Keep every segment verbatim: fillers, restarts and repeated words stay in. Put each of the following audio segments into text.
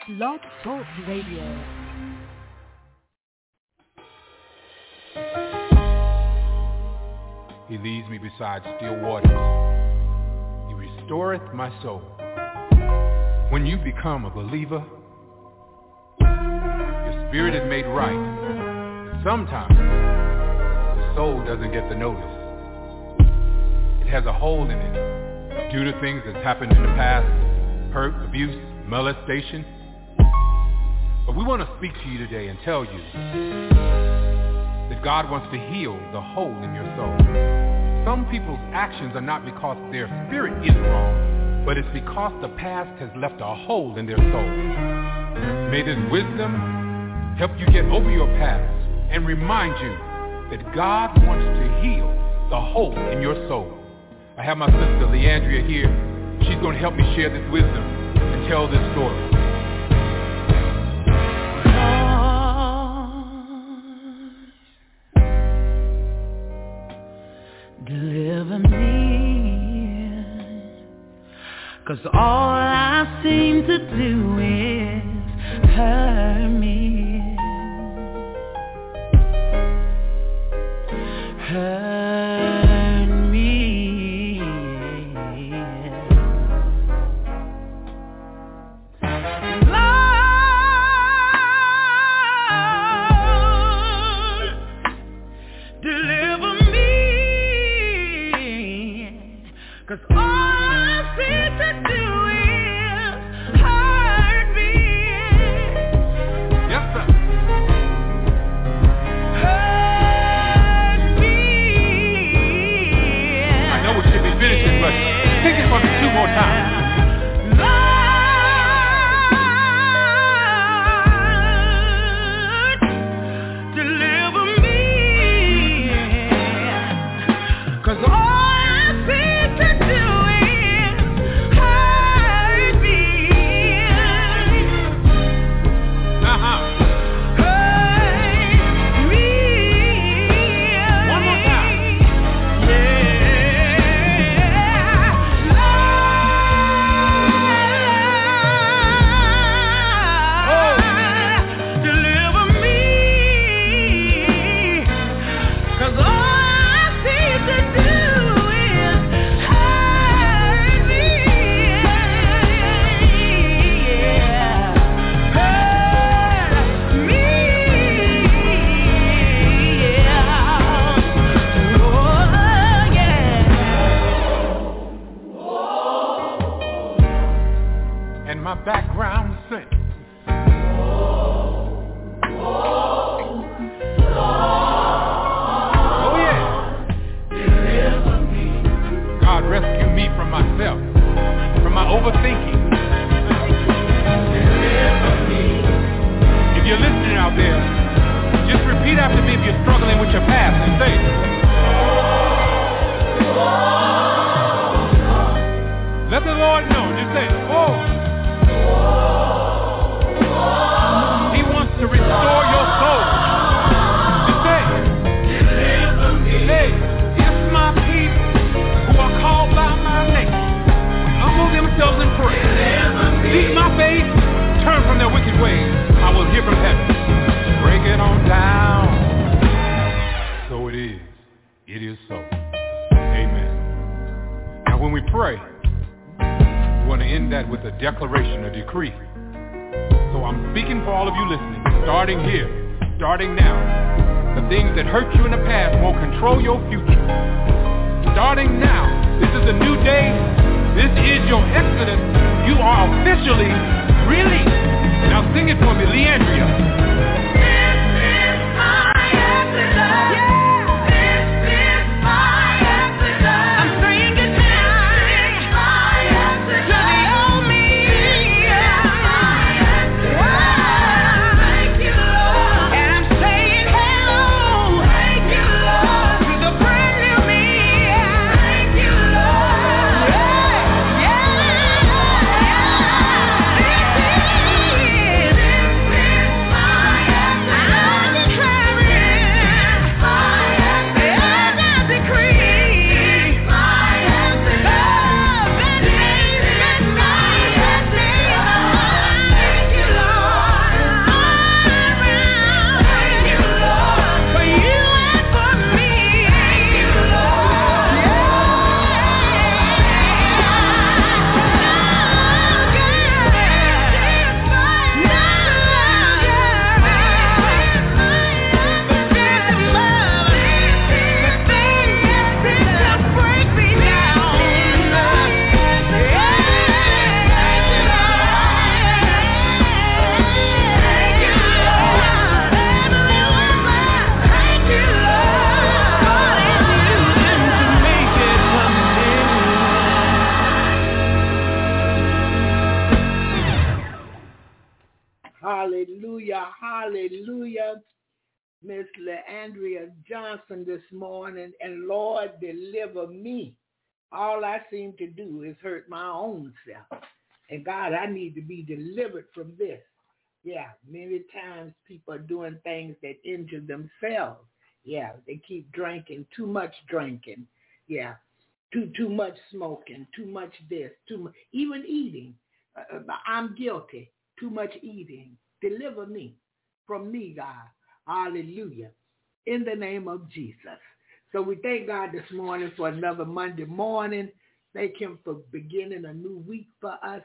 Blog Talk Radio. He leads me beside still waters. He restoreth my soul. When you become a believer, your spirit is made right. And sometimes the soul doesn't get the notice. It has a hole in it due to things that's happened in the past, hurt, abuse, molestation. But we want to speak to you today and tell you that God wants to heal the hole in your soul. Some people's actions are not because their spirit is wrong, but it's because the past has left a hole in their soul. May this wisdom help you get over your past and remind you that God wants to heal the hole in your soul. I have my sister Leandria here. She's going to help me share this wisdom and tell this story. Deliver me, 'cause all I seem to do is hurt me, hurt me. Lord, deliver me. 'Cause all I seem to do is hurt me. Yes, sir. Hurt me. I know we should be finishing, but take it from me two more times. Lord, deliver me. 'Cause all background sing. Oh yeah. Deliver me. God rescue me from myself, from my overthinking. Deliver me. If you're listening out there, just repeat after me if you're struggling with your past and say, let the Lord know. Just say, oh. He wants to restore your soul. Just say, deliver me. Hey, if my people who are called by my name humble themselves and pray, seek my face, turn from their wicked ways, I will hear from heaven. Break it on down. So it is. It is so. Amen. Now when we pray, we want to end that with a declaration, a decree. So I'm speaking for all of you listening, starting here, starting now. The things that hurt you in the past won't control your future. Starting now, this is a new day. This is your exodus. You are officially released. Now sing it for me, Leandria. Yeah. Hallelujah, hallelujah. Miss Leandria Johnson this morning, and Lord, deliver me. All I seem to do is hurt my own self. And God, I need to be delivered from this. Yeah, many times people are doing things that injure themselves. Yeah, they keep drinking, too much drinking. Yeah, too too much smoking, too much this, too much, even eating. Uh, I'm guilty. Too much eating. Deliver me from me, God. Hallelujah. In the name of Jesus. So we thank God this morning for another Monday morning. Thank him for beginning a new week for us.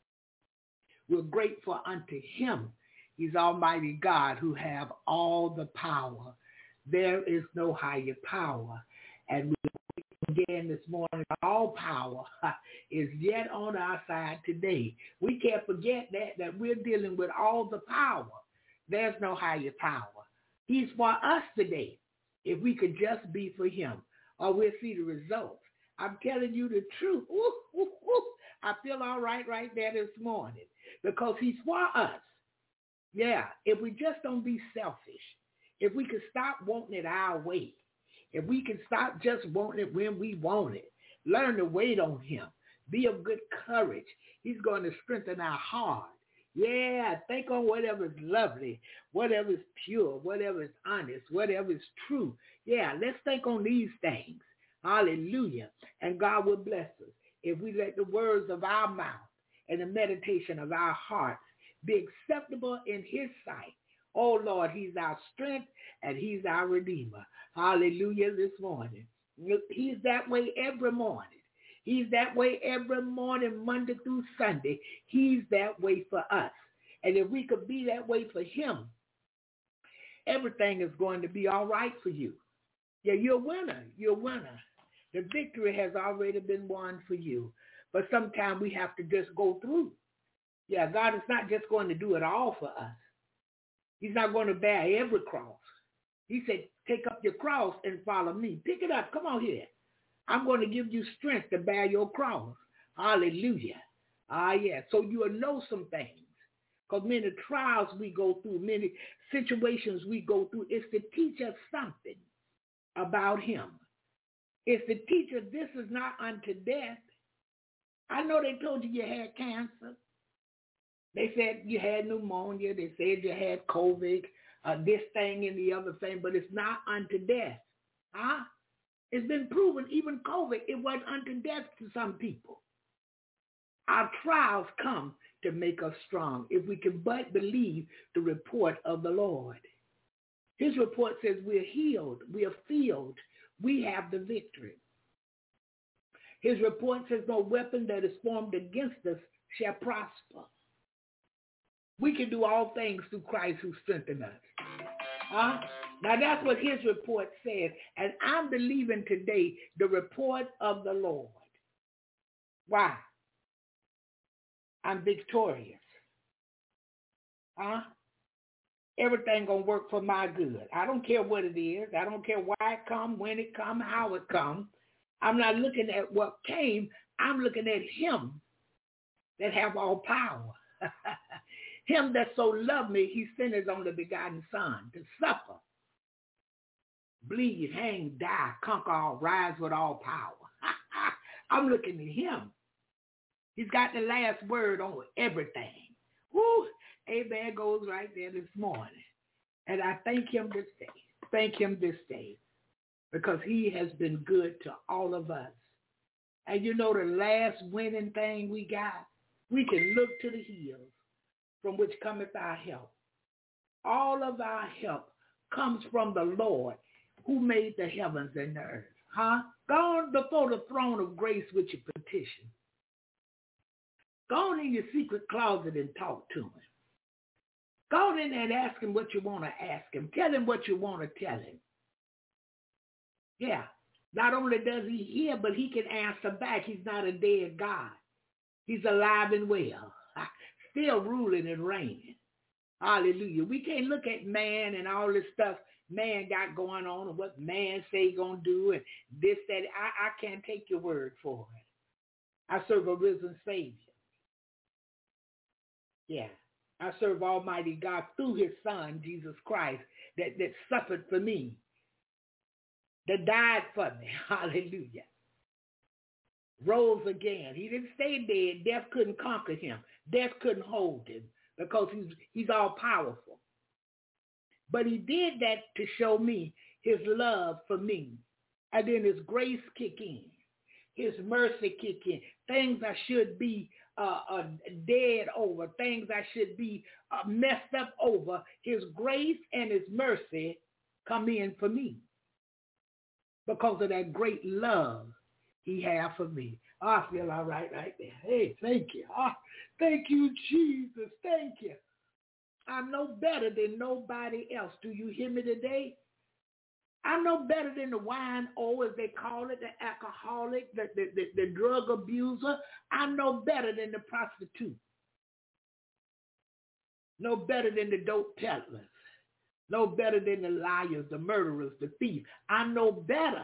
We're grateful unto him. He's Almighty God who have all the power. There is no higher power. And we again this morning, all power is yet on our side today. We can't forget that, that we're dealing with all the power. There's no higher power. He's for us today. If we could just be for him, or we'll see the results. I'm telling you the truth. Ooh, ooh, ooh. I feel all right right there this morning because he's for us. Yeah, if we just don't be selfish, if we could stop wanting it our way, if we can stop just wanting it when we want it, learn to wait on him, be of good courage. He's going to strengthen our heart. Yeah, think on whatever is lovely, whatever is pure, whatever is honest, whatever is true. Yeah, let's think on these things. Hallelujah. And God will bless us if we let the words of our mouth and the meditation of our hearts be acceptable in his sight. Oh, Lord, he's our strength and he's our redeemer. Hallelujah this morning. He's that way every morning. He's that way every morning, Monday through Sunday. He's that way for us. And if we could be that way for him, everything is going to be all right for you. Yeah, you're a winner. You're a winner. The victory has already been won for you. But sometimes we have to just go through. Yeah, God is not just going to do it all for us. He's not going to bear every cross. He said, take up your cross and follow me. Pick it up. Come on here. I'm going to give you strength to bear your cross. Hallelujah. Ah, yeah. So you will know some things. Because many trials we go through, many situations we go through, is to teach us something about him. It's to teach us this is not unto death. I know they told you you had cancer. They said you had pneumonia. They said you had COVID, uh, this thing and the other thing, but it's not unto death. Huh? It's been proven, even COVID, it wasn't unto death to some people. Our trials come to make us strong if we can but believe the report of the Lord. His report says we're healed, we are filled, we have the victory. His report says no weapon that is formed against us shall prosper. We can do all things through Christ who strengthens us. Huh? Now that's what his report says. And I'm believing today the report of the Lord. Why? I'm victorious. Huh? Everything gonna work for my good. I don't care what it is. I don't care why it come, when it come, how it come. I'm not looking at what came. I'm looking at him that have all power. Him that so loved me, he sent his only begotten son to suffer, bleed, hang, die, conquer all, rise with all power. I'm looking at him. He's got the last word on everything. Woo! Amen goes right there this morning. And I thank him this day. Thank him this day because he has been good to all of us. And you know the last winning thing we got? We can look to the hills from which cometh our help. All of our help comes from the Lord who made the heavens and the earth. Huh? Go on before the throne of grace with your petition. Go on in your secret closet and talk to him. Go on in there and ask him what you want to ask him. Tell him what you want to tell him. Yeah. Not only does he hear, but he can answer back. He's not a dead God. He's alive and well. Still ruling and reigning. Hallelujah. We can't look at man and all this stuff man got going on and what man say gonna do and this, that. I, I can't take your word for it. I serve a risen Savior. Yeah. I serve Almighty God through his son, Jesus Christ, that, that suffered for me, that died for me. Hallelujah. Rose again. He didn't stay dead. Death couldn't conquer him. Death couldn't hold him because he's, he's all powerful. But he did that to show me his love for me. And then his grace kick in. His mercy kick in. Things I should be uh, uh, dead over. Things I should be uh, messed up over. His grace and his mercy come in for me because of that great love he has for me. Oh, I feel all right right there. Hey, thank you. Oh, thank you, Jesus. Thank you. I'm no better than nobody else. Do you hear me today? I'm no better than the wine, or as they call it, the alcoholic, the, the, the, the drug abuser. I'm no better than the prostitute. No better than the dope peddlers. No better than the liars, the murderers, the thieves. I'm no better.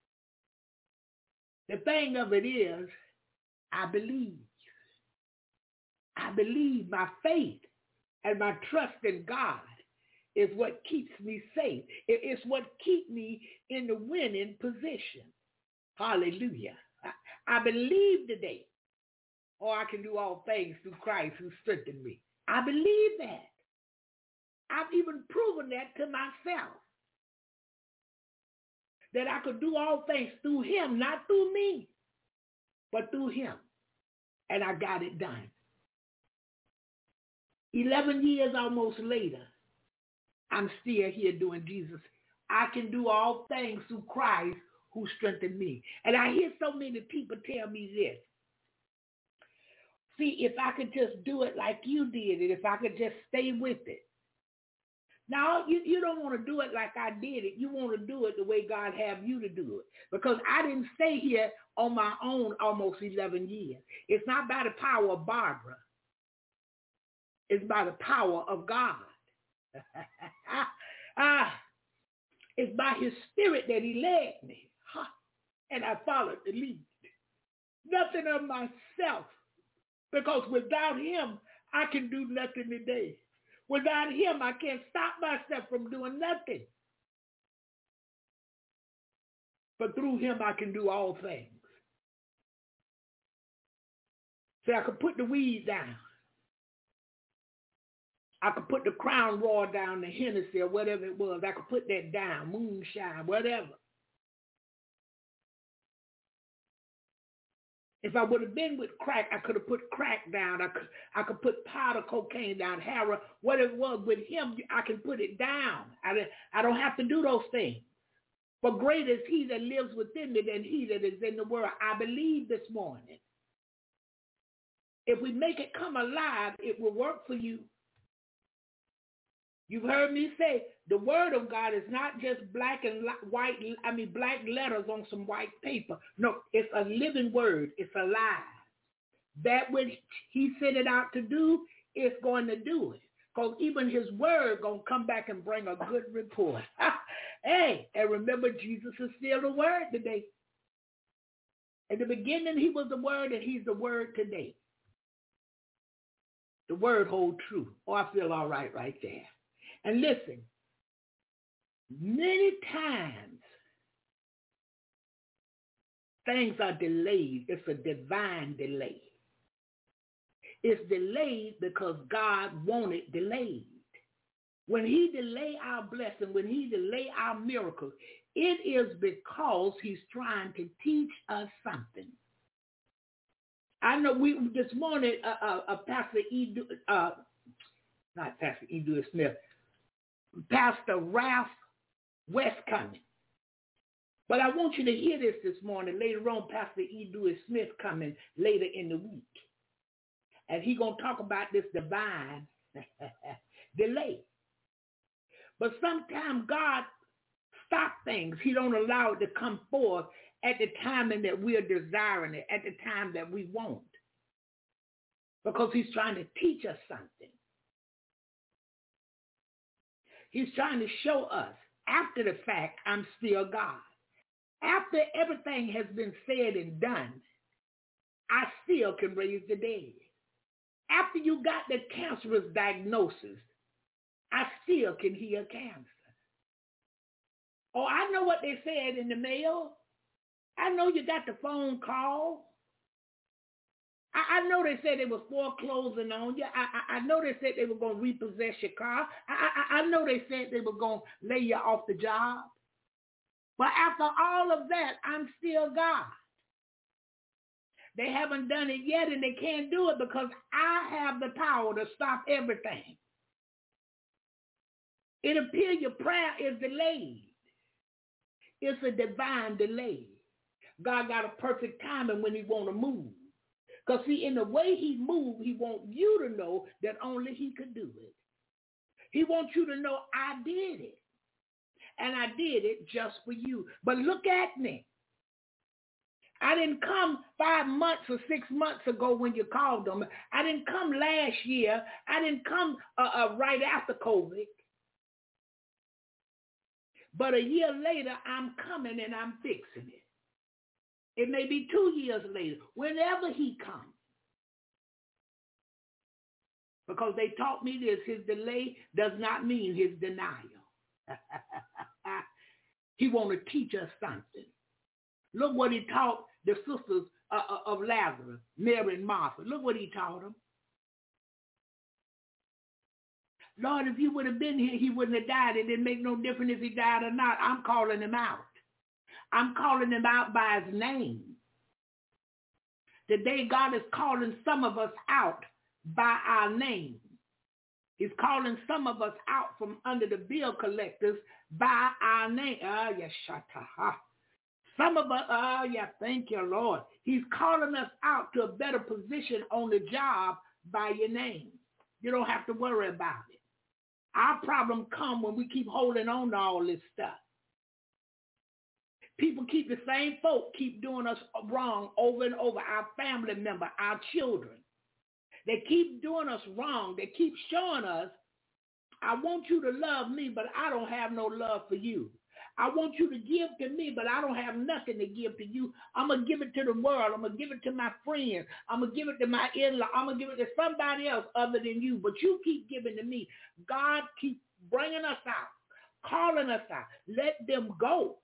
The thing of it is, I believe. I believe. My faith and my trust in God is what keeps me safe. It's what keeps me in the winning position. Hallelujah. I, I believe today, or I can do all things through Christ who strengthened me. I believe that. I've even proven that to myself. That I could do all things through him, not through me, but through him. And I got it done. Eleven years almost later, I'm still here doing Jesus. I can do all things through Christ who strengthened me. And I hear so many people tell me this. See, if I could just do it like you did it, if I could just stay with it. Now, you, you don't want to do it like I did it. You want to do it the way God have you to do it. Because I didn't stay here on my own almost eleven years. It's not by the power of Barbara. It's by the power of God. ah, it's by his spirit that he led me. Huh. And I followed the lead. Nothing of myself. Because without him, I can do nothing today. Without him, I can't stop myself from doing nothing. But through him, I can do all things. See, I could put the weed down. I could put the Crown Royal down, the Hennessy or whatever it was. I could put that down, moonshine, whatever. If I would have been with crack, I could have put crack down. I could, I could put powder cocaine down, heroin, whatever it was. With him, I can put it down. I, I don't have to do those things. For greater is he that lives within me than he that is in the world. I believe this morning. If we make it come alive, it will work for you. You've heard me say the word of God is not just black and white, I mean black letters on some white paper. No, it's a living word. It's alive. That which he sent it out to do, it's going to do it. Because even his word going to come back and bring a good report. Hey, and remember, Jesus is still the word today. In the beginning, he was the word, and he's the word today. The word hold true. Oh, I feel all right right there. And listen, many times things are delayed. It's a divine delay. It's delayed because God wanted delayed. When he delay our blessing, when he delay our miracles, it is because he's trying to teach us something. I know we this morning, uh, uh, uh, Pastor E. Uh, not Pastor E. Dewey Smith, Pastor Ralph West coming. But I want you to hear this this morning. Later on, Pastor E. Dewey Smith coming later in the week. And he's going to talk about this divine delay. But sometimes God stops things. He don't allow it to come forth at the timing that we're desiring it, at the time that we want. Because he's trying to teach us something. He's trying to show us, after the fact, I'm still God. After everything has been said and done, I still can raise the dead. After you got the cancerous diagnosis, I still can heal cancer. Oh, I know what they said in the mail. I know you got the phone call. I, I know they said they were foreclosing on you. I, I, I know they said they were going to repossess your car. I, I, I know they said they were going to lay you off the job. But after all of that, I'm still God. They haven't done it yet, and they can't do it because I have the power to stop everything. It appears your prayer is delayed. It's a divine delay. God got a perfect timing when he want to move. Because see, in the way he moved, he wants you to know that only he could do it. He wants you to know I did it. And I did it just for you. But look at me. I didn't come five months or six months ago when you called them. I didn't come last year. I didn't come uh, uh, right after COVID. But a year later, I'm coming and I'm fixing it. It may be two years later, whenever he comes. Because they taught me this, his delay does not mean his denial. He want to teach us something. Look what he taught the sisters uh, of Lazarus, Mary and Martha. Look what he taught them. Lord, if you would have been here, he wouldn't have died. It didn't make no difference if he died or not. I'm calling him out. I'm calling him out by his name. Today, God is calling some of us out by our name. He's calling some of us out from under the bill collectors by our name. Ah, yes, shataha. Some of us, oh, yeah, thank you, Lord. He's calling us out to a better position on the job by your name. You don't have to worry about it. Our problem comes when we keep holding on to all this stuff. People keep, the same folk keep doing us wrong over and over, our family member, our children. They keep doing us wrong. They keep showing us, I want you to love me, but I don't have no love for you. I want you to give to me, but I don't have nothing to give to you. I'm going to give it to the world. I'm going to give it to my friends. I'm going to give it to my in-law. I'm going to give it to somebody else other than you, but you keep giving to me. God keeps bringing us out, calling us out. Let them go.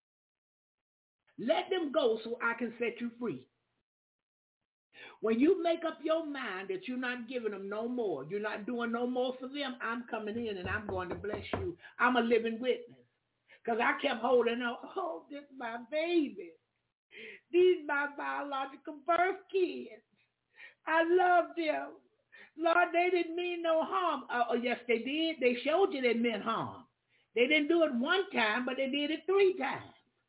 Let them go so I can set you free. When you make up your mind that you're not giving them no more, you're not doing no more for them, I'm coming in and I'm going to bless you. I'm a living witness. Because I kept holding on. Oh, this is my baby. These my biological birth kids. I love them. Lord, they didn't mean no harm. Oh, yes, they did. They showed you they meant harm. They didn't do it one time, but they did it three times.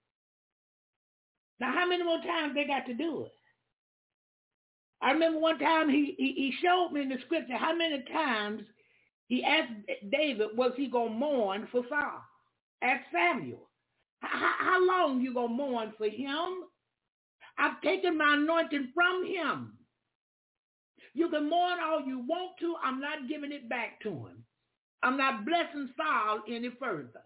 Now, how many more times they got to do it? I remember one time he, he, he showed me in the scripture how many times he asked David, was he going to mourn for Saul? Ask Samuel. How, how long you going to mourn for him? I've taken my anointing from him. You can mourn all you want to. I'm not giving it back to him. I'm not blessing Saul any further.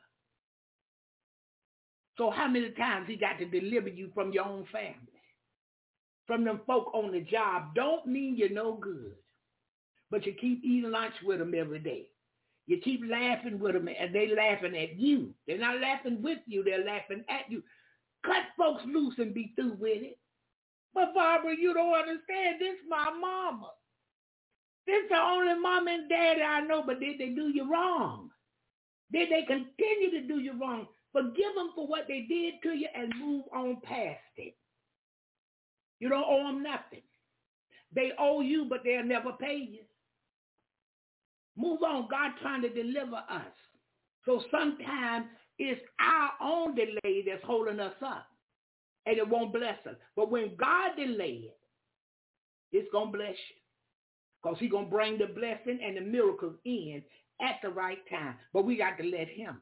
So how many times he got to deliver you from your own family? From them folk on the job don't mean you're no good. But you keep eating lunch with them every day. You keep laughing with them and they laughing at you. They're not laughing with you. They're laughing at you. Cut folks loose and be through with it. But Barbara, you don't understand. This is my mama. This is the only mom and daddy I know, but did they do you wrong? Did they continue to do you wrong? Forgive them for what they did to you and move on past it. You don't owe them nothing. They owe you, but they'll never pay you. Move on. God trying to deliver us. So sometimes it's our own delay that's holding us up, and it won't bless us. But when God delay it, it's going to bless you, because he's going to bring the blessing and the miracles in at the right time. But we got to let him.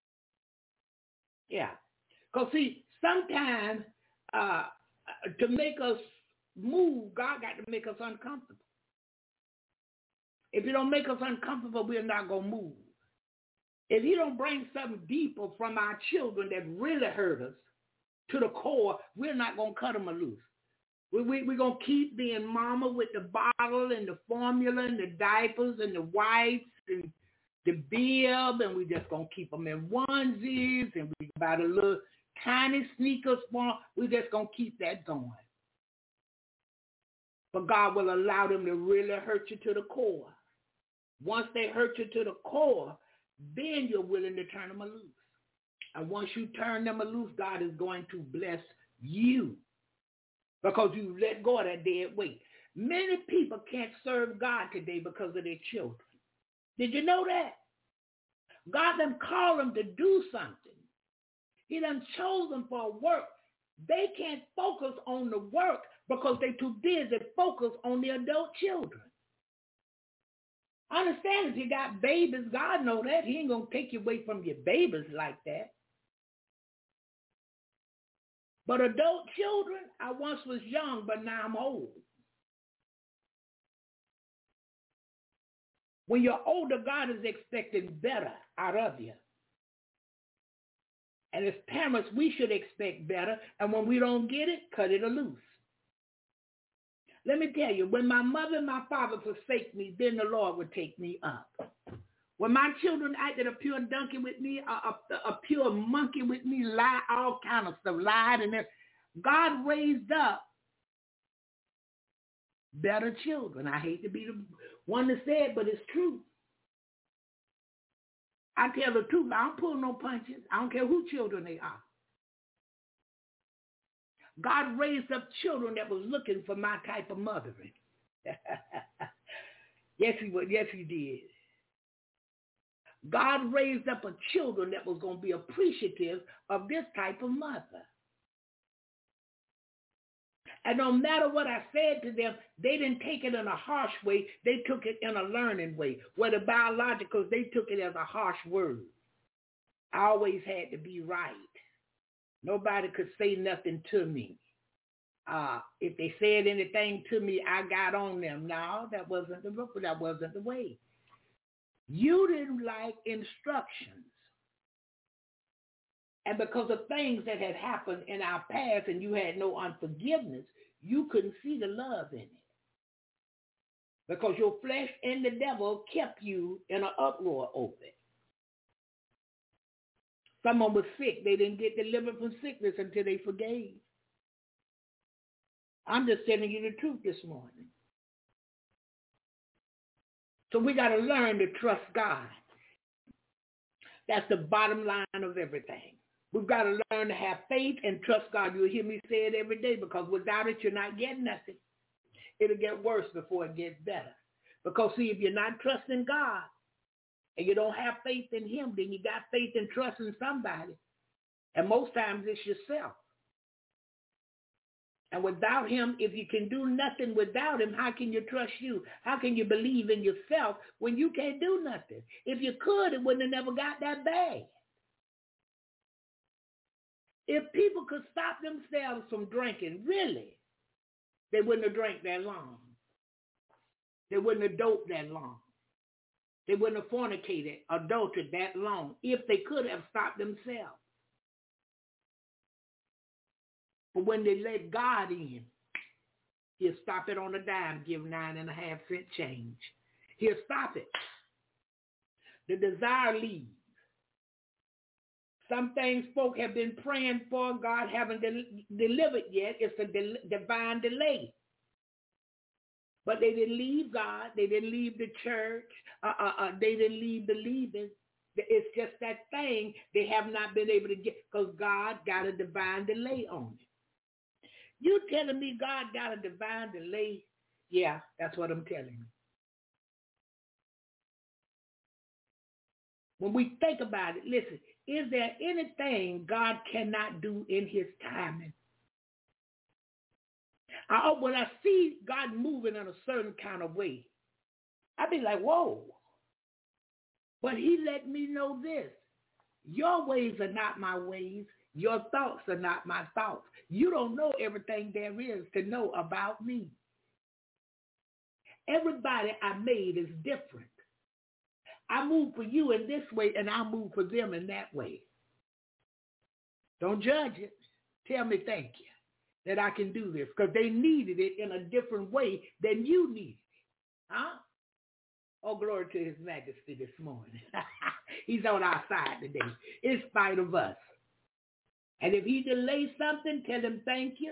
Yeah. Because, see, sometimes uh, to make us move, God got to make us uncomfortable. If he don't make us uncomfortable, we're not going to move. If he don't bring something deeper from our children that really hurt us to the core, we're not going to cut them loose. We, we, we're going to keep being mama with the bottle and the formula and the diapers and the wipes and the bib, and we just going to keep them in onesies, and we got a little tiny sneakers for we just going to keep that going. But God will allow them to really hurt you to the core. Once they hurt you to the core, then you're willing to turn them loose. And once you turn them loose, God is going to bless you because you let go of that dead weight. Many people can't serve God today because of their children. Did you know that? God done called them to do something. He done chose them for work. They can't focus on the work because they're too busy to focus on the adult children. I understand if you got babies, God know that. He ain't going to take you away from your babies like that. But adult children, I once was young, but now I'm old. When you're older, God is expecting better out of you. And as parents, we should expect better. And when we don't get it, cut it loose. Let me tell you, when my mother and my father forsake me, then the Lord would take me up. When my children acted a pure donkey with me, a, a, a pure monkey with me, lied, all kind of stuff, lied, and everything, God raised up better children. I hate to be the one to say it, but it's true. I tell the truth. I don't pull no punches. I don't care who children they are. God raised up children that was looking for my type of mothering. Yes, he would. Yes, he did. God raised up a children that was going to be appreciative of this type of mother. And no matter what I said to them, they didn't take it in a harsh way. They took it in a learning way. Where the biologicals, they took it as a harsh word. I always had to be right. Nobody could say nothing to me. Uh, if they said anything to me, I got on them. No, that wasn't the that wasn't the way. You didn't like instructions. And because of things that had happened in our past and you had no unforgiveness, you couldn't see the love in it. Because your flesh and the devil kept you in an uproar over it. Someone was sick. They didn't get delivered from sickness until they forgave. I'm just telling you the truth this morning. So we got to learn to trust God. That's the bottom line of everything. We've got to learn to have faith and trust God. You'll hear me say it every day because without it, you're not getting nothing. It'll get worse before it gets better. Because, see, if you're not trusting God and you don't have faith in him, then you got faith and trust in somebody. And most times it's yourself. And without him, if you can do nothing without him, how can you trust you? How can you believe in yourself when you can't do nothing? If you could, it wouldn't have never got that bad. If people could stop themselves from drinking, really, they wouldn't have drank that long. They wouldn't have doped that long. They wouldn't have fornicated, adulterated that long if they could have stopped themselves. But when they let God in, he'll stop it on a dime, give nine and a half cent change. He'll stop it. The desire leaves. Some things folk have been praying for, God haven't del- delivered yet. It's a del- divine delay. But they didn't leave God. They didn't leave the church. Uh, uh, uh, they didn't leave believing. It's just that thing they have not been able to get because God got a divine delay on it. You telling me God got a divine delay? Yeah, that's what I'm telling you. When we think about it, listen, is there anything God cannot do in his timing? I, when I see God moving in a certain kind of way, I be like, whoa. But he let me know this. Your ways are not my ways. Your thoughts are not my thoughts. You don't know everything there is to know about me. Everybody I made is different. I move for you in this way, and I move for them in that way. Don't judge it. Tell me thank you. that I can do this, because they needed it in a different way than you needed it. Huh? Oh, glory to his majesty this morning. He's on our side today, in spite of us. And if he delays something, tell him thank you.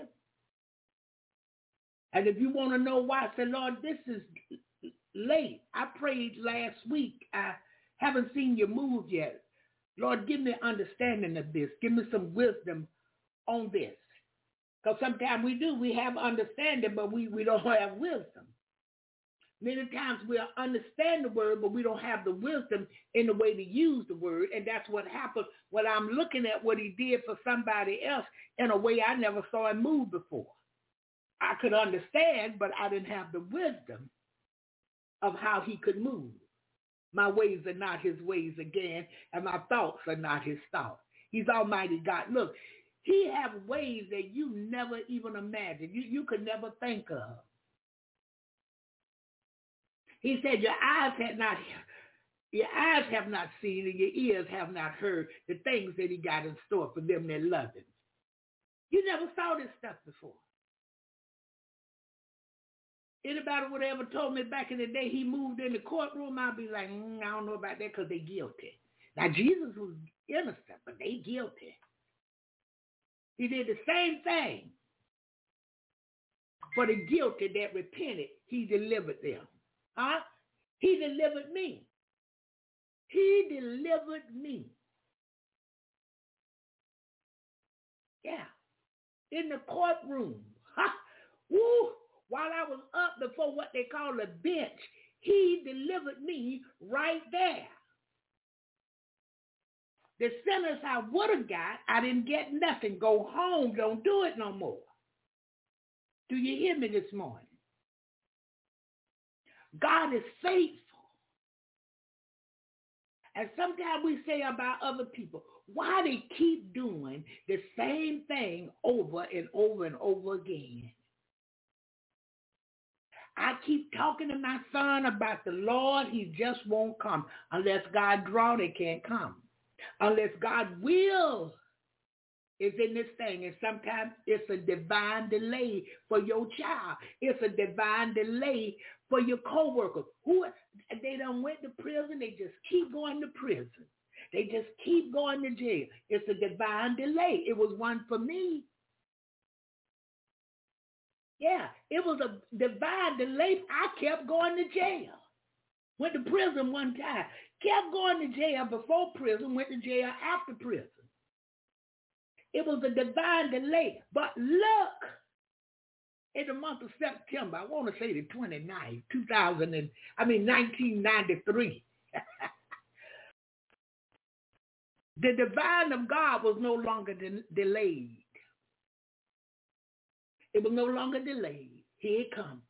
And if you want to know why, say, Lord, this is late. I prayed last week. I haven't seen you move yet. Lord, give me understanding of this. Give me some wisdom on this. Because sometimes we do. We have understanding, but we, we don't have wisdom. Many times we'll understand the word, but we don't have the wisdom in the way to use the word. And that's what happened when I'm looking at what he did for somebody else in a way I never saw him move before. I could understand, but I didn't have the wisdom of how he could move. My ways are not his ways again, and my thoughts are not his thoughts. He's Almighty God. Look, he has ways that you never even imagined. You, you could never think of. He said, your eyes had not, your eyes have not seen and your ears have not heard the things that he got in store for them that love him. You never saw this stuff before. Anybody would have ever told me back in the day he moved in the courtroom, I'd be like, mm, I don't know about that because they guilty. Now, Jesus was innocent, but they guilty. He did the same thing for the guilty that repented. He delivered them. Huh? He delivered me. He delivered me. Yeah. In the courtroom. Huh? Woo! While I was up before what they call a bench, he delivered me right there. The sentence I would have got, I didn't get nothing. Go home. Don't do it no more. Do you hear me this morning? God is faithful. And sometimes we say about other people, why they keep doing the same thing over and over and over again. I keep talking to my son about the Lord. He just won't come. Unless God draw, they can't come. Unless God will is in this thing. And sometimes it's a divine delay for your child. It's a divine delay for your co-workers. Who they done went to prison. They just keep going to prison. They just keep going to jail. It's a divine delay. It was one for me. Yeah, it was a divine delay. I kept going to jail. Went to prison one time. Kept going to jail before prison. Went to jail after prison. It was a divine delay. But look, in the month of September, I want to say the twenty-ninth, two thousand and, I mean nineteen ninety-three. The divine of God was no longer de- delayed. It was no longer delayed. Here it come.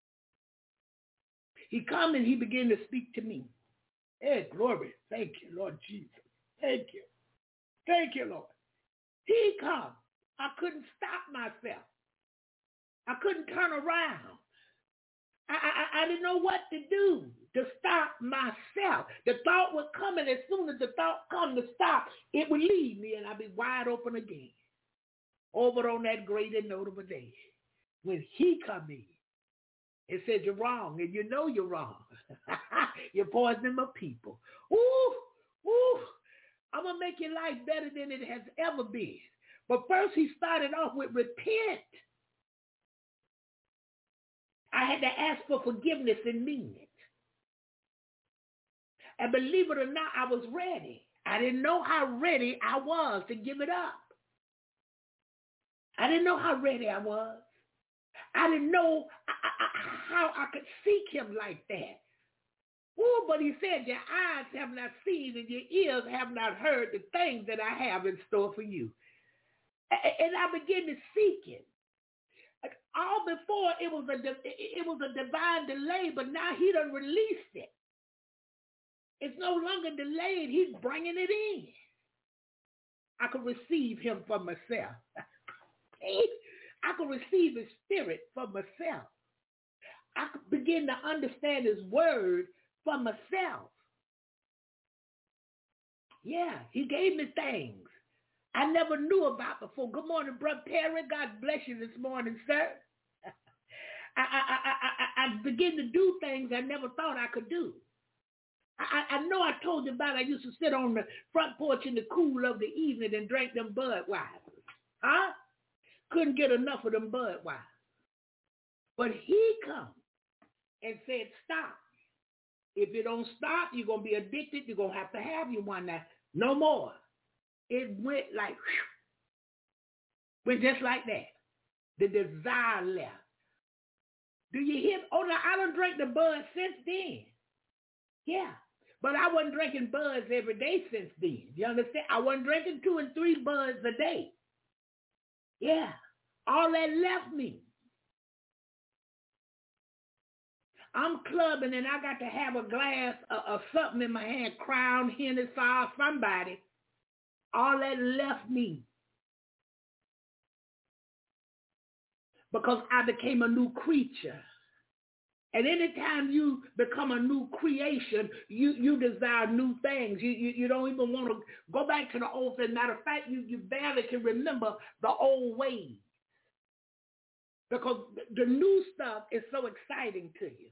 He come and he began to speak to me. Hey, glory. Thank you, Lord Jesus. Thank you. Thank you, Lord. He come. I couldn't stop myself. I couldn't turn around. I, I, I didn't know what to do to stop myself. The thought would come, and as soon as the thought come to stop, it would leave me, and I'd be wide open again. Over on that great and notable day, when he come in and said, you're wrong, and you know you're wrong. You're poisoning my people. Ooh, ooh, I'm going to make your life better than it has ever been. But first he started off with repent. I had to ask for forgiveness and mean it. And believe it or not, I was ready. I didn't know how ready I was to give it up. I didn't know how ready I was. I didn't know I, I, how I could seek him like that. Oh, but he said, your eyes have not seen and your ears have not heard the things that I have in store for you. And I began to seek him. All before it was a it was a divine delay, but now he done released it. It's no longer delayed. He's bringing it in. I could receive him for myself. I could receive his spirit for myself. I could begin to understand his word for myself. Yeah, he gave me things. I never knew about before. Good morning, Brother Perry. God bless you this morning, sir. I, I, I, I, I begin to do things I never thought I could do. I, I know I told you about I used to sit on the front porch in the cool of the evening and drink them Budweisers. Huh? Couldn't get enough of them Budweisers. But he come and said, stop. If you don't stop, you're going to be addicted. You're going to have to have you one now. No more. It went like, whew, went just like that. The desire left. Do you hear? Oh, no, I done drank the Bud since then. Yeah. But I wasn't drinking Buds every day since then. You understand? I wasn't drinking two and three Buds a day. Yeah. All that left me. I'm clubbing and I got to have a glass of, of something in my hand, Crown, Hennessy, somebody. All that left me. Because I became a new creature. And anytime you become a new creation, you, you desire new things. You, you, you don't even want to go back to the old thing. Matter of fact, you, you barely can remember the old ways. Because the new stuff is so exciting to you.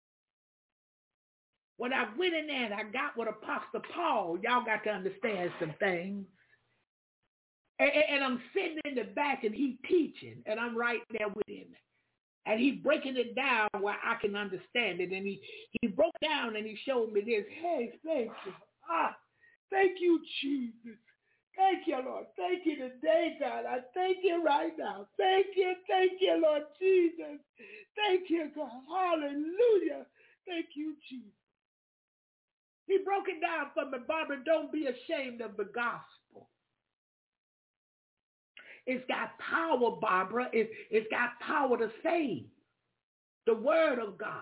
When I went in there and I got with Apostle Paul, y'all got to understand some things. And, and I'm sitting in the back and he teaching, and I'm right there with him. And he's breaking it down where I can understand it. And he, he broke down and he showed me this. Hey, thank you. Ah, thank you, Jesus. Thank you, Lord. Thank you today, God. I thank you right now. Thank you. Thank you, Lord Jesus. Thank you, God. Hallelujah. Thank you, Jesus. He broke it down for me, Barbara. Don't be ashamed of the gospel. It's got power, Barbara. It, it's got power to save. The word of God.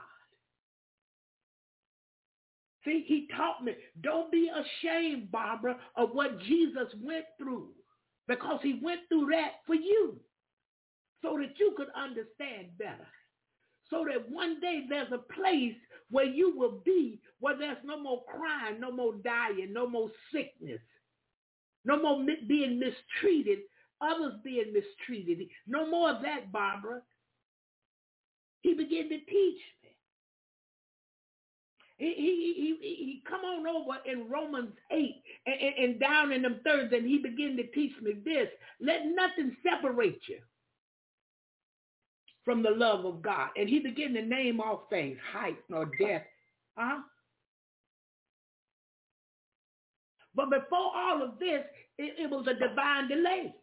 See, he taught me, don't be ashamed, Barbara, of what Jesus went through. Because he went through that for you. So that you could understand better. So that one day there's a place where you will be, where there's no more crying, no more dying, no more sickness, no more mi- being mistreated, others being mistreated. No more of that, Barbara. He began to teach me. He, he, he, he come on over in Romans eight and, and, and down in them thirds, and he began to teach me this. Let nothing separate you from the love of God. And he began to name off things, height nor death. Huh? But before all of this, it, it was a divine delay.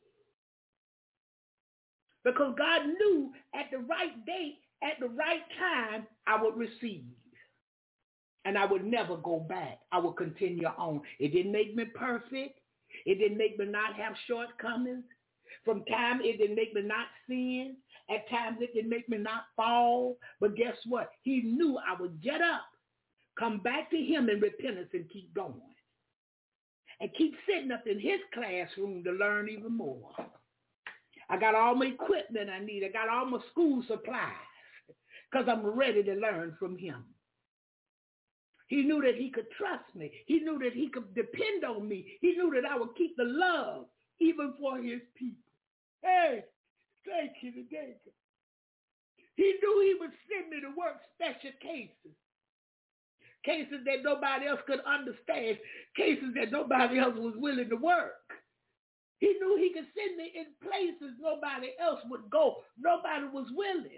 Because God knew at the right date, at the right time, I would receive. And I would never go back. I would continue on. It didn't make me perfect. It didn't make me not have shortcomings. From time, it didn't make me not sin. At times, it didn't make me not fall. But guess what? He knew I would get up, come back to him in repentance, and keep going. And keep sitting up in his classroom to learn even more. I got all my equipment I need. I got all my school supplies because I'm ready to learn from him. He knew that he could trust me. He knew that he could depend on me. He knew that I would keep the love even for his people. Hey, thank you today. He knew he would send me to work special cases. Cases that nobody else could understand. Cases that nobody else was willing to work. He knew he could send me in places nobody else would go. Nobody was willing.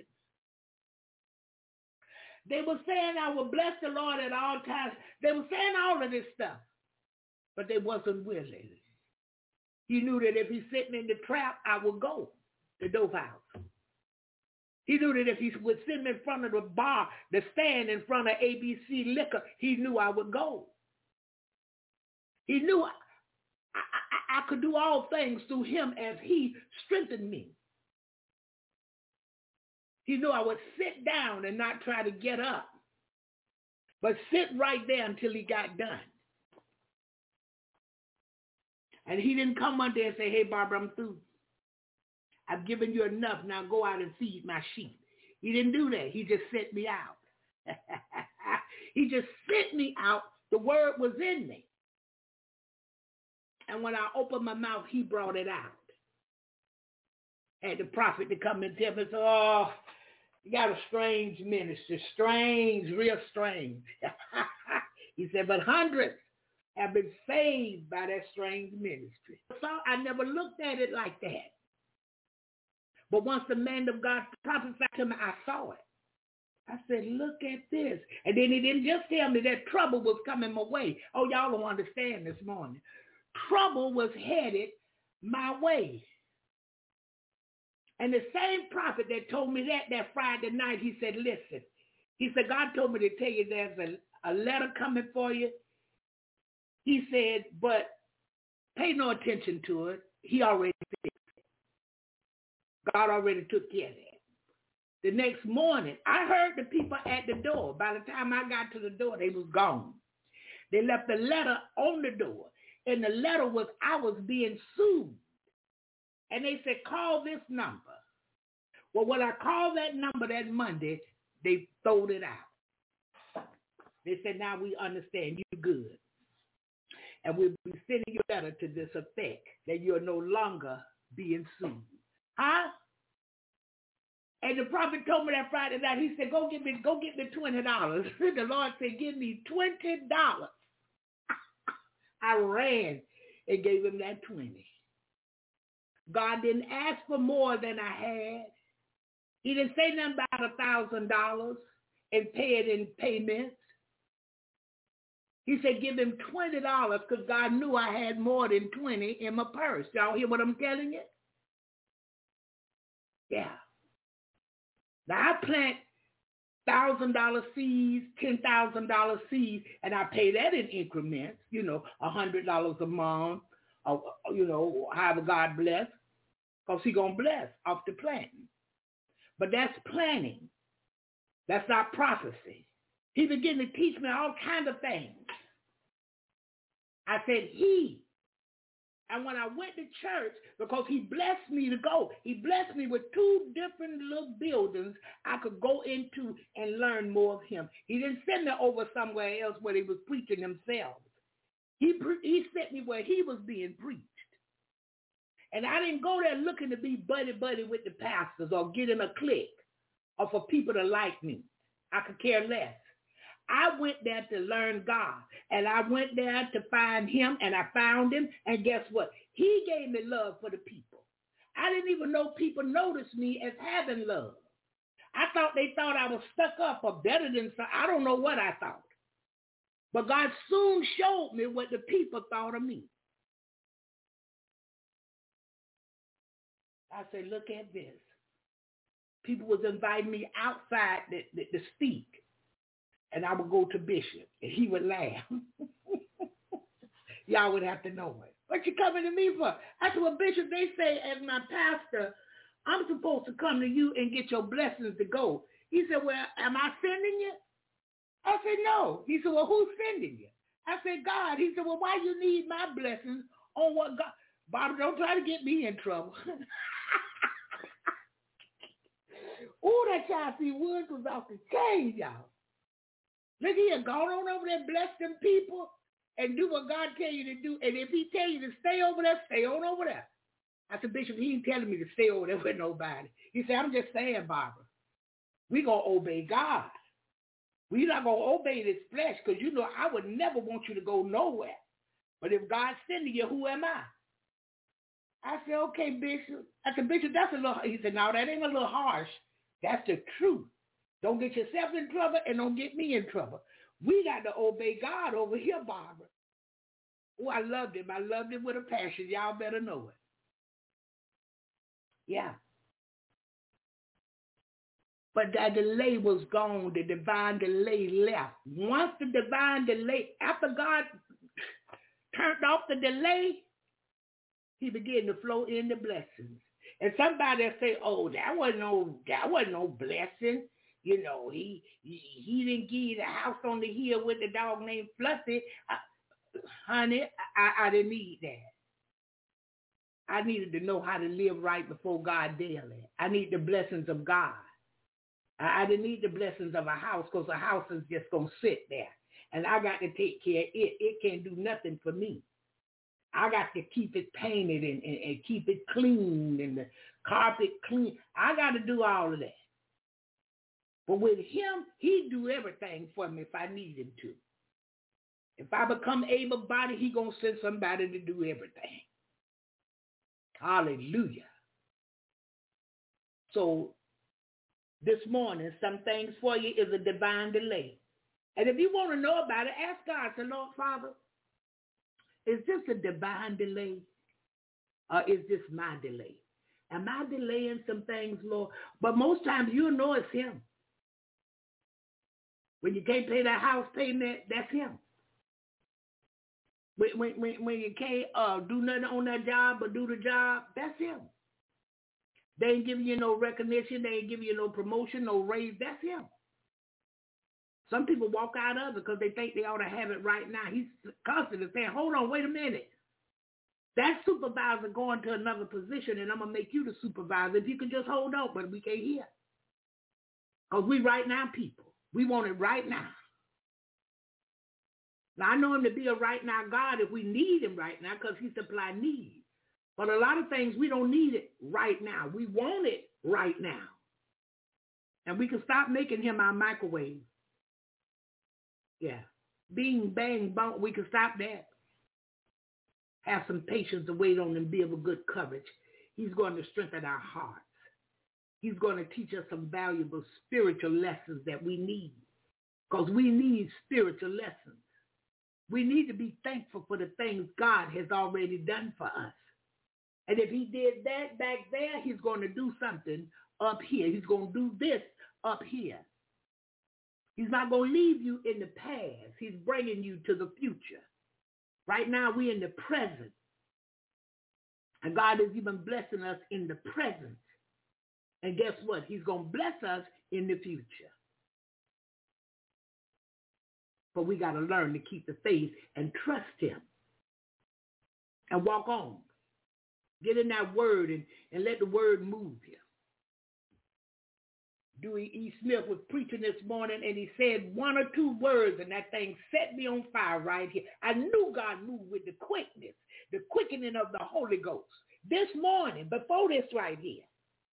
They were saying I would bless the Lord at all times. They were saying all of this stuff, but they wasn't willing. He knew that if he's sitting in the trap, I would go to those houses. He knew that if he would sit in front of the bar, the stand in front of A B C Liquor, he knew I would go. He knew I, I, I could do all things through him as he strengthened me. He knew I would sit down and not try to get up, but sit right there until he got done. And he didn't come one day and say, hey, Barbara, I'm through. I've given you enough. Now go out and feed my sheep. He didn't do that. He just sent me out. He just sent me out. The word was in me. And when I opened my mouth, he brought it out. Had the prophet to come and tell me, oh, you got a strange ministry, strange, real strange. He said, but hundreds have been saved by that strange ministry. So I never looked at it like that. But once the man of God prophesied to me, I saw it. I said, look at this. And then he didn't just tell me that trouble was coming my way. Oh, y'all don't understand this morning. Trouble was headed my way. And the same prophet that told me that that Friday night, he said, listen. He said, God told me to tell you there's a, a letter coming for you. He said, but pay no attention to it. He already fixed it. God already took care of that. The next morning, I heard the people at the door. By the time I got to the door, they was gone. They left a letter on the door. And the letter was, I was being sued. And they said, call this number. Well, when I called that number that Monday, they throwed it out. They said, now we understand you're good. And we'll be sending you a letter to this effect, that you're no longer being sued. Huh? And the prophet told me that Friday night, he said, go get me, go get me twenty dollars. The Lord said, give me twenty dollars. I ran and gave him that twenty. God didn't ask for more than I had. He didn't say nothing about a thousand dollars and pay it in payments. He said, give him twenty dollars because God knew I had more than twenty in my purse. Y'all hear what I'm telling you? Yeah. Now, I plant one thousand dollars seeds, ten thousand dollars seeds, and I pay that in increments, you know, one hundred dollars a month, or, you know, however God bless, because he's going to bless off the planting. But that's planting. That's not prophecy. He began to teach me all kinds of things. I said, he. And when I went to church, because he blessed me to go, he blessed me with two different little buildings I could go into and learn more of him. He didn't send me over somewhere else where they was preaching themselves. He, pre- he sent me where he was being preached. And I didn't go there looking to be buddy-buddy with the pastors or get in a clique or for people to like me. I could care less. I went there to learn God, and I went there to find him, and I found him, and guess what? He gave me love for the people. I didn't even know people noticed me as having love. I thought they thought I was stuck up or better than some. I don't know what I thought. But God soon showed me what the people thought of me. I said, look at this. People was inviting me outside to, to, to speak. And I would go to Bishop, and he would laugh. Y'all would have to know it. What you coming to me for? I said, well, Bishop, they say as my pastor, I'm supposed to come to you and get your blessings to go. He said, well, am I sending you? I said, no. He said, well, who's sending you? I said, God. He said, well, why you need my blessings on what God? Bobby, don't try to get me in trouble. Oh, that child see Woods was off the chain, y'all. Look here, go on over there, bless them people, and do what God tell you to do. And if he tell you to stay over there, stay on over there. I said, Bishop, he ain't telling me to stay over there with nobody. He said, I'm just saying, Barbara, we going to obey God. we not going to obey this flesh because, you know, I would never want you to go nowhere. But if God's sending you, who am I? I said, okay, Bishop. I said, Bishop, that's a little, he said, no, that ain't a little harsh. That's the truth. Don't get yourself in trouble and don't get me in trouble. We got to obey God over here, Barbara. Oh, I loved him. I loved him with a passion. Y'all better know it. Yeah. But that delay was gone. The divine delay left. Once the divine delay, after God turned off the delay, he began to flow in the blessings. And somebody say, oh, that wasn't no, that wasn't no blessing. You know, he, he he didn't give you the house on the hill with the dog named Fluffy. I, honey, I, I didn't need that. I needed to know how to live right before God daily. I need the blessings of God. I, I didn't need the blessings of a house because a house is just going to sit there. And I got to take care of it. It can't do nothing for me. I got to keep it painted and, and, and keep it clean and the carpet clean. I got to do all of that. But with him, he do everything for me if I need him to. If I become able-bodied, he going to send somebody to do everything. Hallelujah. So this morning, some things for you is a divine delay. And if you want to know about it, ask God, say, Lord, Father, is this a divine delay or is this my delay? Am I delaying some things, Lord? But most times you'll know it's him. When you can't pay that house payment, that's him. When, when, when, when you can't uh, do nothing on that job but do the job, that's him. They ain't giving you no recognition. They ain't giving you no promotion, no raise. That's him. Some people walk out of it because they think they ought to have it right now. He's constantly saying, hold on, wait a minute. That supervisor going to another position, and I'm going to make you the supervisor. If you can just hold on, but we can't hear. Because we right now people. We want it right now. Now, I know him to be a right now God if we need him right now because he supply needs. But a lot of things, we don't need it right now. We want it right now. And we can stop making him our microwave. Yeah. Bing, bang, bong, we can stop that. Have some patience to wait on him, be of a good courage. He's going to strengthen our hearts. He's going to teach us some valuable spiritual lessons that we need. Because we need spiritual lessons. We need to be thankful for the things God has already done for us. And if he did that back there, he's going to do something up here. He's going to do this up here. He's not going to leave you in the past. He's bringing you to the future. Right now, we're in the present. And God is even blessing us in the present. And guess what? He's going to bless us in the future. But we got to learn to keep the faith and trust him. And walk on. Get in that word and, and let the word move you. Dewey E. Smith was preaching this morning and he said one or two words and that thing set me on fire right here. I knew God moved with the quickness, the quickening of the Holy Ghost. This morning, before this right here.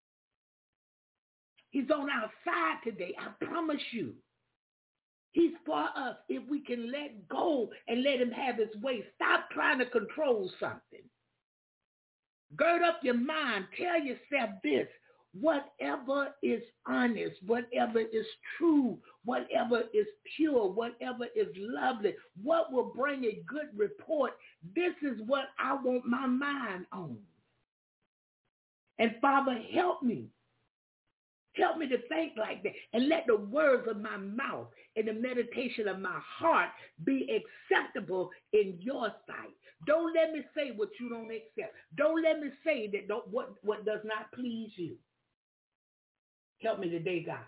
He's on our side today, I promise you. He's for us if we can let go and let him have his way. Stop trying to control something. Gird up your mind. Tell yourself this. Whatever is honest, whatever is true, whatever is pure, whatever is lovely, what will bring a good report, this is what I want my mind on. And Father, help me. Help me to think like that and let the words of my mouth and the meditation of my heart be acceptable in your sight. Don't let me say what you don't accept. Don't let me say that don't, what, what does not please you. Help me today, God,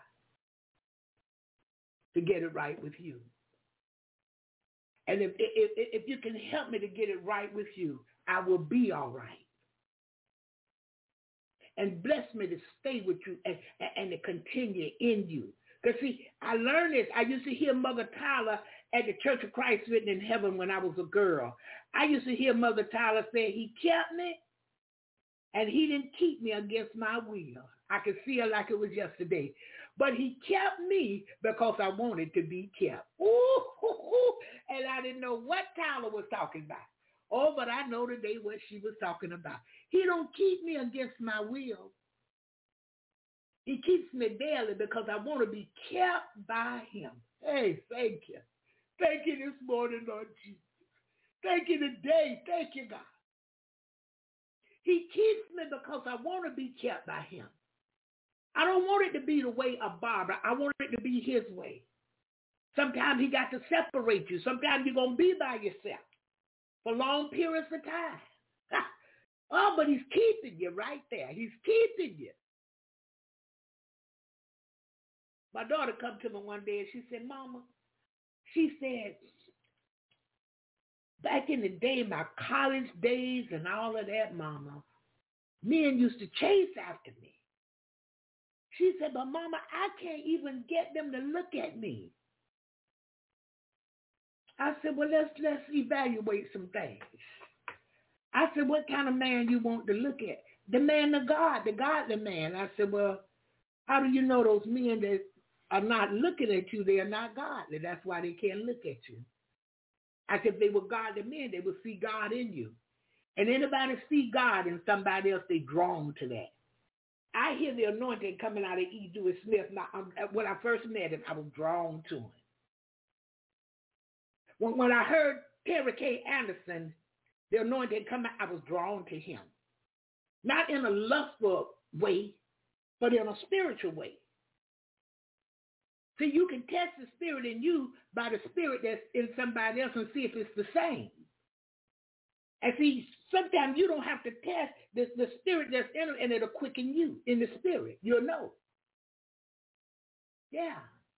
to get it right with you. And if, if, if you can help me to get it right with you, I will be all right. And bless me to stay with you and, and to continue in you. Because, see, I learned this. I used to hear Mother Tyler at the Church of Christ Written in Heaven when I was a girl. I used to hear Mother Tyler say, he kept me, and he didn't keep me against my will. I could feel like it was yesterday. But he kept me because I wanted to be kept. Ooh, ooh, ooh. And I didn't know what Tyler was talking about. Oh, but I know today what she was talking about. He don't keep me against my will. He keeps me daily because I want to be kept by him. Hey, thank you. Thank you this morning, Lord Jesus. Thank you today. Thank you, God. He keeps me because I want to be kept by him. I don't want it to be the way of Barbara. I want it to be his way. Sometimes he got to separate you. Sometimes you're going to be by yourself for long periods of time. Oh, but he's keeping you right there. He's keeping you. My daughter come to me one day and she said, Mama, she said, back in the day, my college days and all of that, Mama, men used to chase after me. She said, but Mama, I can't even get them to look at me. I said, well, let's let's evaluate some things. I said, what kind of man you want to look at? The man of God, the godly man. I said, well, how do you know those men that are not looking at you, they are not godly? That's why they can't look at you. I said, if they were godly men, they would see God in you. And anybody see God in somebody else, they drawn to that. I hear the anointing coming out of E. Dewey Smith. Now, when I first met him, I was drawn to him. When, when I heard Terry K. Anderson, the anointing coming out, I was drawn to him. Not in a lustful way, but in a spiritual way. See, you can test the spirit in you by the spirit that's in somebody else and see if it's the same. And see, sometimes you don't have to test the, the spirit that's in it, and it'll quicken you in the spirit. You'll know. Yeah.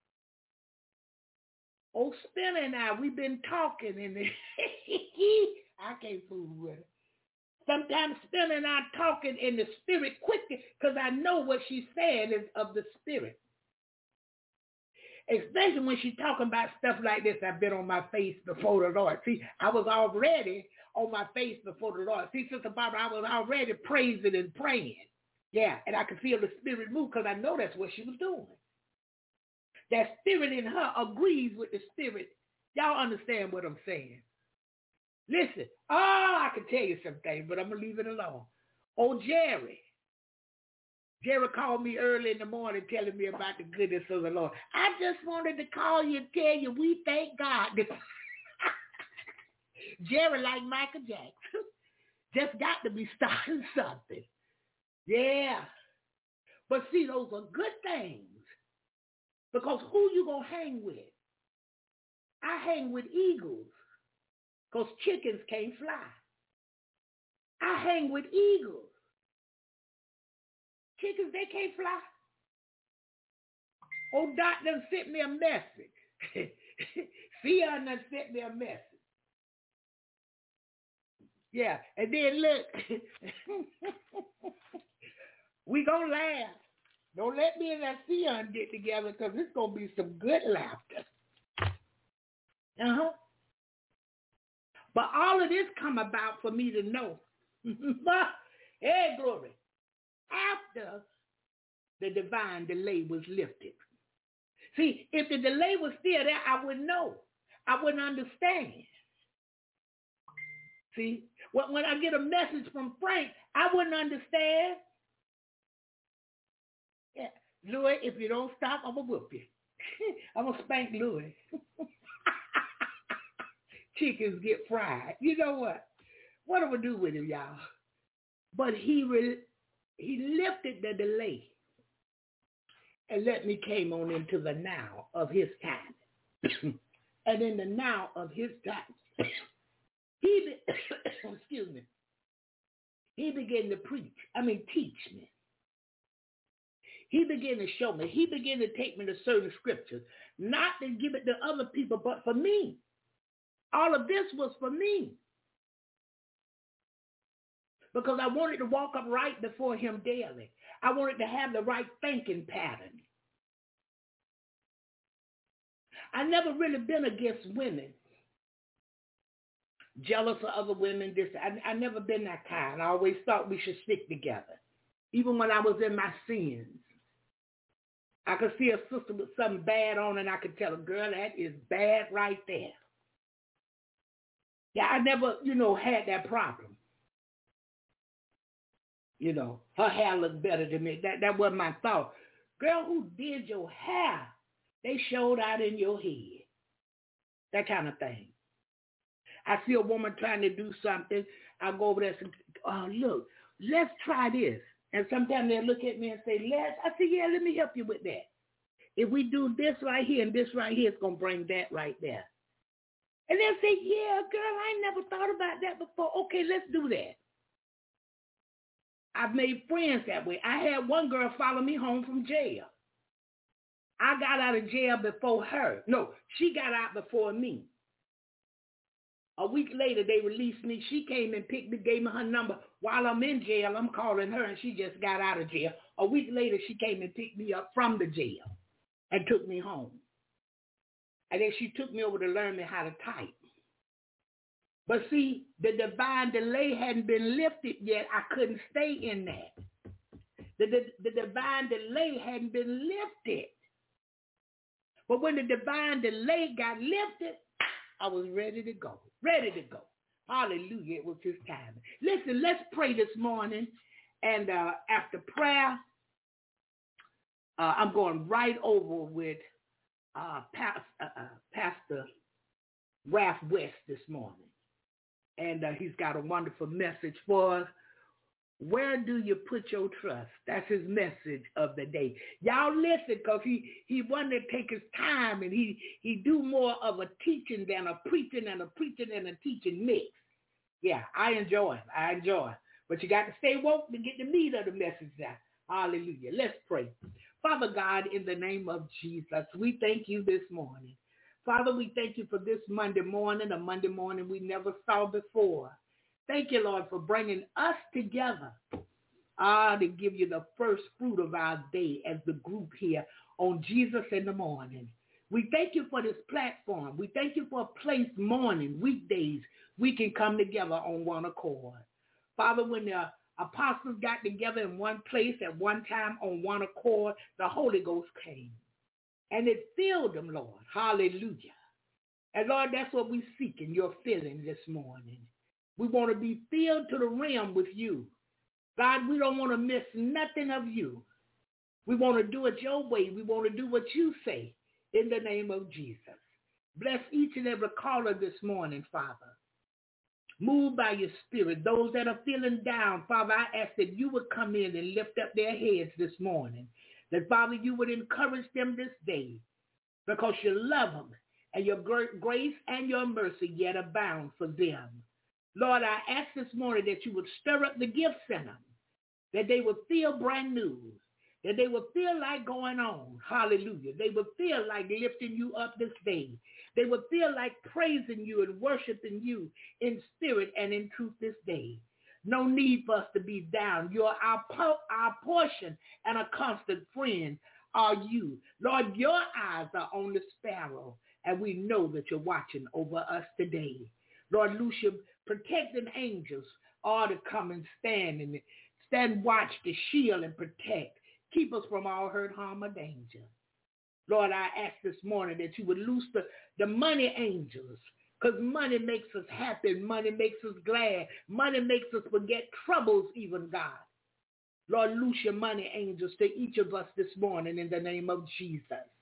Oh, Spinner and I, we've been talking, and I can't fool with it. Sometimes Spinner and I talking in the spirit quickly because I know what she's saying is of the spirit. Especially when she's talking about stuff like this. I've been on my face before the Lord. See, I was already on my face before the Lord. See, Sister Barbara, I was already praising and praying. Yeah, and I could feel the spirit move because I know that's what she was doing. That spirit in her agrees with the spirit. Y'all understand what I'm saying? Listen, oh, I can tell you some things, but I'm going to leave it alone. Oh, Jerry. Jerry called me early in the morning telling me about the goodness of the Lord. I just wanted to call you and tell you we thank God. Jerry, like Michael Jackson, just got to be starting something. Yeah. But see, those are good things. Because who you going to hang with? I hang with eagles. Because chickens can't fly. I hang with eagles. Chickens, they can't fly. Old Doc done sent me a message. Sion done sent me a message. Yeah, and then look, we gonna laugh. Don't let me and that Sion get together because it's gonna be some good laughter. Uh-huh. But all of this come about for me to know. Hey, glory. After the divine delay was lifted. See, if the delay was still there, I wouldn't know. I wouldn't understand. See, when I get a message from Frank, I wouldn't understand. Yeah, Louis, if you don't stop, I'm going to whoop you. I'm going to spank Louis. Chickens get fried. You know what? What am I going to do with him, y'all? But he re- he lifted the delay and let me came on into the now of his time. And in the now of his time, he, be- excuse me, he began to preach, I mean teach me. He began to show me. He began to take me to certain scriptures, not to give it to other people, but for me. All of this was for me. Because I wanted to walk up right before him daily. I wanted to have the right thinking pattern. I never really been against women. Jealous of other women. This I, I never been that kind. I always thought we should stick together. Even when I was in my sins. I could see a sister with something bad on and I could tell her, girl, that is bad right there. Yeah, I never, you know, had that problem. You know, her hair looked better than me. That that wasn't my thought. Girl, who did your hair? They showed out in your head. That kind of thing. I see a woman trying to do something. I go over there and say, oh, look, let's try this. And sometimes they'll look at me and say, let's. I say, yeah, let me help you with that. If we do this right here and this right here, it's going to bring that right there. And they'll say, yeah, girl, I never thought about that before. Okay, let's do that. I've made friends that way. I had one girl follow me home from jail. I got out of jail before her. No, she got out before me. A week later, they released me. She came and picked me, gave me her number. While I'm in jail, I'm calling her, and she just got out of jail. A week later, she came and picked me up from the jail and took me home. And then she took me over to learn me how to type. But see, the divine delay hadn't been lifted yet. I couldn't stay in that. The, the, the divine delay hadn't been lifted. But when the divine delay got lifted, I was ready to go. Ready to go. Hallelujah. It was his time. Listen, let's pray this morning. And uh, after prayer, uh, I'm going right over with uh, Pastor, uh, Pastor Ralph West this morning. And uh, he's got a wonderful message for us. Where do you put your trust? That's his message of the day. Y'all listen, because he, he wanted to take his time, and he, he do more of a teaching than a preaching and a preaching and a teaching mix. Yeah, I enjoy it. I enjoy it. But you got to stay woke to get the meat of the message now. Hallelujah. Let's pray. Father God, in the name of Jesus, we thank you this morning. Father, we thank you for this Monday morning, a Monday morning we never saw before. Thank you, Lord, for bringing us together ah, to give you the first fruit of our day as the group here on Jesus in the Morning. We thank you for this platform. We thank you for a place morning, weekdays, we can come together on one accord. Father, when the apostles got together in one place at one time on one accord, the Holy Ghost came. And it filled them, Lord. Hallelujah. And Lord, that's what we seek in your filling this morning. We want to be filled to the rim with you. God, we don't want to miss nothing of you. We want to do it your way. We want to do what you say in the name of Jesus. Bless each and every caller this morning, Father. Move by your spirit. Those that are feeling down, Father, I ask that you would come in and lift up their heads this morning. That, Father, you would encourage them this day because you love them and your grace and your mercy yet abound for them. Lord, I ask this morning that you would stir up the gifts in them, that they would feel brand new, that they would feel like going on. Hallelujah. They would feel like lifting you up this day. They would feel like praising you and worshiping you in spirit and in truth this day. No need for us to be down. You're our, po- our portion and a constant friend are you. Lord, your eyes are on the sparrow, and we know that you're watching over us today. Lord, loose your protecting angels all to come and stand and stand watch to shield and protect. Keep us from all hurt, harm, or danger. Lord, I ask this morning that you would loose the, the money angels, because money makes us happy. Money makes us glad. Money makes us forget troubles even, God. Lord, loose your money angels to each of us this morning in the name of Jesus.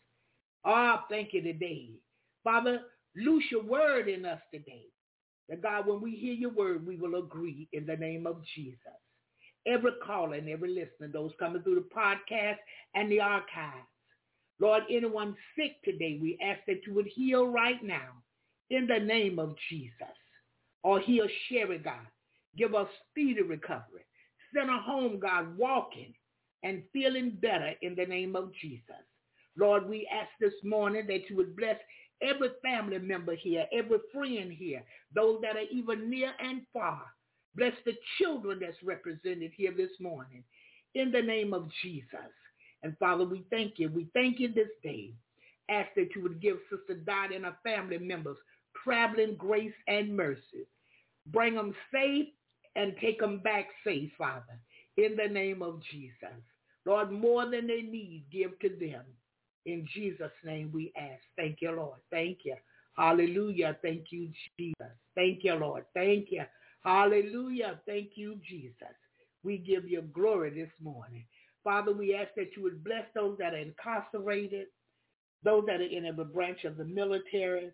Oh, thank you today. Father, loose your word in us today. That God, when we hear your word, we will agree in the name of Jesus. Every caller and every listener, those coming through the podcast and the archives. Lord, anyone sick today, we ask that you would heal right now in the name of Jesus. Or heal Sherry, God. Give us speedy recovery. Send her home, God, walking and feeling better in the name of Jesus. Lord, we ask this morning that you would bless every family member here, every friend here, those that are even near and far. Bless the children that's represented here this morning in the name of Jesus. And Father, we thank you. We thank you this day. Ask that you would give Sister Dottie and her family members traveling grace and mercy. Bring them safe and take them back safe, Father, in the name of Jesus. Lord, more than they need, give to them. In Jesus' name we ask. Thank you, Lord. Thank you. Hallelujah. Thank you, Jesus. Thank you, Lord. Thank you. Hallelujah. Thank you, Jesus. We give you glory this morning. Father, we ask that you would bless those that are incarcerated, those that are in every branch of the military,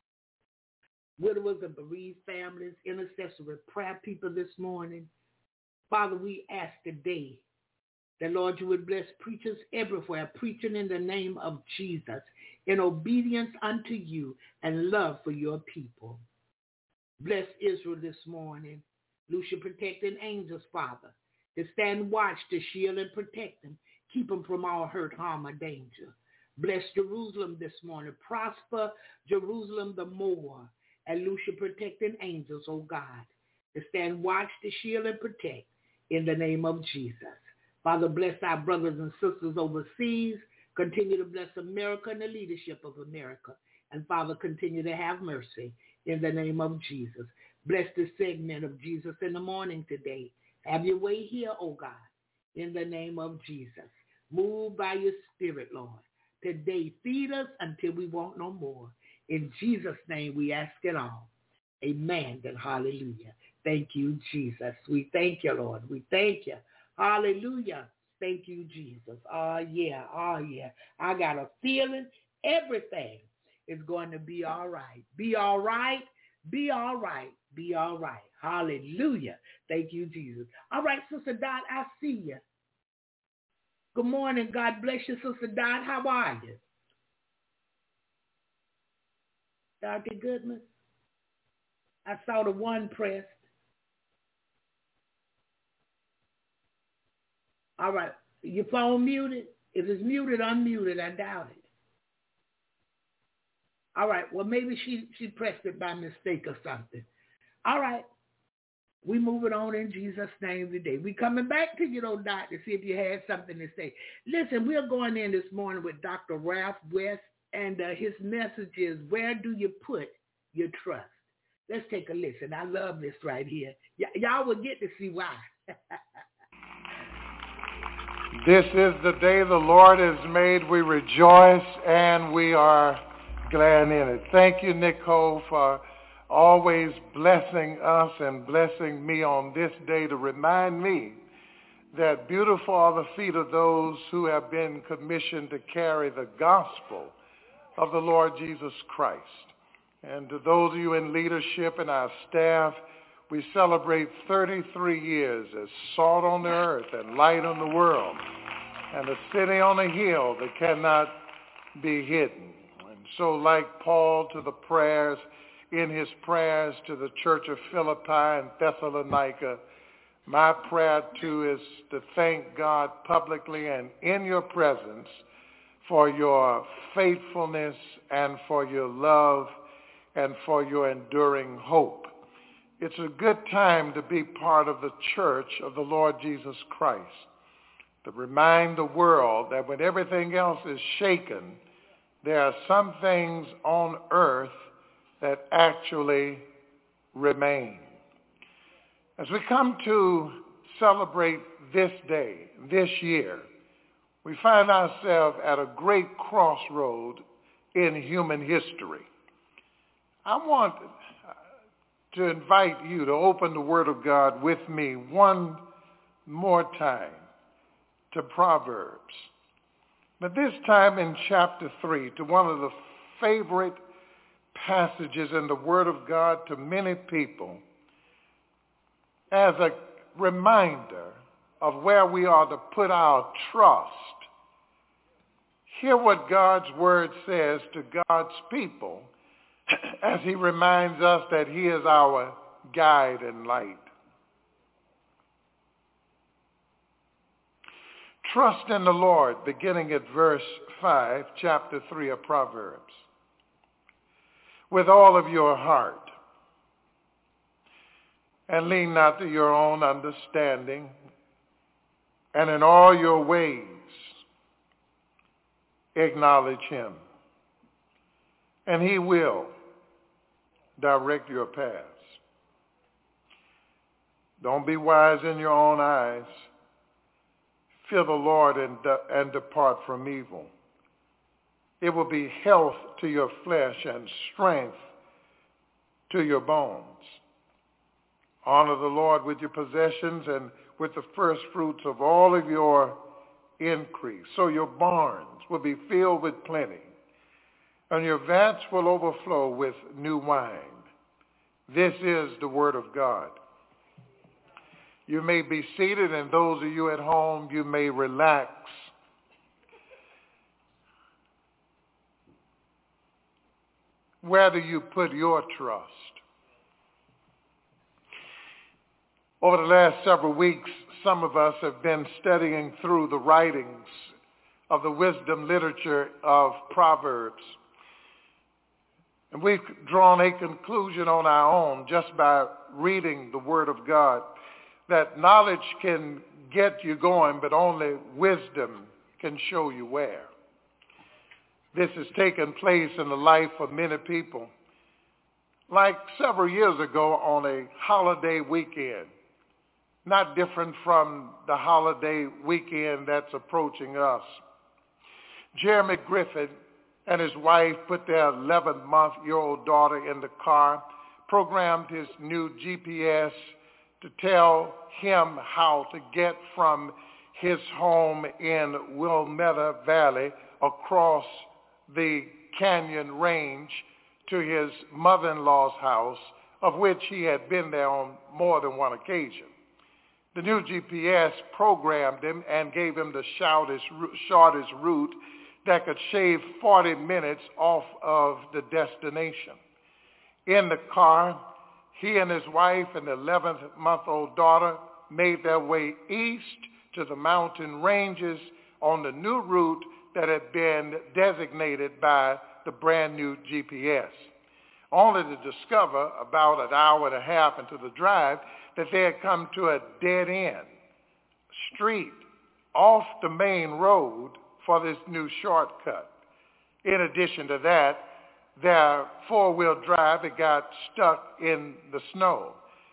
widowers and bereaved families, intercessory prayer people this morning. Father, we ask today that, Lord, you would bless preachers everywhere, preaching in the name of Jesus, in obedience unto you and love for your people. Bless Israel this morning. Loose your protecting angels, Father, to stand watch, to shield and protect them. Keep them from all hurt, harm, or danger. Bless Jerusalem this morning. Prosper Jerusalem the more. And loose your protecting angels, oh God, to stand watch, to shield and protect in the name of Jesus. Father, bless our brothers and sisters overseas. Continue to bless America and the leadership of America. And Father, continue to have mercy in the name of Jesus. Bless this segment of Jesus in the Morning today. Have your way here, oh God, in the name of Jesus. Move by your spirit, Lord. Today, feed us until we want no more. In Jesus' name, we ask it all. Amen and hallelujah. Thank you, Jesus. We thank you, Lord. We thank you. Hallelujah. Thank you, Jesus. Oh, yeah. Oh, yeah. I got a feeling everything is going to be all right. Be all right. Be all right. Be all right. Hallelujah. Thank you, Jesus. All right, Sister Dot, I see you. Good morning. God bless you, Sister Dot. How are you? Doctor Goodman? I saw the one pressed. All right. Your phone muted? If it's muted, unmute it. I doubt it. All right. Well, maybe she, she pressed it by mistake or something. All right. We moving on in Jesus' name today. We coming back to you, though, Doc, to see if you had something to say. Listen, we're going in this morning with Doctor Ralph West, and uh, his message is, where do you put your trust? Let's take a listen. I love this right here. Y- y'all will get to see why. This is the day the Lord has made. We rejoice and we are glad in it. Thank you, Nicole, for always blessing us and blessing me on this day to remind me that beautiful are the feet of those who have been commissioned to carry the gospel of the Lord Jesus Christ. And to those of you in leadership and our staff, we celebrate thirty-three years as salt on the earth and light on the world and a city on a hill that cannot be hidden. And so like Paul to the prayers, in his prayers to the church of Philippi and Thessalonica, my prayer too is to thank God publicly and in your presence for your faithfulness and for your love and for your enduring hope. It's a good time to be part of the church of the Lord Jesus Christ, to remind the world that when everything else is shaken, there are some things on earth that actually remain. As we come to celebrate this day, this year, we find ourselves at a great crossroad in human history. I want to invite you to open the Word of God with me one more time to Proverbs. But this time in chapter three, to one of the favorite passages in the Word of God to many people as a reminder of where we are to put our trust. Hear what God's Word says to God's people as he reminds us that he is our guide and light. Trust in the Lord, beginning at verse five, chapter three of Proverbs. With all of your heart, and lean not to your own understanding, and in all your ways acknowledge him, and he will direct your paths. Don't be wise in your own eyes. Fear the Lord and, de- and depart from evil. It will be health to your flesh and strength to your bones. Honor the Lord with your possessions and with the first fruits of all of your increase. So your barns will be filled with plenty, and your vats will overflow with new wine. This is the word of God. You may be seated, and those of you at home, you may relax. Where do you put your trust? Over the last several weeks, some of us have been studying through the writings of the wisdom literature of Proverbs. And we've drawn a conclusion on our own just by reading the Word of God, that knowledge can get you going, but only wisdom can show you where. This has taken place in the life of many people. like several years ago on a holiday weekend, not different from the holiday weekend that's approaching us. Jeremy Griffin and his wife put their eleven-month-year-old daughter in the car, programmed his new G P S to tell him how to get from his home in Wilmette Valley across the Canyon Range to his mother-in-law's house, of which he had been there on more than one occasion. The new G P S programmed him and gave him the shortest, shortest route that could shave forty minutes off of the destination. In the car, he and his wife and the eleven-month-old daughter made their way east to the mountain ranges on the new route that had been designated by the brand new G P S, only to discover about an hour and a half into the drive that they had come to a dead-end street off the main road for this new shortcut. In addition to that, their four-wheel drive had got stuck in the snow.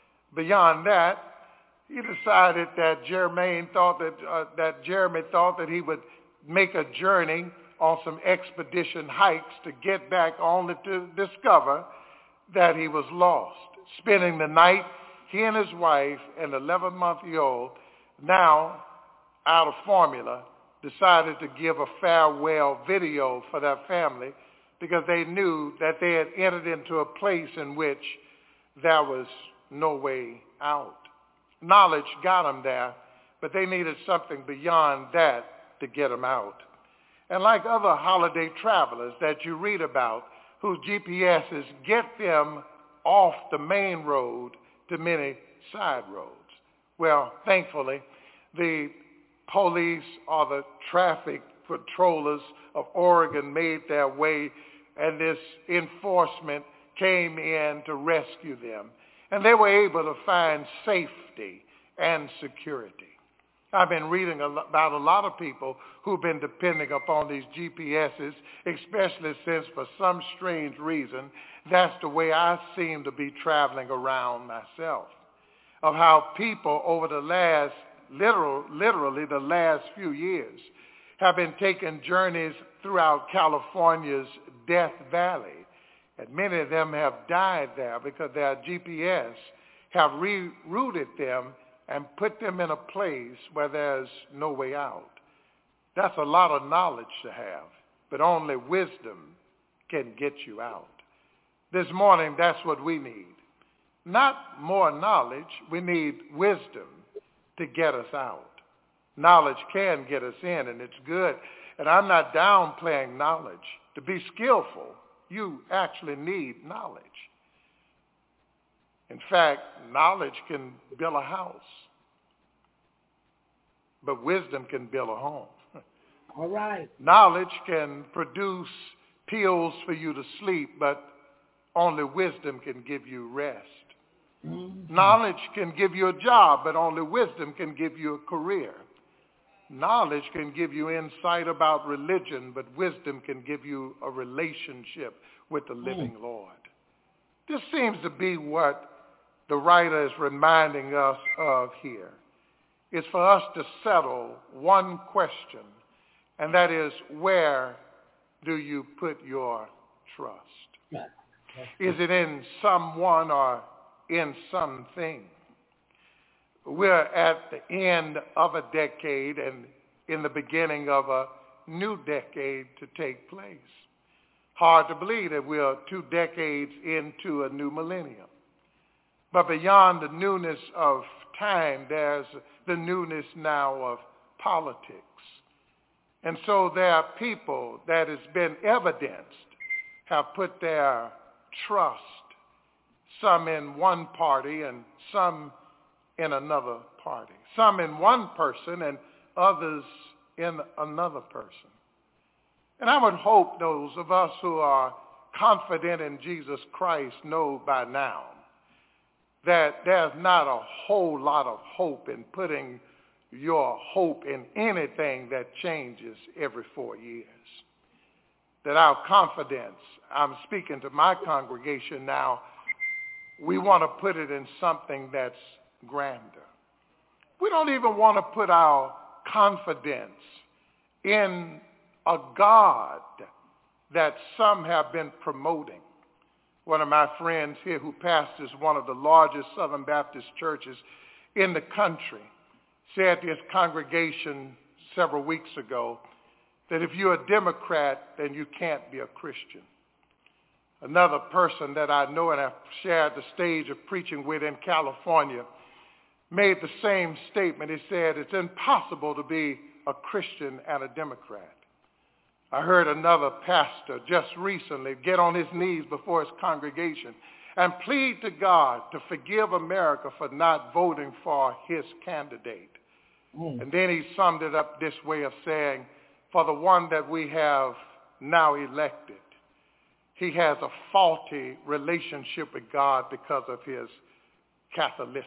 Beyond that, he decided that Jermaine thought that uh, that Jeremy thought that he would make a journey on some expedition hikes to get back, only to discover that he was lost. Spending the night, he and his wife, an eleven-month-old, now out of formula, decided to give a farewell video for their family because they knew that they had entered into a place in which there was no way out. Knowledge got them there, but they needed something beyond that to get them out. And like other holiday travelers that you read about, whose G P Ss get them off the main road to many side roads. Well, thankfully, the police or the traffic patrollers of Oregon made their way, and this enforcement came in to rescue them. And they were able to find safety and security. I've been reading about a lot of people who've been depending upon these G P Ss, especially since for some strange reason, that's the way I seem to be traveling around myself, of how people over the last, literal, literally the last few years, have been taking journeys throughout California's Death Valley. And many of them have died there because their G P S have rerouted them and put them in a place where there's no way out. That's a lot of knowledge to have, but only wisdom can get you out. This morning, that's what we need. Not more knowledge, we need wisdom to get us out. Knowledge can get us in, and it's good. And I'm not downplaying knowledge. To be skillful, you actually need knowledge. In fact, knowledge can build a house, but wisdom can build a home. All right. Knowledge can produce pills for you to sleep, but only wisdom can give you rest. Mm-hmm. Knowledge can give you a job, but only wisdom can give you a career. Knowledge can give you insight about religion, but wisdom can give you a relationship with the living mm. Lord. This seems to be what the writer is reminding us of here. It's for us to settle one question, and that is, where do you put your trust? Yeah. Is it in someone or in something? We're at the end of a decade and in the beginning of a new decade to take place. Hard to believe that we're two decades into a new millennium. But beyond the newness of time, there's the newness now of politics. And so there are people that has been evidenced have put their trust, some in one party and some in another party, some in one person and others in another person. And I would hope those of us who are confident in Jesus Christ know by now that there's not a whole lot of hope in putting your hope in anything that changes every four years. That our confidence, I'm speaking to my congregation now, we want to put it in something that's grander. We don't even want to put our confidence in a God that some have been promoting. One of my friends here who pastors one of the largest Southern Baptist churches in the country said to his congregation several weeks ago that if you're a Democrat, then you can't be a Christian. Another person that I know and have shared the stage of preaching with in California made the same statement. He said it's impossible to be a Christian and a Democrat. I heard another pastor just recently get on his knees before his congregation and plead to God to forgive America for not voting for his candidate. Mm. And then he summed it up this way of saying, for the one that we have now elected, he has a faulty relationship with God because of his Catholicity.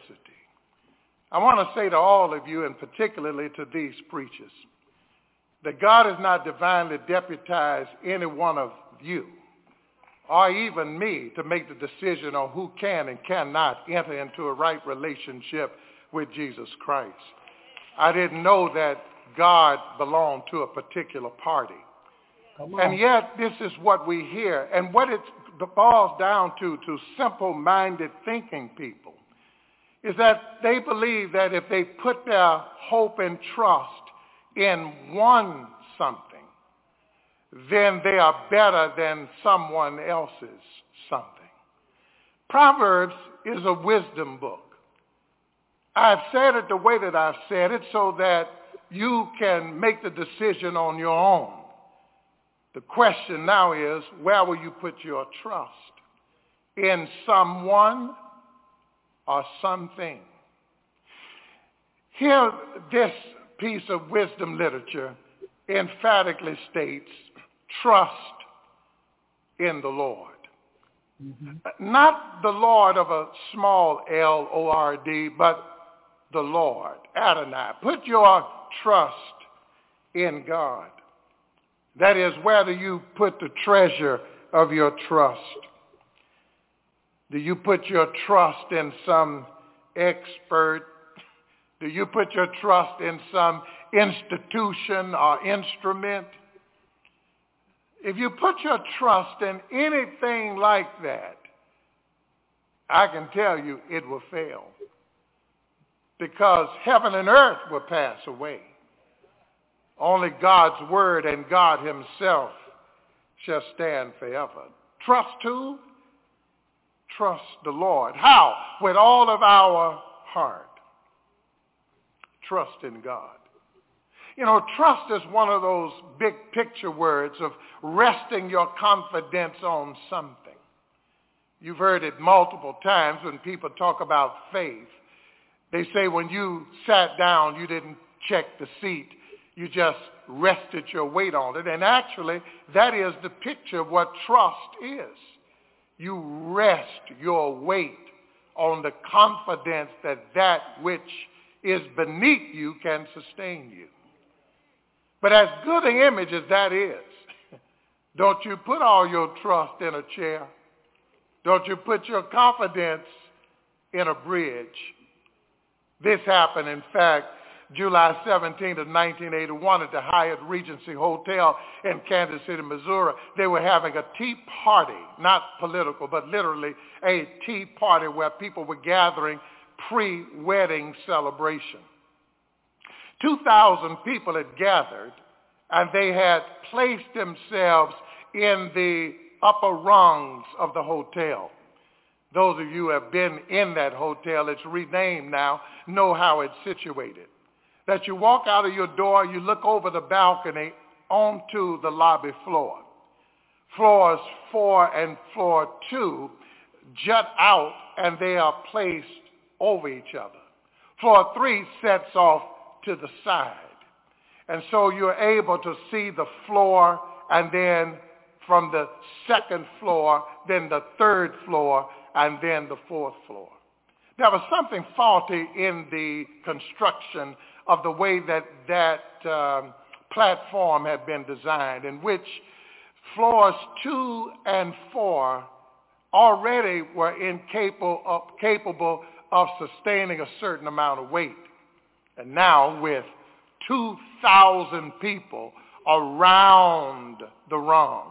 I want to say to all of you, and particularly to these preachers, that God has not divinely deputized any one of you or even me to make the decision on who can and cannot enter into a right relationship with Jesus Christ. I didn't know that God belonged to a particular party. And yet this is what we hear. And what it boils down to, to simple-minded thinking people, is that they believe that if they put their hope and trust in one something, then they are better than someone else's something. Proverbs is a wisdom book. I've said it the way that I've said it so that you can make the decision on your own. The question now is, where will you put your trust? In someone or something? Here, this piece of wisdom literature emphatically states, trust in the Lord. Mm-hmm. Not the Lord of a small L O R D, but the Lord, Adonai. Put your trust in God. That is, where do you put the treasure of your trust? Do you put your trust in some expert? Do you put your trust in some institution or instrument? If you put your trust in anything like that, I can tell you it will fail. Because heaven and earth will pass away. Only God's word and God himself shall stand forever. Trust who? Trust the Lord. How? With all of our heart. Trust in God. You know, trust is one of those big picture words of resting your confidence on something. You've heard it multiple times when people talk about faith. They say when you sat down, you didn't check the seat. You just rested your weight on it. And actually, that is the picture of what trust is. You rest your weight on the confidence that that which is beneath you can sustain you. But as good an image as that is, don't you put all your trust in a chair. Don't you put your confidence in a bridge. This happened, in fact, July seventeenth of nineteen eighty-one at the Hyatt Regency Hotel in Kansas City, Missouri. They were having a tea party, not political, but literally a tea party where people were gathering pre-wedding celebration. two thousand people had gathered, and they had placed themselves in the upper rungs of the hotel. Those of you who have been in that hotel, it's renamed now, know how it's situated. That you walk out of your door, you look over the balcony onto the lobby floor. Floors four and floor two jut out, and they are placed over each other. Floor three sets off to the side. And so you're able to see the floor, and then from the second floor, then the third floor, and then the fourth floor. There was something faulty in the construction of the way that that um, platform had been designed, in which floors two and four already were incapable of, capable of sustaining a certain amount of weight. And now with two thousand people around the rung,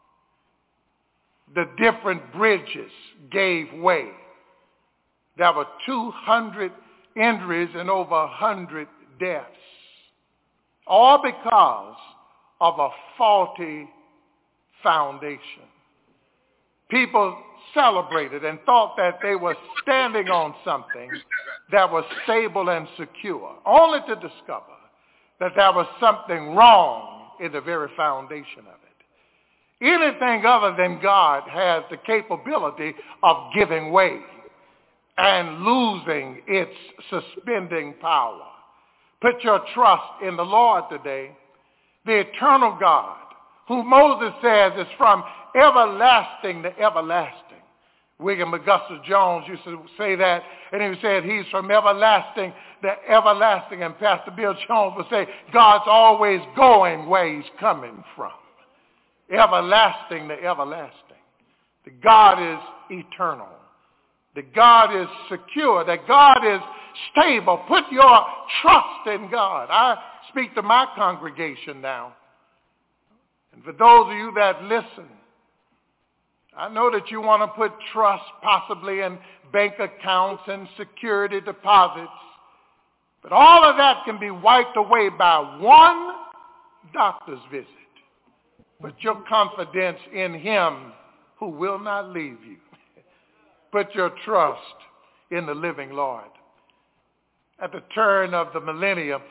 the different bridges gave way. There were two hundred injuries and over one hundred deaths, all because of a faulty foundation. People celebrated and thought that they were standing on something that was stable and secure, only to discover that there was something wrong in the very foundation of it. Anything other than God has the capability of giving way and losing its suspending power. Put your trust in the Lord today, the eternal God, who Moses says is from everlasting to everlasting. William Augusta Jones used to say that, and he said he's from everlasting to everlasting, and Pastor Bill Jones would say God's always going where he's coming from. Everlasting to everlasting. That God is eternal. That God is secure. That God is stable. Put your trust in God. I speak to my congregation now. And for those of you that listen, I know that you want to put trust possibly in bank accounts and security deposits, but all of that can be wiped away by one doctor's visit. Put your confidence in him who will not leave you. Put your trust in the living Lord. At the turn of the millennium,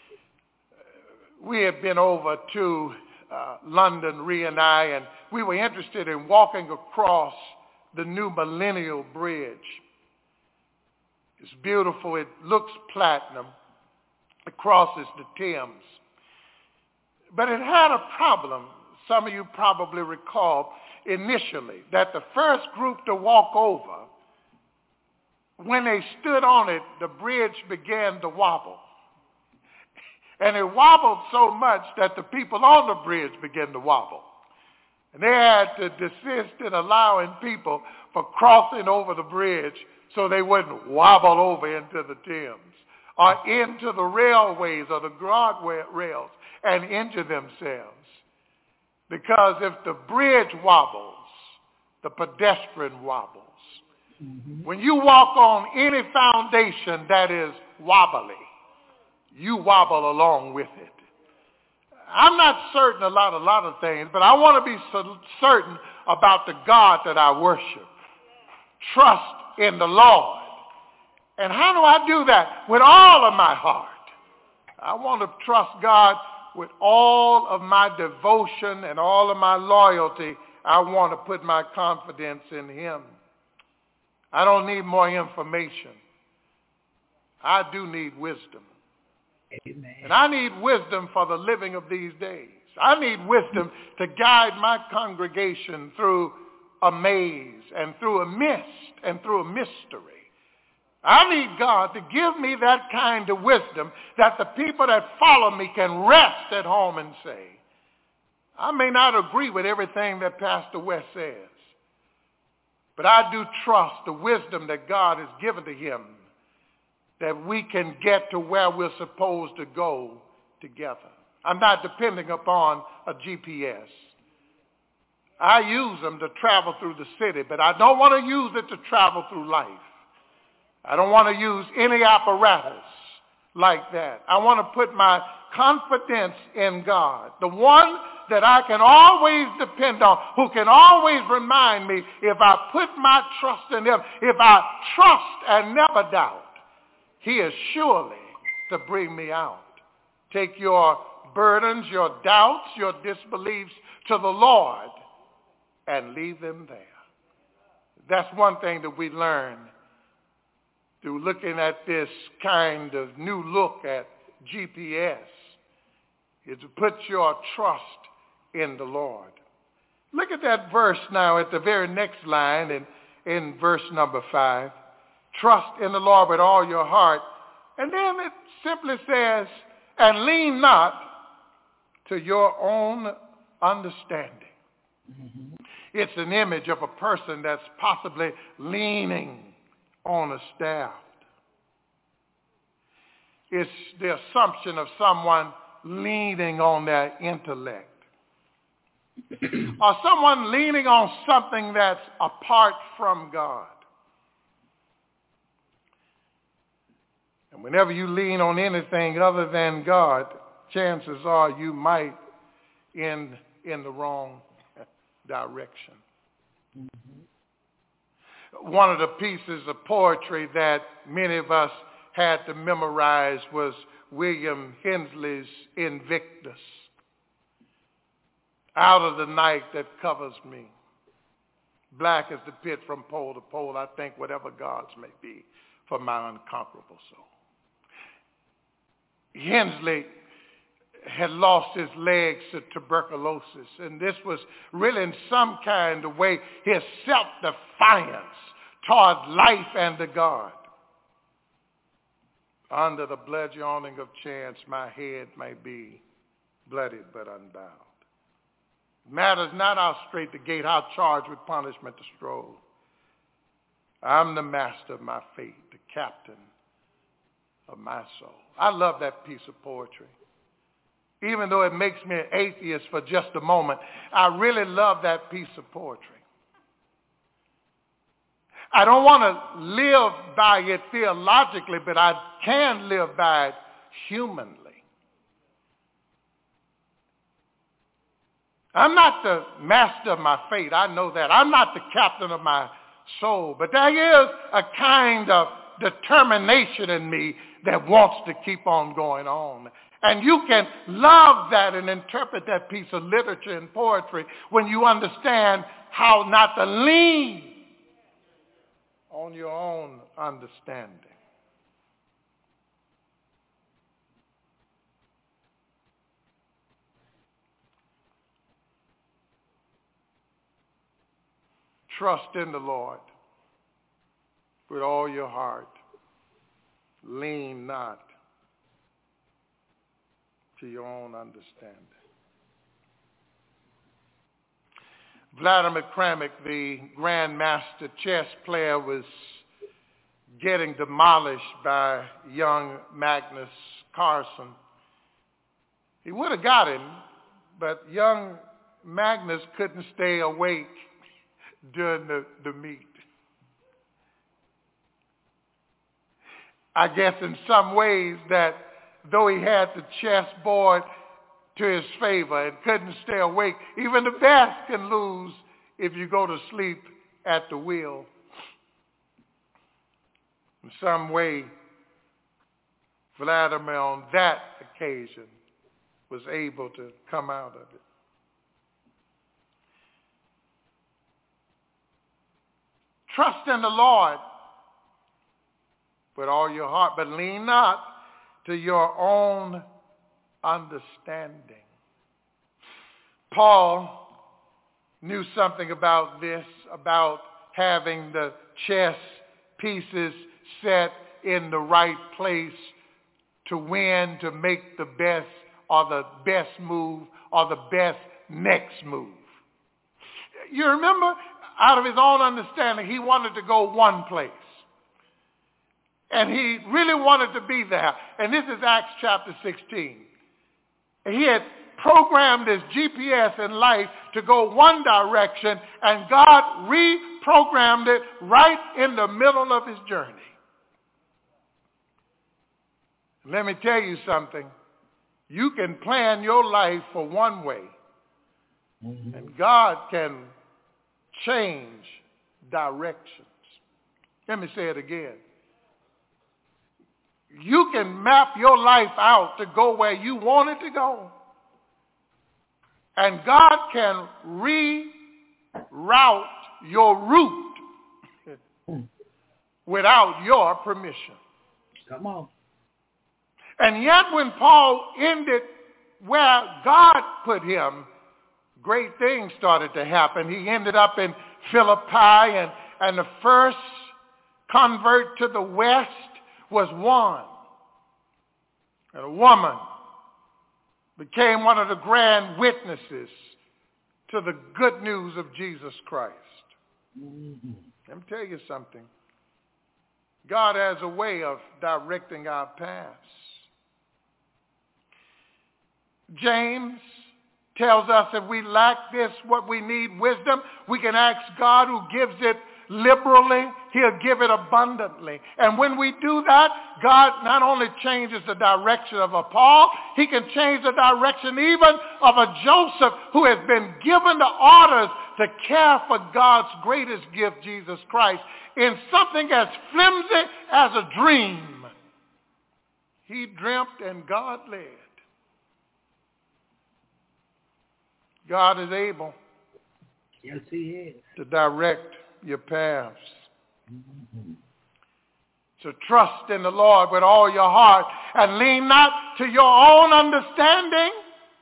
we had been over to uh, London, Rhea and I, and we were interested in walking across the new Millennial Bridge. It's beautiful. It looks platinum. It crosses the Thames. But it had a problem. Some of you probably recall initially that the first group to walk over, when they stood on it, the bridge began to wobble. And it wobbled so much that the people on the bridge began to wobble. And they had to desist in allowing people for crossing over the bridge so they wouldn't wobble over into the Thames or into the railways or the guardrails and injure themselves. Because if the bridge wobbles, the pedestrian wobbles. Mm-hmm. When you walk on any foundation that is wobbly, you wobble along with it. I'm not certain about a lot of things, but I want to be so certain about the God that I worship. Trust in the Lord. And how do I do that? With all of my heart. I want to trust God with all of my devotion and all of my loyalty. I want to put my confidence in him. I don't need more information. I do need wisdom. Amen. And I need wisdom for the living of these days. I need wisdom to guide my congregation through a maze and through a mist and through a mystery. I need God to give me that kind of wisdom that the people that follow me can rest at home and say, I may not agree with everything that Pastor West says, but I do trust the wisdom that God has given to him, that we can get to where we're supposed to go together. I'm not depending upon a G P S. I use them to travel through the city, but I don't want to use it to travel through life. I don't want to use any apparatus like that. I want to put my confidence in God, the one that I can always depend on, who can always remind me if I put my trust in him, if I trust and never doubt, he is surely to bring me out. Take your burdens, your doubts, your disbeliefs to the Lord and leave them there. That's one thing that we learn through looking at this kind of new look at G P S, is to put your trust in the Lord. Look at that verse now at the very next line in, in verse number five. Trust in the Lord with all your heart. And then it simply says, and lean not to your own understanding. Mm-hmm. It's an image of a person that's possibly leaning on a staff. It's the assumption of someone leaning on their intellect. Or someone leaning on something that's apart from God. And whenever you lean on anything other than God, chances are you might end in the wrong direction. Mm-hmm. One of the pieces of poetry that many of us had to memorize was William Henley's Invictus. Out of the night that covers me, black as the pit from pole to pole, I think whatever gods may be for my unconquerable soul. Henley had lost his legs to tuberculosis, and this was really in some kind of way his self-defiance toward life and to God. Under the blood yawning of chance, my head may be bloodied but unbowed. Matters not how straight the gate, how charged with punishment to stroll. I'm the master of my fate, the captain of my soul. I love that piece of poetry. Even though it makes me an atheist for just a moment, I really love that piece of poetry. I don't want to live by it theologically, but I can live by it humanly. I'm not the master of my fate. I know that. I'm not the captain of my soul. But there is a kind of determination in me that wants to keep on going on. And you can love that and interpret that piece of literature and poetry when you understand how not to lean on your own understanding. Trust in the Lord with all your heart. Lean not to your own understanding. Vladimir Kramnik, the grandmaster chess player, was getting demolished by young Magnus Carlsen. He would have got him, but young Magnus couldn't stay awake during the, the meet. I guess in some ways that though he had the chessboard to his favor and couldn't stay awake, even the best can lose if you go to sleep at the wheel. In some way, Vladimir on that occasion was able to come out of it. Trust in the Lord with all your heart, but lean not to your own understanding. Paul knew something about this, about having the chess pieces set in the right place to win, to make the best or the best move or the best next move. You remember, out of his own understanding, he wanted to go one place. And he really wanted to be there. And this is Acts chapter sixteen. He had programmed his G P S in life to go one direction, and God reprogrammed it right in the middle of his journey. Let me tell you something. You can plan your life for one way, mm-hmm. and God can change directions. Let me say it again. You can map your life out to go where you want it to go. And God can reroute your route without your permission. Come on. And yet when Paul ended where God put him, great things started to happen. He ended up in Philippi, and, and the first convert to the West was one. And a woman became one of the grand witnesses to the good news of Jesus Christ. Mm-hmm. Let me tell you something. God has a way of directing our paths. James tells us if we lack this, what we need, wisdom, we can ask God who gives it liberally. He'll give it abundantly. And when we do that, God not only changes the direction of a Paul, he can change the direction even of a Joseph who has been given the orders to care for God's greatest gift, Jesus Christ, in something as flimsy as a dream. He dreamt and God led. God is able Yes, he is. to direct your paths. Mm-hmm. So trust in the Lord with all your heart and lean not to your own understanding.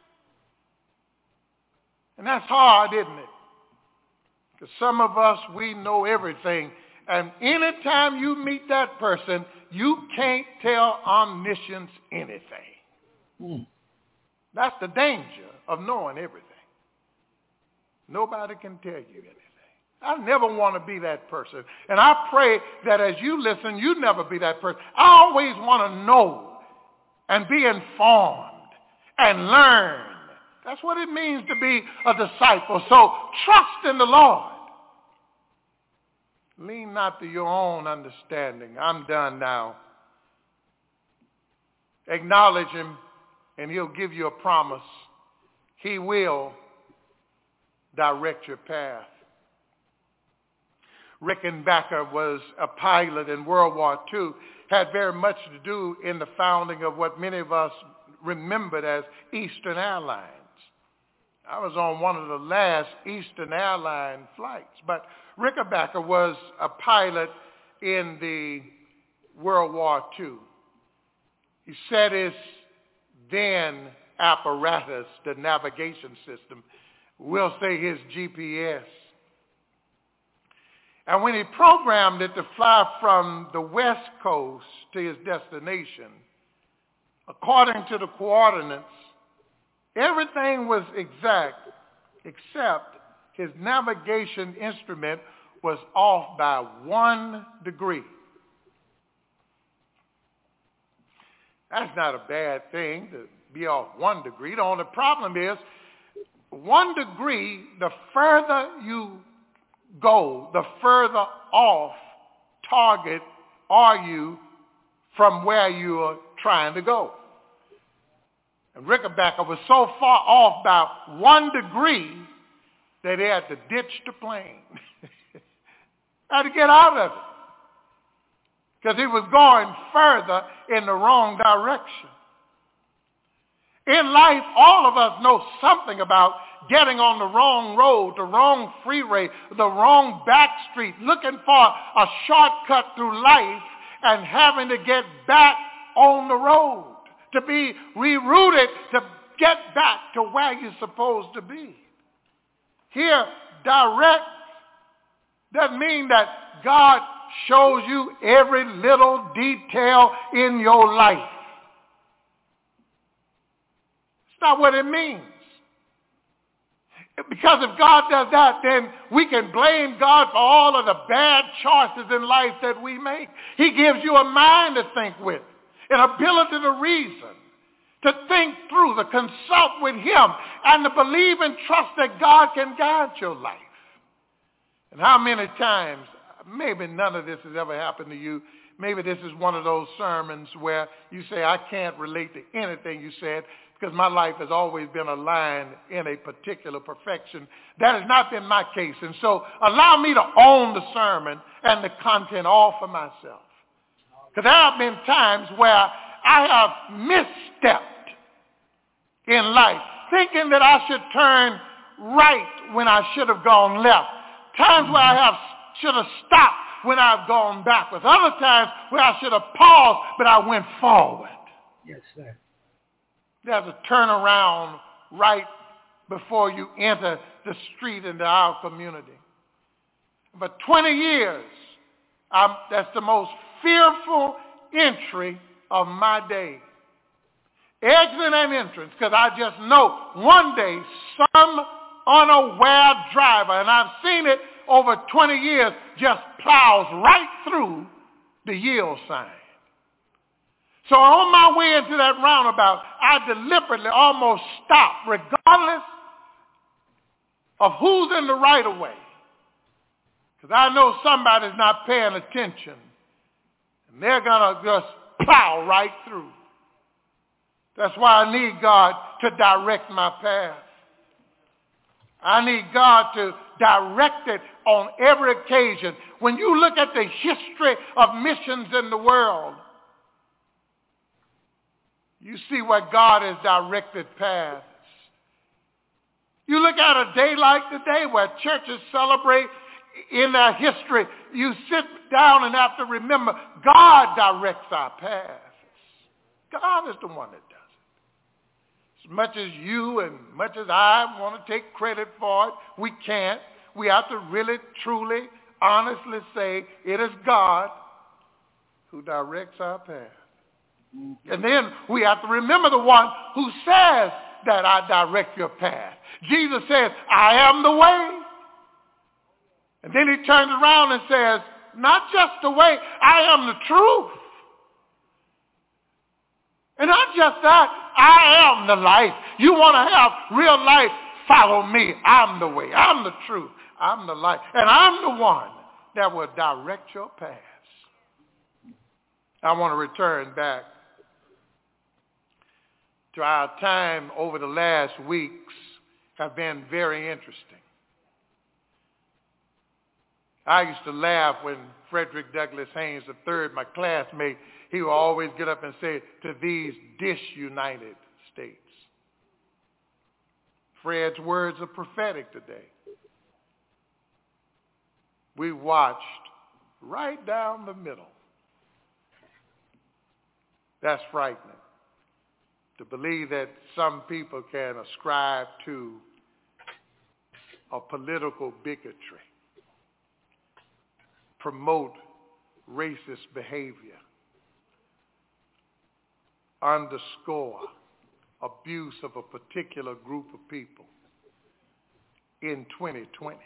And that's hard, isn't it? Because some of us, we know everything. And anytime you meet that person, you can't tell omniscience anything. Mm. That's the danger of knowing everything. Nobody can tell you anything. I never want to be that person. And I pray that as you listen, you never be that person. I always want to know and be informed and learn. That's what it means to be a disciple. So trust in the Lord. Lean not to your own understanding. I'm done now. Acknowledge him and he'll give you a promise. He will direct your path. Rickenbacker was a pilot in World War Two, had very much to do in the founding of what many of us remembered as Eastern Airlines. I was on one of the last Eastern Airline flights, but Rickenbacker was a pilot in the World War Two. He set his then apparatus, the navigation system, we'll say his G P S. And when he programmed it to fly from the west coast to his destination, according to the coordinates, everything was exact except his navigation instrument was off by one degree. That's not a bad thing to be off one degree. The only problem is one degree, the further you go, the further off target are you from where you are trying to go. And Rickenbacker was so far off by one degree that he had to ditch the plane. Had to get out of it because he was going further in the wrong direction. In life, all of us know something about getting on the wrong road, the wrong freeway, the wrong back street, looking for a shortcut through life and having to get back on the road, to be rerouted, to get back to where you're supposed to be. Here, direct doesn't mean that God shows you every little detail in your life. It's not what it means. Because if God does that, then we can blame God for all of the bad choices in life that we make. He gives you a mind to think with, an ability to reason, to think through, to consult with him, and to believe and trust that God can guide your life. And how many times, maybe none of this has ever happened to you, maybe this is one of those sermons where you say, I can't relate to anything you said, because my life has always been aligned in a particular perfection. That has not been my case. And so allow me to own the sermon and the content all for myself. Because there have been times where I have misstepped in life, thinking that I should turn right when I should have gone left. Times where I have should have stopped when I've gone backwards. Other times where I should have paused, but I went forward. Yes, sir. There's a turnaround right before you enter the street into our community. For twenty years, I'm, that's the most fearful entry of my day. Exit and entrance, because I just know one day some unaware driver, and I've seen it over twenty years, just plows right through the yield sign. So on my way into that roundabout, I deliberately almost stopped, regardless of who's in the right of way. Because I know somebody's not paying attention, and they're going to just plow right through. That's why I need God to direct my path. I need God to direct it on every occasion. When you look at the history of missions in the world, you see where God has directed paths. You look at a day like today where churches celebrate in their history. You sit down and have to remember God directs our paths. God is the one that does it. As much as you and much as I want to take credit for it, we can't. We have to really, truly, honestly say it is God who directs our path. And then we have to remember the one who says that I direct your path. Jesus says, I am the way. And then he turns around and says, not just the way, I am the truth. And not just that, I am the life. You want to have real life, follow me. I'm the way. I'm the truth. I'm the life. And I'm the one that will direct your paths. I want to return back to our time over the last weeks have been very interesting. I used to laugh when Frederick Douglass Haynes the third, my classmate, he would always get up and say, to these disunited states. Fred's words are prophetic today. We watched right down the middle. That's frightening. To believe that some people can ascribe to a political bigotry, promote racist behavior, underscore abuse of a particular group of people in twenty twenty.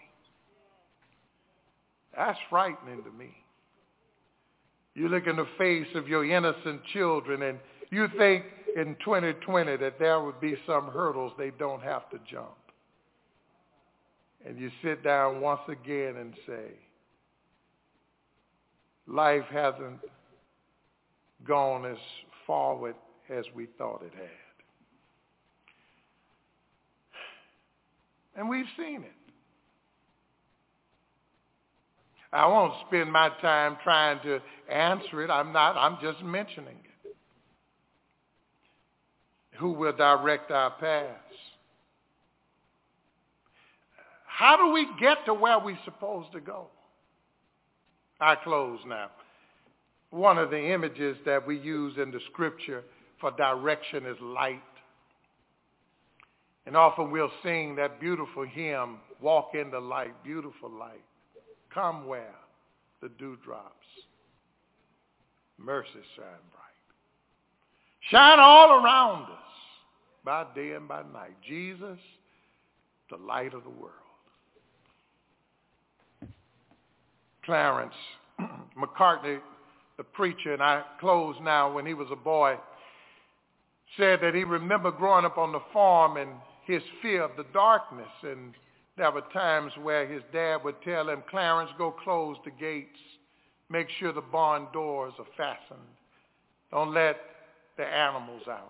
That's frightening to me. You look in the face of your innocent children and you think in twenty twenty that there would be some hurdles they don't have to jump. And you sit down once again and say, life hasn't gone as forward as we thought it had. And we've seen it. I won't spend my time trying to answer it. I'm not. I'm just mentioning it. Who will direct our paths? How do we get to where we're supposed to go? I close now. One of the images that we use in the scripture for direction is light. And often we'll sing that beautiful hymn, walk in the light, beautiful light. Come where the dewdrops, mercy shine bright. Shine all around us by day and by night. Jesus, the light of the world. Clarence McCartney, the preacher, and I close now, when he was a boy, said that he remembered growing up on the farm and his fear of the darkness. And there were times where his dad would tell him, Clarence, go close the gates. Make sure the barn doors are fastened. Don't let the animals out.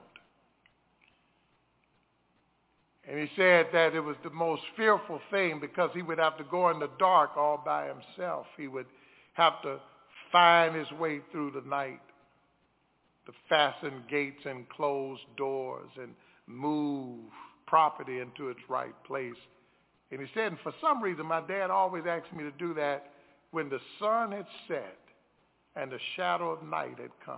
And he said that it was the most fearful thing because he would have to go in the dark all by himself. He would have to find his way through the night, to fasten gates and close doors and move property into its right place. And he said, and for some reason, my dad always asked me to do that when the sun had set and the shadow of night had come.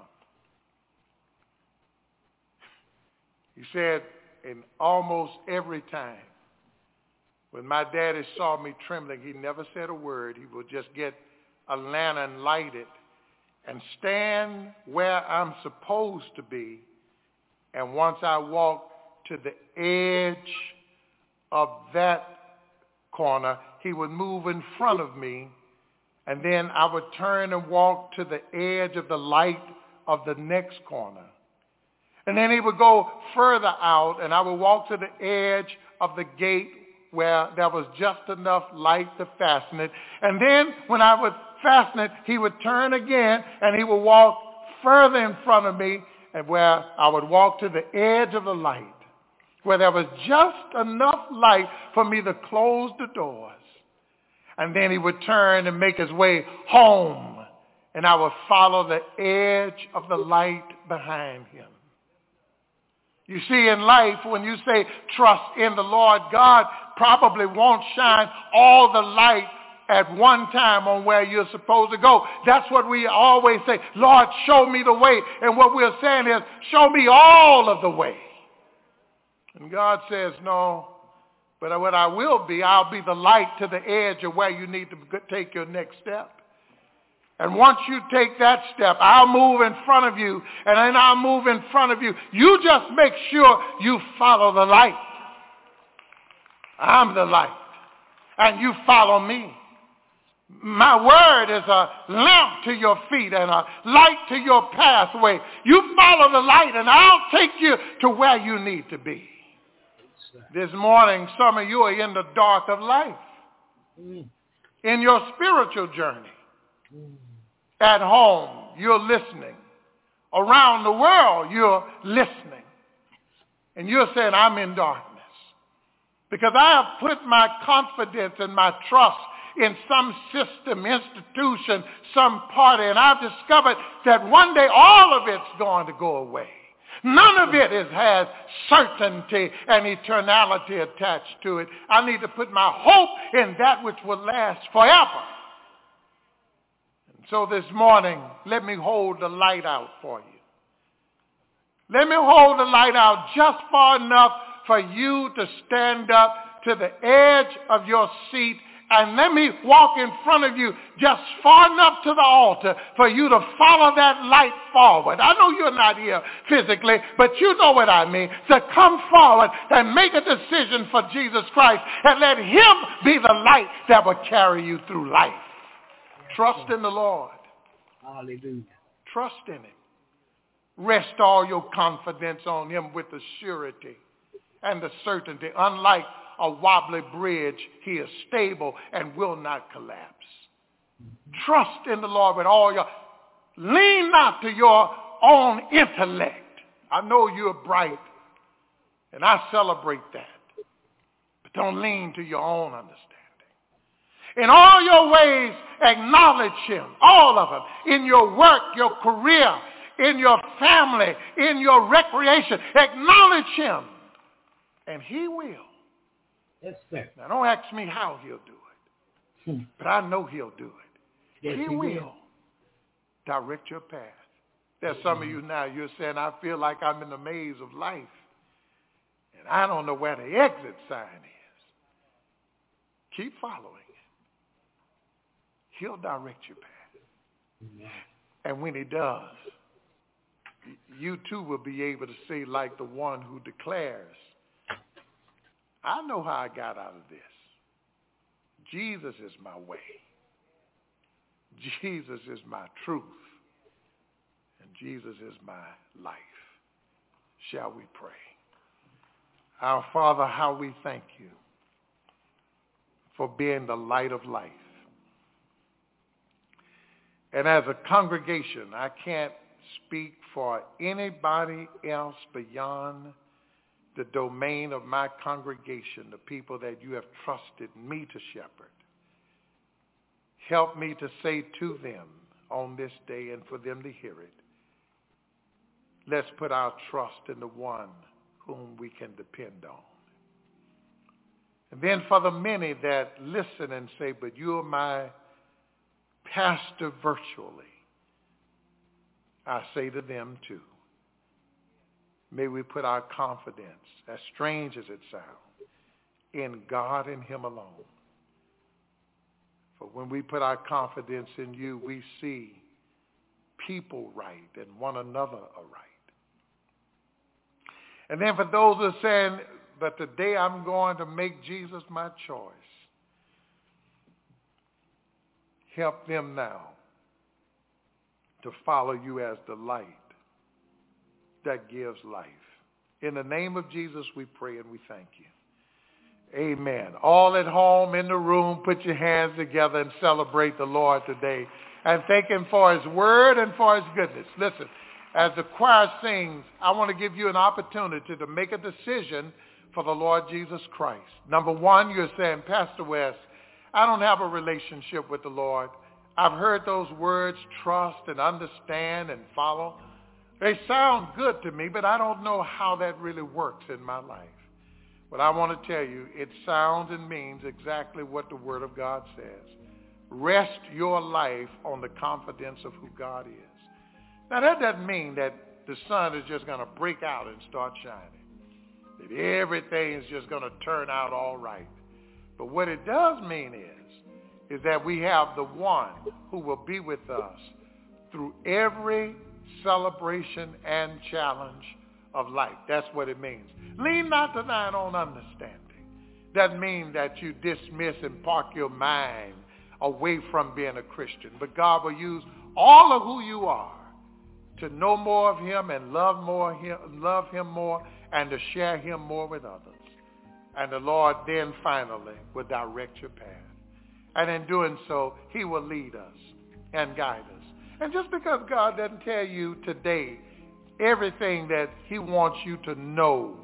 He said, and almost every time, when my daddy saw me trembling, he never said a word. He would just get a lantern lighted and stand where I'm supposed to be. And once I walked to the edge of that corner, he would move in front of me, and then I would turn and walk to the edge of the light of the next corner. And then he would go further out, and I would walk to the edge of the gate where there was just enough light to fasten it. And then when I would fasten it, he would turn again, and he would walk further in front of me, and where I would walk to the edge of the light, where there was just enough light for me to close the doors. And then he would turn and make his way home, and I would follow the edge of the light behind him. You see, in life, when you say trust in the Lord, God probably won't shine all the light at one time on where you're supposed to go. That's what we always say, Lord, show me the way. And what we're saying is, show me all of the way. And God says, no, but what I will be, I'll be the light to the edge of where you need to take your next step. And once you take that step, I'll move in front of you, and then I'll move in front of you. You just make sure you follow the light. I'm the light, and you follow me. My word is a lamp to your feet and a light to your pathway. You follow the light, and I'll take you to where you need to be. This morning, some of you are in the dark of life, in your spiritual journey. At home, you're listening. Around the world, you're listening. And you're saying, I'm in darkness. Because I have put my confidence and my trust in some system, institution, some party, and I've discovered that one day all of it's going to go away. None of it is, has certainty and eternality attached to it. I need to put my hope in that which will last forever. And so this morning, let me hold the light out for you. Let me hold the light out just far enough for you to stand up to the edge of your seat, and let me walk in front of you just far enough to the altar for you to follow that light forward. I know you're not here physically, but you know what I mean. To come forward and make a decision for Jesus Christ and let him be the light that will carry you through life. Trust in the Lord. Hallelujah. Trust in him. Rest all your confidence on him with the surety and the certainty. Unlike a wobbly bridge, he is stable and will not collapse. Trust in the Lord with all your... Lean not to your own intellect. I know you're bright, and I celebrate that. But don't lean to your own understanding. In all your ways, acknowledge him, all of them. In your work, your career, in your family, in your recreation, acknowledge him, and he will. Yes, sir. Now, don't ask me how he'll do it, but I know he'll do it. Yes, he, he will. will. Direct your path. There's some of you now, you're saying, I feel like I'm in the maze of life, and I don't know where the exit sign is. Keep following. He'll direct your path. Amen. And when he does, you too will be able to say like the one who declares, I know how I got out of this. Jesus is my way. Jesus is my truth. And Jesus is my life. Shall we pray? Our Father, how we thank you for being the light of life. And as a congregation, I can't speak for anybody else beyond the domain of my congregation, the people that you have trusted me to shepherd. Help me to say to them on this day and for them to hear it, let's put our trust in the one whom we can depend on. And then for the many that listen and say, but you're my pastor virtually, I say to them too, may we put our confidence, as strange as it sounds, in God and him alone. For when we put our confidence in you, we see people right and one another aright. And then for those who are saying, but today I'm going to make Jesus my choice, Help them now to follow you as the light that gives life. In the name of Jesus, we pray and we thank you. Amen. All at home in the room, put your hands together and celebrate the Lord today. And thank him for his word and for his goodness. Listen, as the choir sings, I want to give you an opportunity to make a decision for the Lord Jesus Christ. Number one, you're saying, Pastor West, I don't have a relationship with the Lord. I've heard those words, trust and understand and follow. They sound good to me, but I don't know how that really works in my life. But I want to tell you, it sounds and means exactly what the Word of God says. Rest your life on the confidence of who God is. Now, that doesn't mean that the sun is just going to break out and start shining, that everything is just going to turn out all right. But what it does mean is, is that we have the one who will be with us through every celebration and challenge of life. That's what it means. Lean not to thine own understanding. Doesn't mean that you dismiss and park your mind away from being a Christian. But God will use all of who you are to know more of him and love more him, love him more and to share him more with others. And the Lord then finally will direct your path. And in doing so, he will lead us and guide us. And just because God doesn't tell you today everything that he wants you to know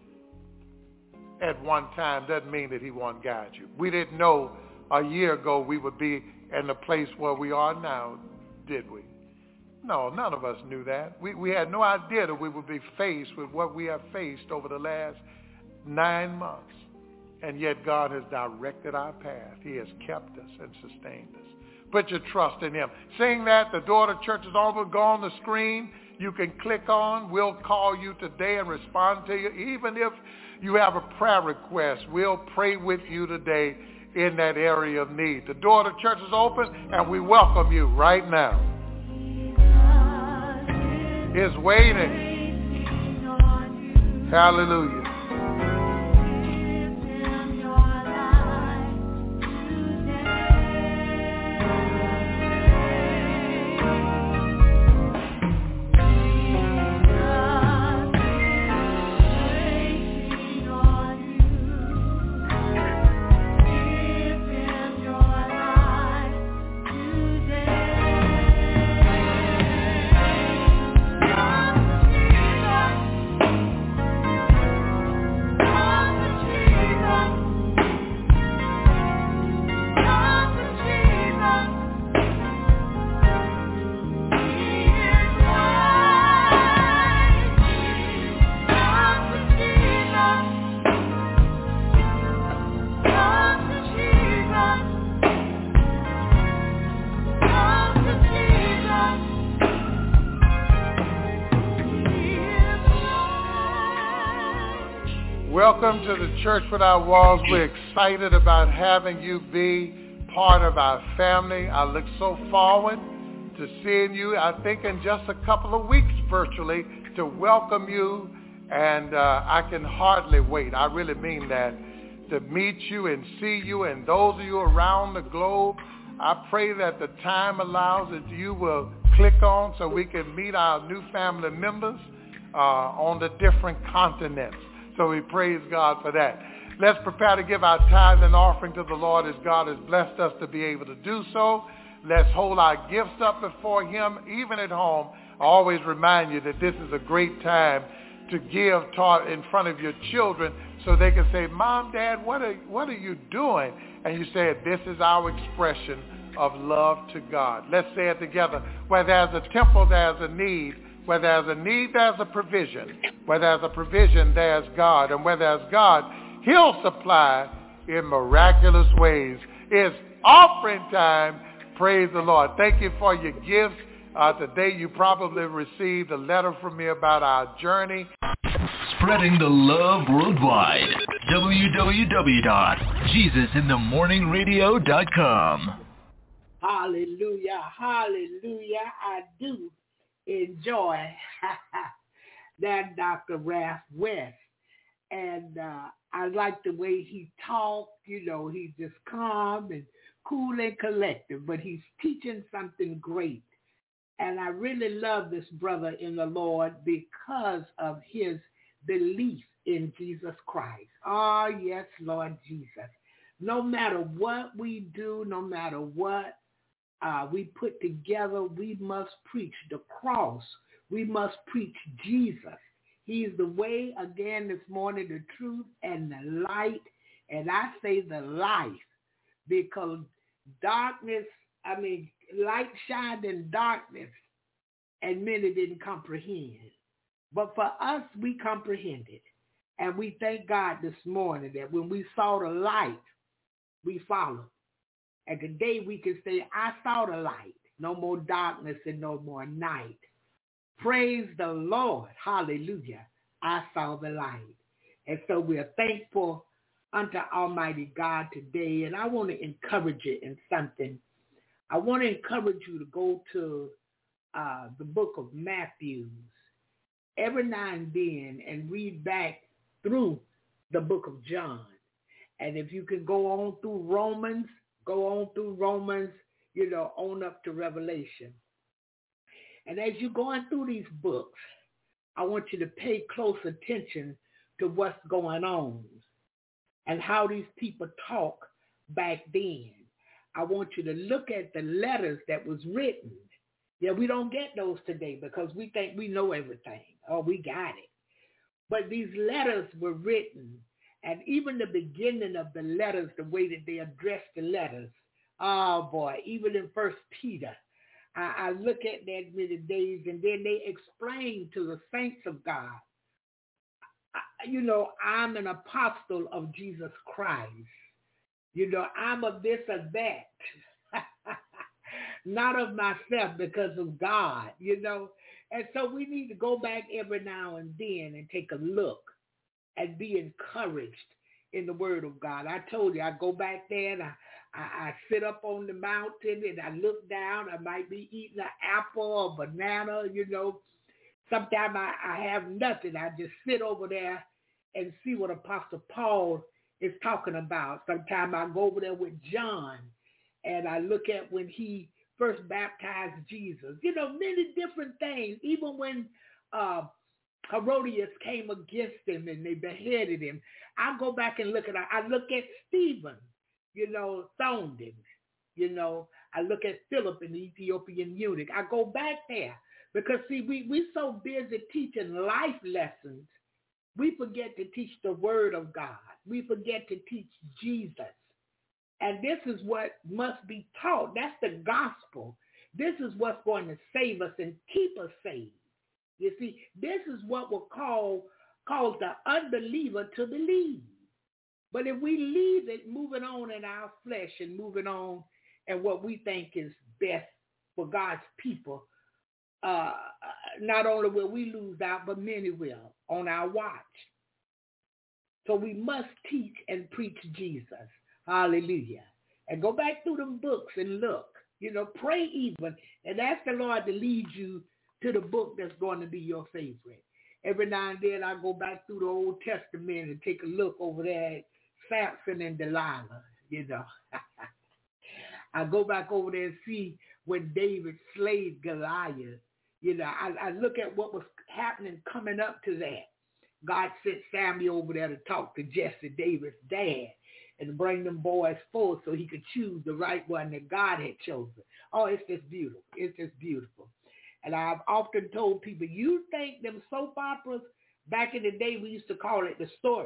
at one time doesn't mean that he won't guide you. We didn't know a year ago we would be in the place where we are now, did we? No, none of us knew that. We, we had no idea that we would be faced with what we have faced over the last nine months. And yet God has directed our path. He has kept us and sustained us. Put your trust in him. Seeing that, the door to church is over. Go on the screen. You can click on. We'll call you today and respond to you. Even if you have a prayer request, we'll pray with you today in that area of need. The door to church is open, and we welcome you right now. Is waiting. Hallelujah. Welcome to the Church Without Walls. We're excited about having you be part of our family. I look so forward to seeing you, I think in just a couple of weeks virtually, to welcome you. And uh, I can hardly wait. I really mean that, to meet you and see you and those of you around the globe. I pray that the time allows that you will click on so we can meet our new family members uh, on the different continents. So we praise God for that. Let's prepare to give our tithe and offering to the Lord as God has blessed us to be able to do so. Let's hold our gifts up before him, even at home. I always remind you that this is a great time to give taught in front of your children so they can say, Mom, Dad, what are, what are you doing? And you say, this is our expression of love to God. Let's say it together. Where there's a temple, there's a need. Where there's a need, there's a provision. Where there's a provision, there's God. And where there's God, he'll supply in miraculous ways. It's offering time. Praise the Lord. Thank you for your gifts. Uh, today you probably received a letter from me about our journey. Spreading the love worldwide. w w w dot jesus in the morning radio dot com. Hallelujah. Hallelujah. I do enjoy that Doctor Ralph West. And uh, I like the way he talked. You know, he's just calm and cool and collected, but he's teaching something great. And I really love this brother in the Lord because of his belief in Jesus Christ. Oh, yes, Lord Jesus. No matter what we do, no matter what uh, we put together, we must preach the cross. We must preach Jesus. He is the way, again, this morning, the truth and the light. And I say the life because darkness, I mean, light shined in darkness and many didn't comprehend. But for us, we comprehended. And we thank God this morning that when we saw the light, we followed. And today we can say, I saw the light. No more darkness and no more night. Praise the Lord. Hallelujah. I saw the light. And so we're thankful unto Almighty God today. And I want to encourage you in something. I want to encourage you to go to uh, the book of Matthew every now and then and read back through the book of John. And if you can go on through Romans, go on through Romans, you know, on up to Revelation. And as you're going through these books, I want you to pay close attention to what's going on and how these people talk back then. I want you to look at the letters that was written. Yeah, we don't get those today because we think we know everything. Oh, we got it. But these letters were written, and even the beginning of the letters, the way that they addressed the letters, oh boy, even in First Peter, I, I look at that many days, and then they explain to the saints of God, I, you know, I'm an apostle of Jesus Christ. You know, I'm of this or that. Not of myself, because of God, you know. And so we need to go back every now and then and take a look and be encouraged in the word of God. I told you, I go back there and I, I, I sit up on the mountain and I look down. I might be eating an apple or banana, you know. Sometimes I, I have nothing. I just sit over there and see what Apostle Paul is talking about. Sometimes I go over there with John and I look at when he first baptized Jesus. You know, many different things. Even when uh, Herodias came against him and they beheaded him, I go back and look at it. I look at Stephen, you know, stoned him. You know, I look at Philip and the Ethiopian eunuch. I go back there because, see, we we so busy teaching life lessons, we forget to teach the word of God. We forget to teach Jesus. And this is what must be taught. That's the gospel. This is what's going to save us and keep us saved. You see, this is what will call, cause the unbeliever to believe. But if we leave it moving on in our flesh and moving on and what we think is best for God's people, uh, not only will we lose out, but many will on our watch. So we must teach and preach Jesus. Hallelujah. And go back through them books and look. You know, pray even and ask the Lord to lead you to the book that's going to be your favorite. Every now and then I go back through the Old Testament and take a look over there at Samson and Delilah, you know. I go back over there and see when David slayed Goliath. You know, I, I look at what was happening coming up to that. God sent Samuel over there to talk to Jesse, David's dad, and bring them boys forth so he could choose the right one that God had chosen. Oh, it's just beautiful. It's just beautiful. And I've often told people, you think them soap operas, back in the day we used to call it the story.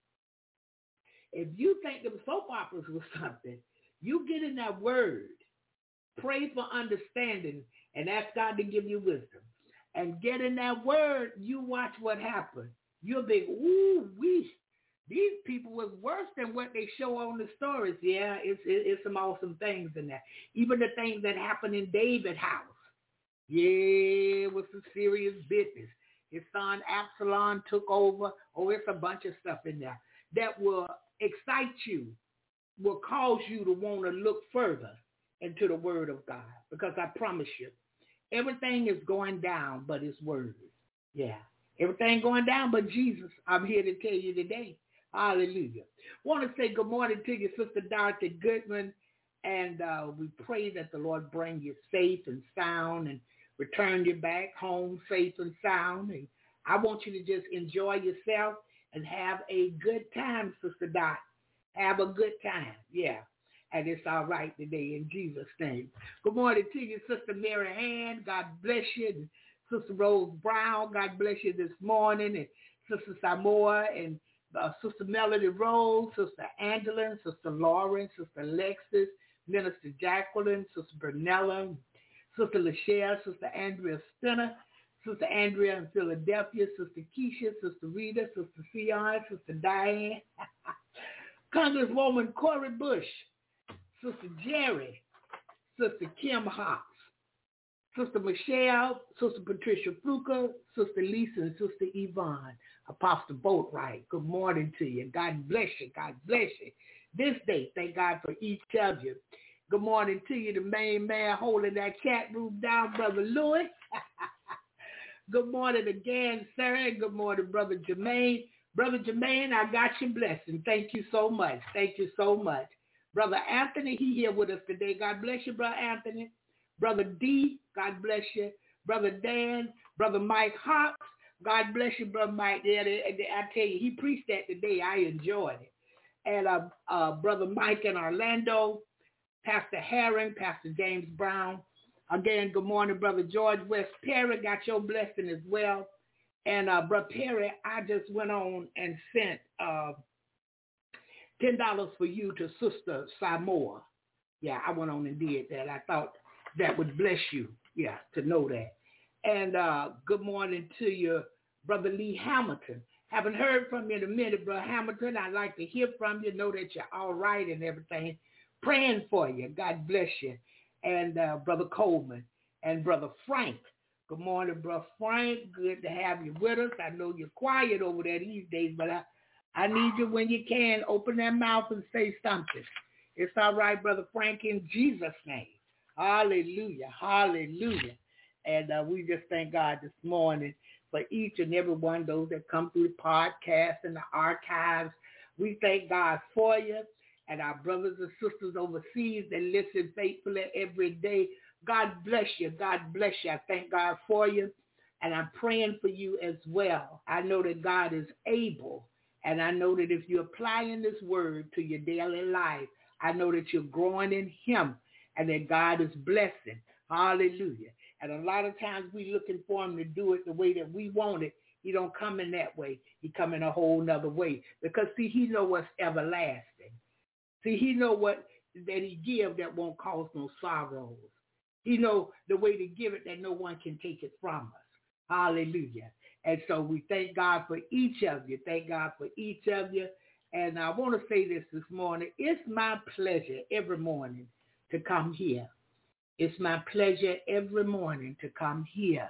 If you think them soap operas was something, you get in that word, pray for understanding, and ask God to give you wisdom. And get in that word, you watch what happens. You'll be, ooh, wee. These people was worse than what they show on the stories. Yeah, it's it, it's some awesome things in there. Even the things that happened in David's house. Yeah, it was some serious business. His son Absalom took over. Oh, it's a bunch of stuff in there that will excite you, will cause you to want to look further into the word of God. Because I promise you, everything is going down but his word. Yeah, everything going down but Jesus. I'm here to tell you today. Hallelujah. Want to say good morning to you, Sister Dorothy Goodman And uh, we pray that the Lord bring you safe and sound and return you back home safe and sound. And I want you to just enjoy yourself and have a good time, Sister Dot. Have a good time, yeah. And it's all right today in Jesus' name. Good morning to you, Sister Mary Ann. God bless you. And Sister Rose Brown, God bless you this morning. And Sister Samoa and uh, Sister Melody Rose, Sister Angela, Sister Lauren, Sister Alexis, Minister Jacqueline, Sister Bernella, Sister Lachelle, Sister Andrea Spinner, Sister Andrea in Philadelphia, Sister Keisha, Sister Rita, Sister Sion, Sister Diane, Congresswoman Cori Bush, Sister Jerry, Sister Kim Hawks, Sister Michelle, Sister Patricia Fluker, Sister Lisa, and Sister Yvonne, Apostle Boatwright. Good morning to you. God bless you. God bless you. This day, thank God for each of you. Good morning to you, the main man holding that chat room down, Brother Louis. Good morning again, sir, and good morning, Brother Jermaine. Brother Jermaine, I got your blessing. Thank you so much. Thank you so much. Brother Anthony, he here with us today. God bless you, Brother Anthony. Brother D, God bless you. Brother Dan, Brother Mike Hawks, God bless you, Brother Mike. Yeah, I tell you, he preached that today. I enjoyed it. And uh, uh, Brother Mike in Orlando, Pastor Herring, Pastor James Brown. Again, good morning, Brother George West Perry. Got your blessing as well. And uh, Brother Perry, I just went on and sent uh, ten dollars for you to Sister Samoa. Yeah, I went on and did that. I thought that would bless you, yeah, to know that. And uh, good morning to you, Brother Lee Hamilton. Haven't heard from you in a minute, Brother Hamilton. I'd like to hear from you, know that you're all right and everything. Praying for you. God bless you. And uh, Brother Coleman and Brother Frank. Good morning, Brother Frank. Good to have you with us. I know you're quiet over there these days, but I, I need you when you can. Open that mouth and say something. It's all right, Brother Frank, in Jesus' name. Hallelujah. Hallelujah. And uh, we just thank God this morning for each and every one of those that come through the podcast and the archives. We thank God for you and our brothers and sisters overseas that listen faithfully every day. God bless you. God bless you. I thank God for you, and I'm praying for you as well. I know that God is able, and I know that if you're applying this word to your daily life, I know that you're growing in him and that God is blessing. Hallelujah. And a lot of times we looking for him to do it the way that we want it. He don't come in that way. He come in a whole nother way. Because, see, he know what's everlasting. See, he know what that he give that won't cause no sorrows. He know the way to give it that no one can take it from us. Hallelujah. And so we thank God for each of you. Thank God for each of you. And I want to say this this morning. It's my pleasure every morning to come here. It's my pleasure every morning to come here.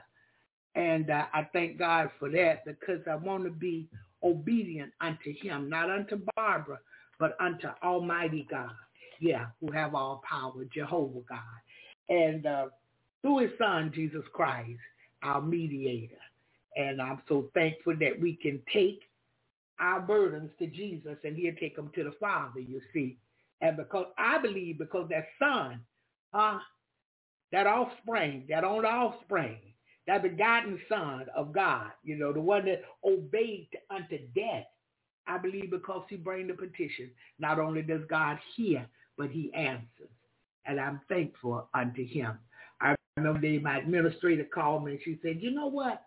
And uh, I thank God for that because I want to be obedient unto him, not unto Barbara, but unto Almighty God, yeah, who have all power, Jehovah God. And uh, through his son, Jesus Christ, our mediator. And I'm so thankful that we can take our burdens to Jesus and he'll take them to the Father, you see. And because I believe because that son, uh, that offspring, that only offspring, that begotten son of God, you know, the one that obeyed unto death, I believe because he bring the petition, not only does God hear, but he answers. And I'm thankful unto him. I remember my administrator called me and she said, you know what?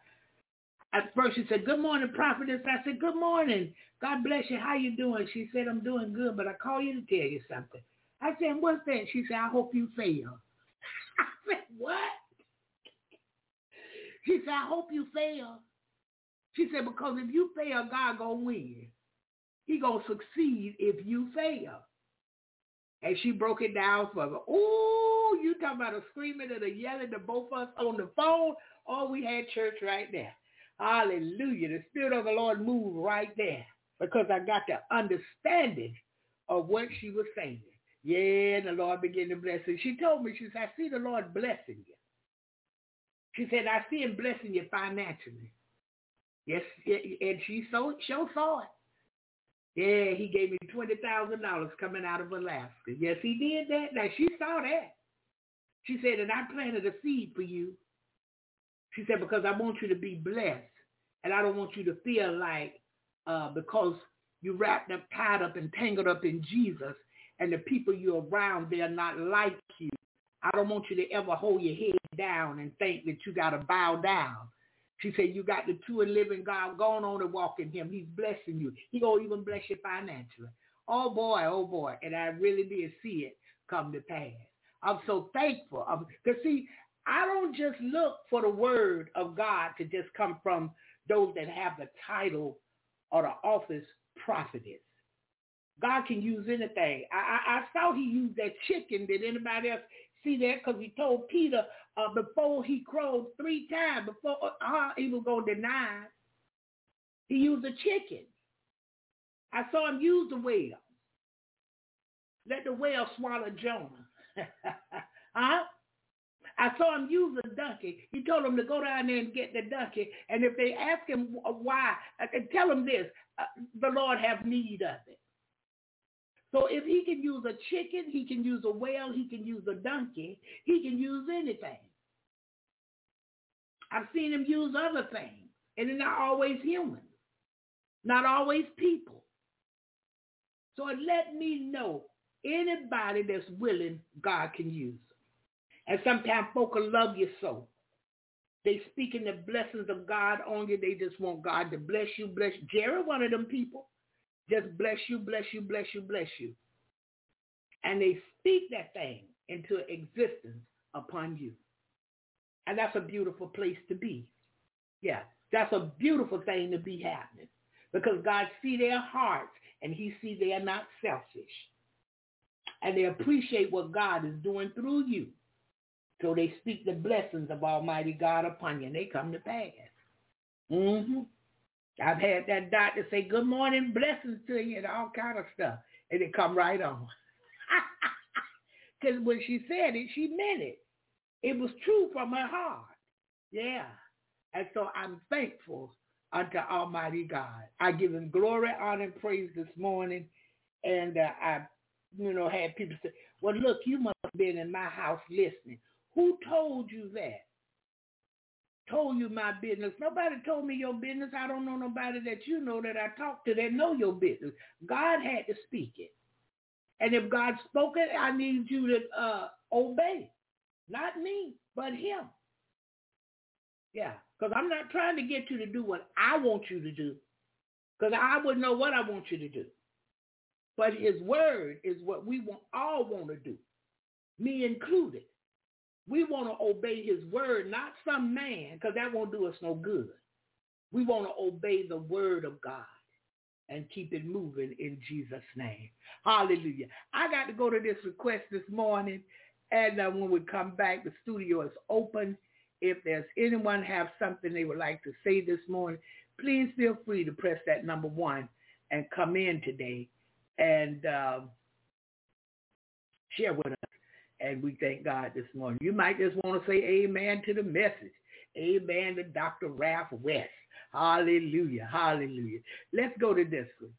At first she said, good morning, prophetess. I said, good morning. God bless you. How you doing? She said, I'm doing good, but I call you to tell you something. I said, what's that? She said, I hope you fail. I said, what? She said, I hope you fail. She said, because if you fail, God gonna win. He gonna succeed if you fail. And she broke it down for me. Ooh, you talking about a screaming and a yelling to both of us on the phone? Oh, we had church right there. Hallelujah. The Spirit of the Lord moved right there because I got the understanding of what she was saying. Yeah, and the Lord began to bless her. She told me, she said, I see the Lord blessing you. She said, I see him blessing you financially. Yes, and she so, so saw it. Yeah, he gave me twenty thousand dollars coming out of Alaska. Yes, he did that. Now, she saw that. She said, and I planted a seed for you. She said, because I want you to be blessed. And I don't want you to feel like uh, because you wrapped up, tied up, and tangled up in Jesus, and the people you're around, they're not like you. I don't want you to ever hold your head down and think that you got to bow down. She said, you got the true and living God. Going on and walk in him. He's blessing you. He going to even bless you financially. Oh, boy, oh, boy. And I really did see it come to pass. I'm so thankful. Because, see, I don't just look for the word of God to just come from those that have the title or the office prophetess. God can use anything. I, I, I saw he used that chicken. Did anybody else see that? Because he told Peter uh, before he crowed three times, before uh, he was going to deny, he used a chicken. I saw him use the whale. Let the whale swallow Jonah. huh? I saw him use a donkey. He told him to go down there and get the donkey. And if they ask him why, tell him this, uh, the Lord have need of it. So if he can use a chicken, he can use a whale, he can use a donkey, he can use anything. I've seen him use other things, and they're not always human, not always people. So it let me know anybody that's willing, God can use them. And sometimes folk will love you so. They speaking the blessings of God on you. They just want God to bless you, bless you. Jerry, one of them people. Just bless you, bless you, bless you, bless you. And they speak that thing into existence upon you. And that's a beautiful place to be. Yeah, that's a beautiful thing to be happening. Because God see their hearts and he see they are not selfish. And they appreciate what God is doing through you. So they speak the blessings of Almighty God upon you and they come to pass. Mm-hmm. I've had that doctor say, good morning, blessings to you, and all kind of stuff. And it come right on. Because when she said it, she meant it. It was true from her heart. Yeah. And so I'm thankful unto Almighty God. I give him glory, honor, and praise this morning. And uh, I, you know, had people say, well, look, you must have been in my house listening. Who told you that? Told you my business. Nobody told me your business. I don't know nobody that you know that I talk to that know your business. God had to speak it. And if God spoke it, I need you to uh, obey. Not me, but him. Yeah, because I'm not trying to get you to do what I want you to do, because I wouldn't know what I want you to do. But his word is what we want, all want to do, me included. We want to obey his word, not some man, because that won't do us no good. We want to obey the word of God and keep it moving in Jesus' name. Hallelujah. I got to go to this request this morning, and uh, when we come back, the studio is open. If there's anyone have something they would like to say this morning, please feel free to press that number one and come in today and uh, share with us. And we thank God this morning. You might just want to say amen to the message. Amen to Doctor Ralph West. Hallelujah. Hallelujah. Let's go to this one.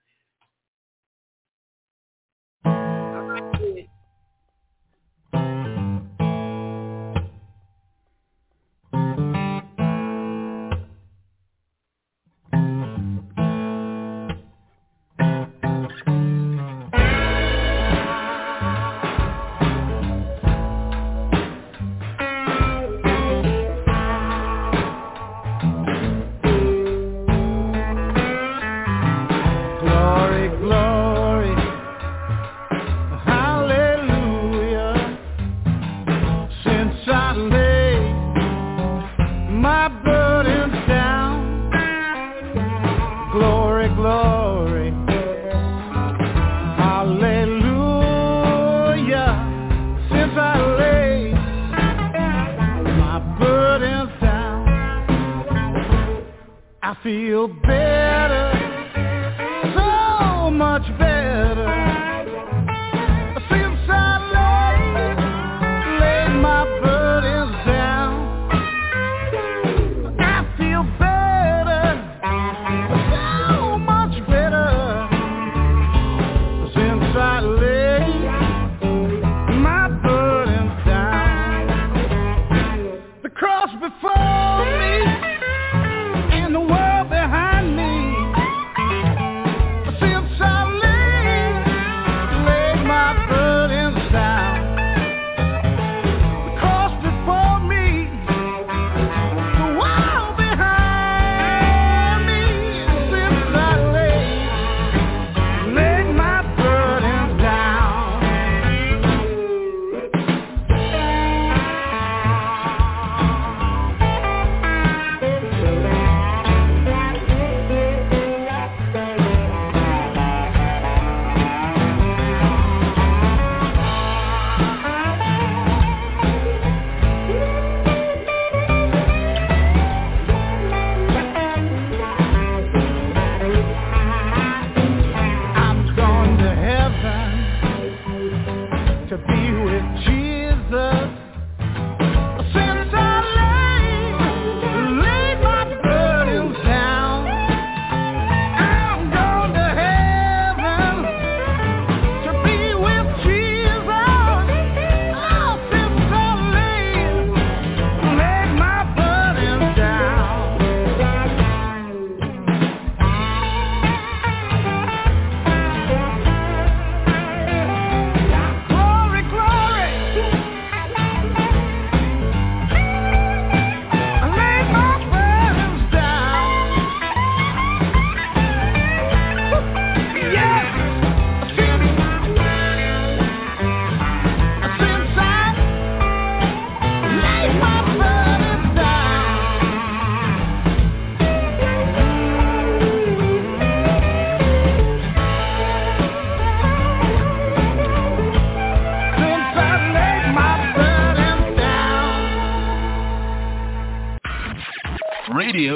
Feel better, so much better, since I laid, laid my burdens down. I feel better, so much better,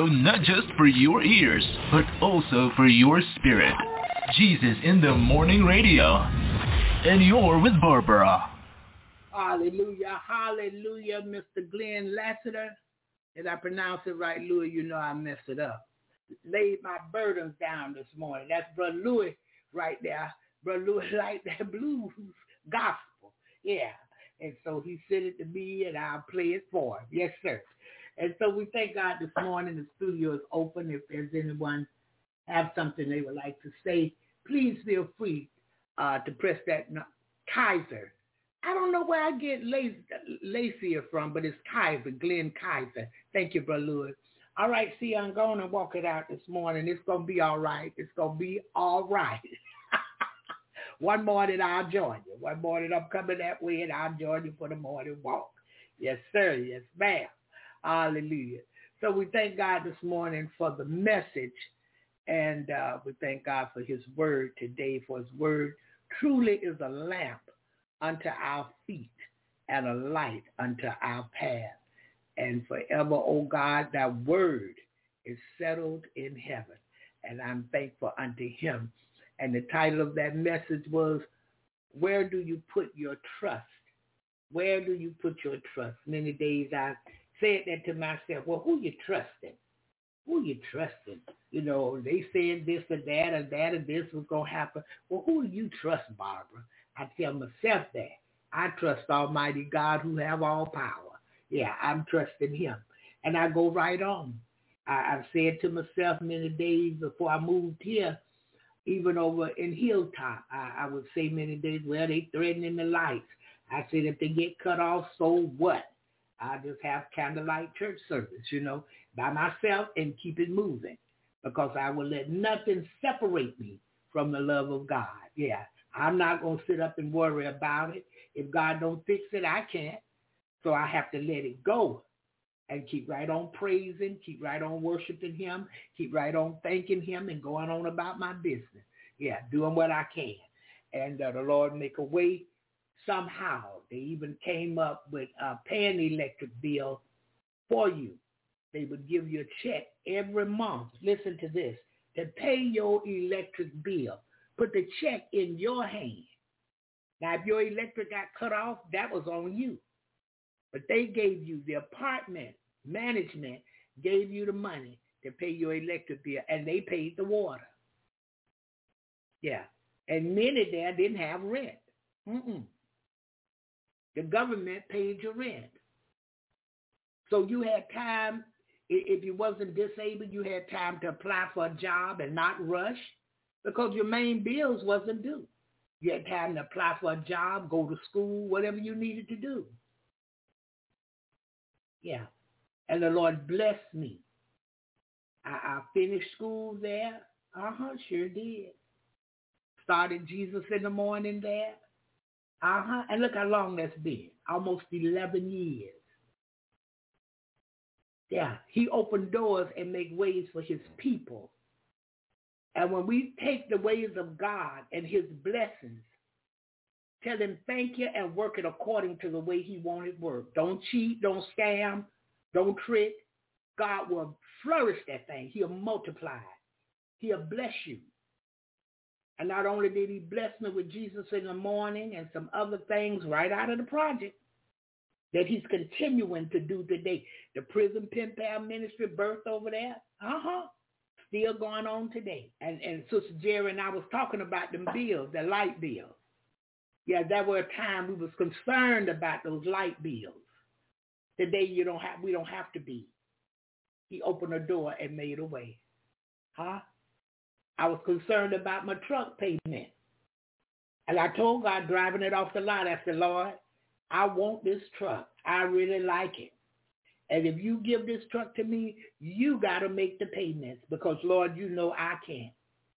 radio not just for your ears, but also for your spirit. Jesus in the Morning Radio. And you're with Barbara. Hallelujah, hallelujah, Mister Glenn Lassiter. Did I pronounce it right, Louis? You know I messed it up. Laid my burdens down this morning. That's Brother Louis right there. Brother Louis like that blues gospel. Yeah. And so he sent it to me, and I'll play it for him. Yes, sir. And so we thank God this morning. The studio is open. If there's anyone have something they would like to say, please feel free uh, to press that no- Kaiser. I don't know where I get Lacia from, but it's Kaiser, Glenn Kaiser. Thank you, Brother Louis. All right, see, I'm going to walk it out this morning. It's going to be all right. It's going to be all right. One morning I'll join you. One morning I'm coming that way, and I'll join you for the morning walk. Yes, sir. Yes, ma'am. Hallelujah. So we thank God this morning for the message, and uh, we thank God for his word today, for his word truly is a lamp unto our feet and a light unto our path. And forever, O God, thy word is settled in heaven. And I'm thankful unto him. And the title of that message was, where do you put your trust? Where do you put your trust? Many days I said that to myself, well, who you trusting? Who you trusting? You know, they said this or that or that or this was going to happen. Well, who do you trust, Barbara? I tell myself that. I trust Almighty God who have all power. Yeah, I'm trusting him. And I go right on. I, I've said to myself many days before I moved here, even over in Hilltop, I, I would say many days, well, they threatening the lights. I said, if they get cut off, so what? I'll just have candlelight church service, you know, by myself and keep it moving, because I will let nothing separate me from the love of God. Yeah, I'm not going to sit up and worry about it. If God don't fix it, I can't. So I have to let it go and keep right on praising, keep right on worshiping him, keep right on thanking him and going on about my business. Yeah, doing what I can. And uh, the Lord make a way somehow. They even came up with uh, paying the electric bill for you. They would give you a check every month. Listen to this. To pay your electric bill. Put the check in your hand. Now, if your electric got cut off, that was on you. But they gave you, the apartment management gave you the money to pay your electric bill, and they paid the water. Yeah. And many there didn't have rent. Mm-mm. The government paid your rent. So you had time, if you wasn't disabled, you had time to apply for a job and not rush, because your main bills wasn't due. You had time to apply for a job, go to school, whatever you needed to do. Yeah. And the Lord blessed me. I, I finished school there. Uh-huh, sure did. Started Jesus in the Morning there. Uh-huh. And look how long that's been. Almost eleven years. Yeah. He opened doors and make ways for his people. And when we take the ways of God and his blessings, tell him thank you and work it according to the way he wanted work. Don't cheat, don't scam, don't trick. God will flourish that thing. He'll multiply it. He'll bless you. And not only did he bless me with Jesus in the Morning and some other things right out of the project that he's continuing to do today. The prison pen pal ministry birth over there, uh-huh, still going on today. And, and Sister Jerry and I was talking about them bills, the light bills. Yeah, there were a time we was concerned about those light bills. Today you don't have, we don't have to be. He opened a door and made a way. Huh? I was concerned about my truck payment. And I told God, driving it off the lot, I said, Lord, I want this truck. I really like it. And if you give this truck to me, you got to make the payments, because, Lord, you know I can't.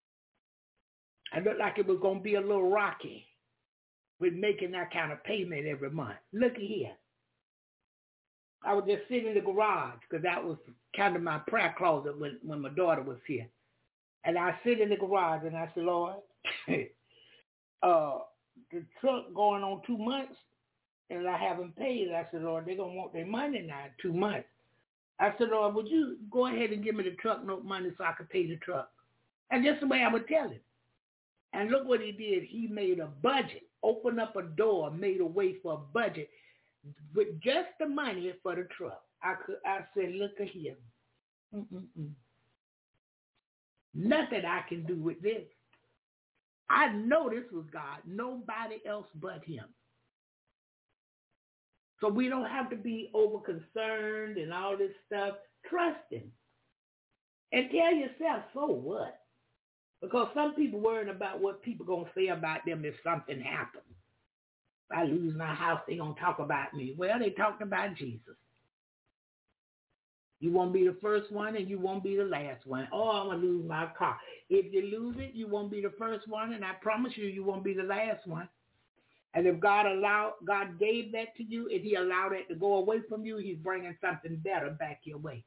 I looked like it was going to be a little rocky with making that kind of payment every month. Look here. I was just sitting in the garage, because that was kind of my prayer closet when, when my daughter was here. And I sit in the garage and I said, Lord, uh, the truck going on two months and I haven't paid. I said, Lord, they're going to want their money now in two months. I said, Lord, would you go ahead and give me the truck note money so I could pay the truck? And just the way I would tell him. And look what he did. He made a budget, opened up a door, made a way for a budget with just the money for the truck. I could. I said, look at him. Mm-mm-mm. Nothing I can do with this. I know this was God. Nobody else but him. So we don't have to be over concerned and all this stuff. Trust him. And tell yourself, so what? Because some people worrying about what people going to say about them if something happens. If I lose my house, they going to talk about me. Well, they talking about Jesus. You won't be the first one and you won't be the last one. Oh, I'm going to lose my car. If you lose it, you won't be the first one, and I promise you, you won't be the last one. And if God allowed, God gave that to you, if he allowed it to go away from you, he's bringing something better back your way.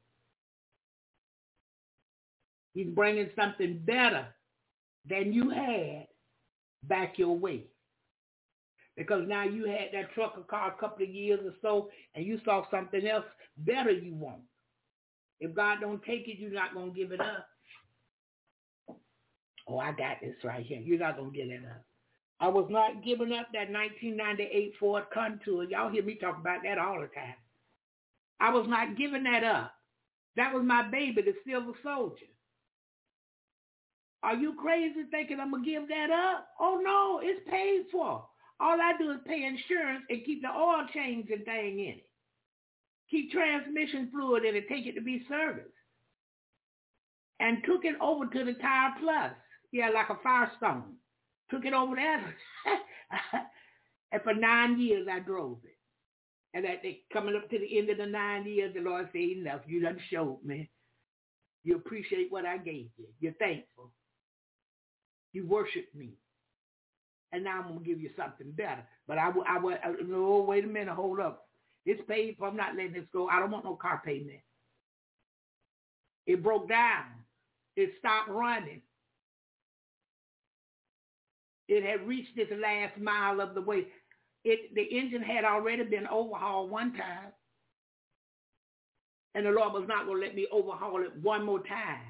He's bringing something better than you had back your way. Because now you had that truck or car a couple of years or so, and you saw something else better you want. If God don't take it, you're not going to give it up. Oh, I got this right here. You're not going to give it up. I was not giving up that nineteen ninety-eight Ford Contour. Y'all hear me talk about that all the time. I was not giving that up. That was my baby, the Silver Soldier. Are you crazy thinking I'm going to give that up? Oh, no, it's paid for. All I do is pay insurance and keep the oil change and thing in it. Keep transmission fluid in it, take it to be serviced. And took it over to the Tire Plus. Yeah, like a Firestone. Took it over there. And for nine years, I drove it. And that they, coming up to the end of the nine years, the Lord said, enough. You done showed me. You appreciate what I gave you. You're thankful. You worship me. And now I'm going to give you something better. But I would, I would, no, wait a minute, hold up. It's paid for. I'm not letting this go. I don't want no car payment. It broke down. It stopped running. It had reached its last mile of the way. It, the engine had already been overhauled one time. And the Lord was not going to let me overhaul it one more time.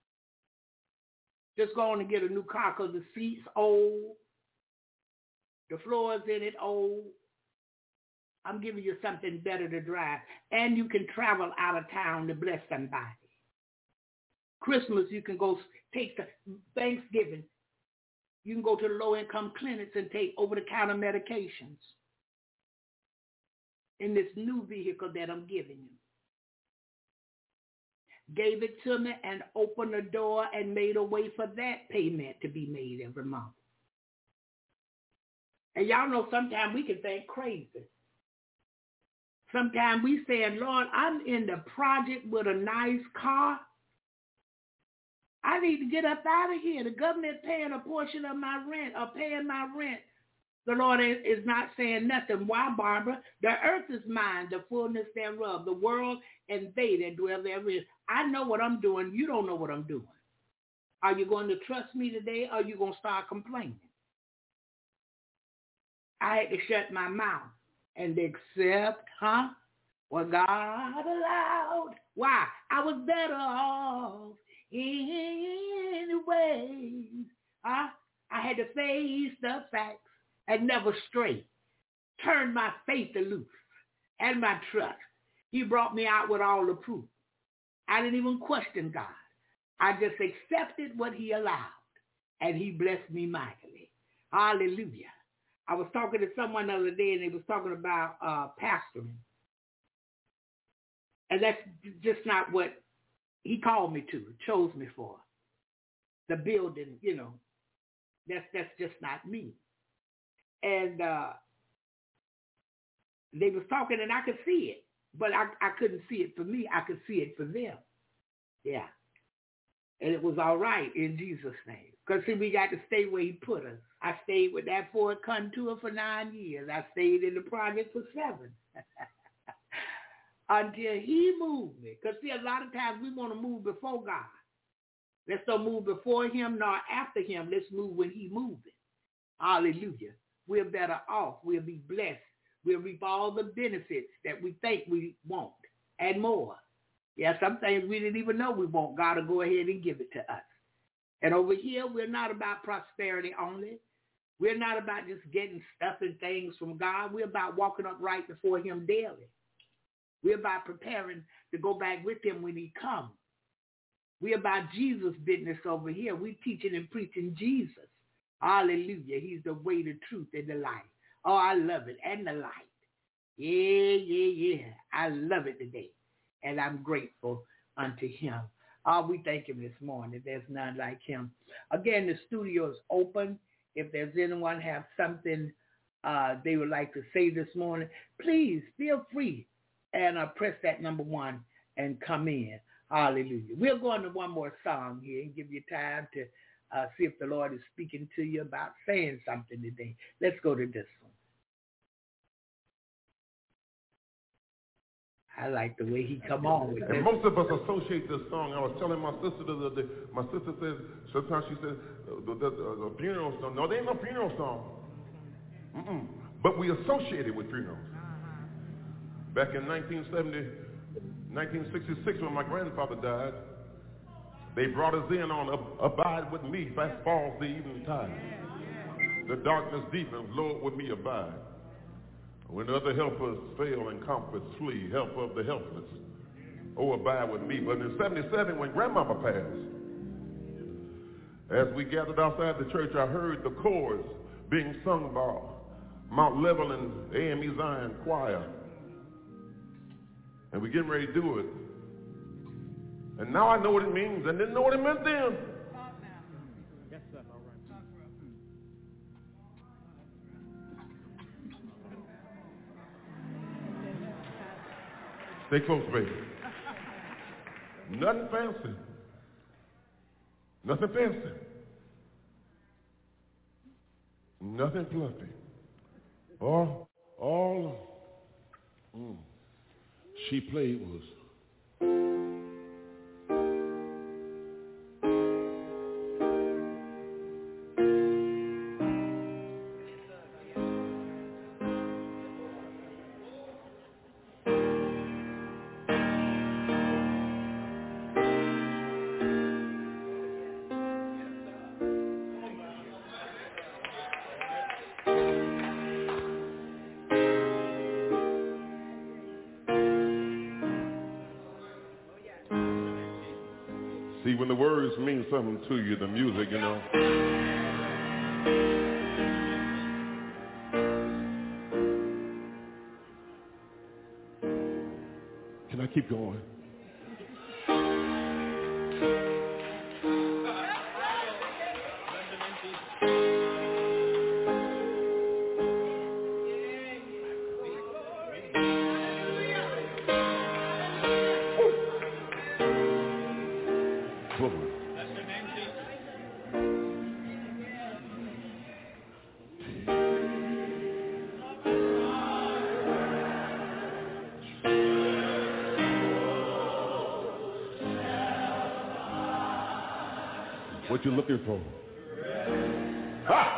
Just go on and get a new car because the seat's old. The floors in it old. I'm giving you something better to drive. And you can travel out of town to bless somebody. Christmas, you can go take the Thanksgiving. You can go to the low-income clinics and take over-the-counter medications in this new vehicle that I'm giving you. Gave it to me and opened the door and made a way for that payment to be made every month. And y'all know sometimes we can think crazy. Sometimes we saying, Lord, I'm in the project with a nice car. I need to get up out of here. The government paying a portion of my rent or paying my rent. The Lord is not saying nothing. Why, Barbara? The earth is mine, the fullness thereof, the world and they that dwell therein. I know what I'm doing. You don't know what I'm doing. Are you going to trust me today or are you going to start complaining? I had to shut my mouth and accept, huh, what God allowed. Why? I was better off anyways. Huh? I had to face the facts and never stray. Turn my faith aloof and my trust. He brought me out with all the proof. I didn't even question God. I just accepted what he allowed, and he blessed me mightily. Hallelujah. I was talking to someone the other day, and they was talking about uh, pastoring. And that's just not what he called me to, chose me for. The building, you know, that's that's just not me. And uh, they was talking, and I could see it, but I, I couldn't see it for me. I could see it for them. Yeah. And it was all right in Jesus' name. Because, see, we got to stay where he put us. I stayed with that Ford Contour for nine years. I stayed in the project for seven. Until he moved me. Because, see, a lot of times we want to move before God. Let's not move before him nor after him. Let's move when he moves it. Hallelujah. We're better off. We'll be blessed. We'll reap all the benefits that we think we want and more. Yeah, some things we didn't even know we want. God will go ahead and give it to us. And over here, we're not about prosperity only. We're not about just getting stuff and things from God. We're about walking upright before him daily. We're about preparing to go back with him when he comes. We're about Jesus' business over here. We're teaching and preaching Jesus. Hallelujah. He's the way, the truth, and the life. Oh, I love it. And the light. Yeah, yeah, yeah. I love it today. And I'm grateful unto him. Oh, we thank him this morning. There's none like him. Again, the studio is open. If there's anyone have something uh, they would like to say this morning, please feel free and uh, press that number one and come in. Hallelujah. We'll go on to one more song here and give you time to uh, see if the Lord is speaking to you about saying something today. Let's go to this one. I like the way he come on with it. And most of us associate this song. I was telling my sister the other day, my sister says, sometimes she says, the, the, the, the funeral song. No, there ain't no funeral song. Mm-mm. But we associate it with funerals. Back in nineteen seventy, nineteen sixty-six, when my grandfather died, they brought us in on Abide With Me, Fast Falls the Evening Tide. The darkness deepens, Lord, with me abide. When other helpers fail and comforts flee, help of the helpless, oh, abide with me. But in seventy-seven, when Grandmama passed, as we gathered outside the church, I heard the chorus being sung by Mount Level and A M E Zion Choir. And we're getting ready to do it. And now I know what it means and didn't know what it meant then. Yes, sir. All right. Stay close, baby. Nothing fancy. Nothing fancy. Nothing fluffy. All, all mm, she played was when the words mean something to you, the music, you know. Can I keep going? What you looking for? Ha!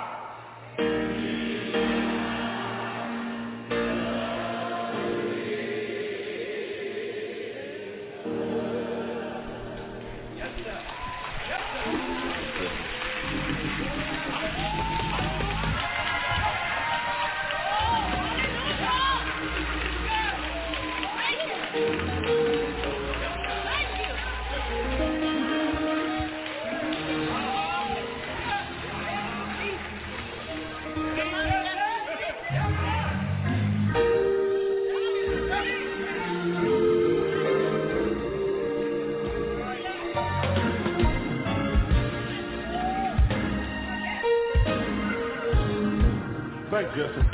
Thank you, Jesse.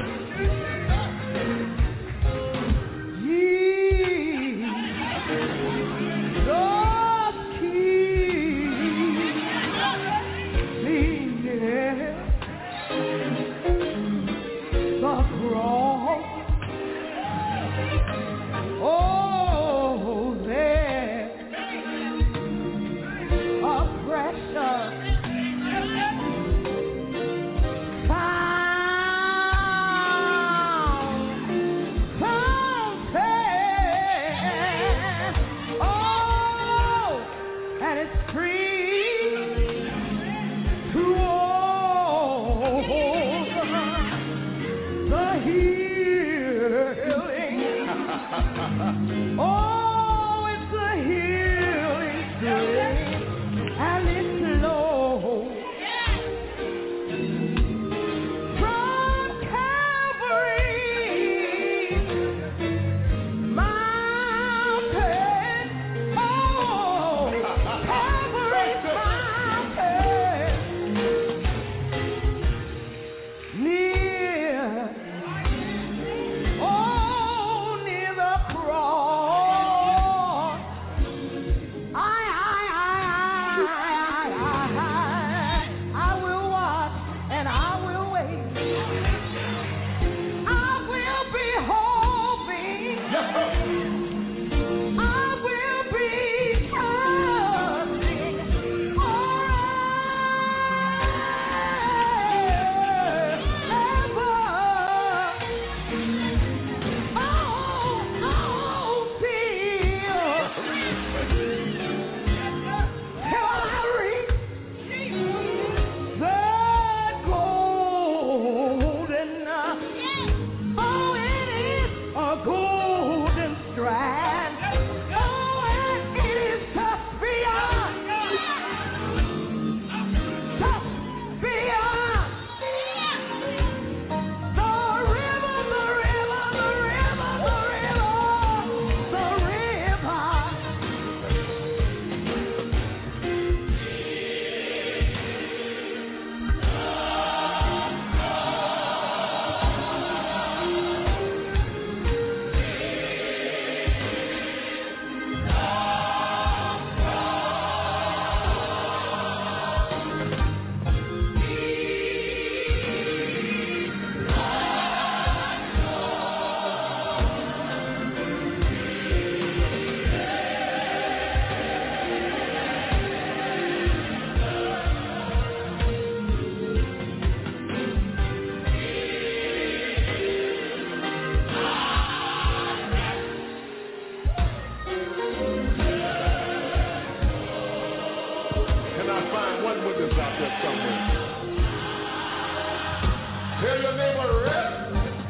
your neighbor, rest.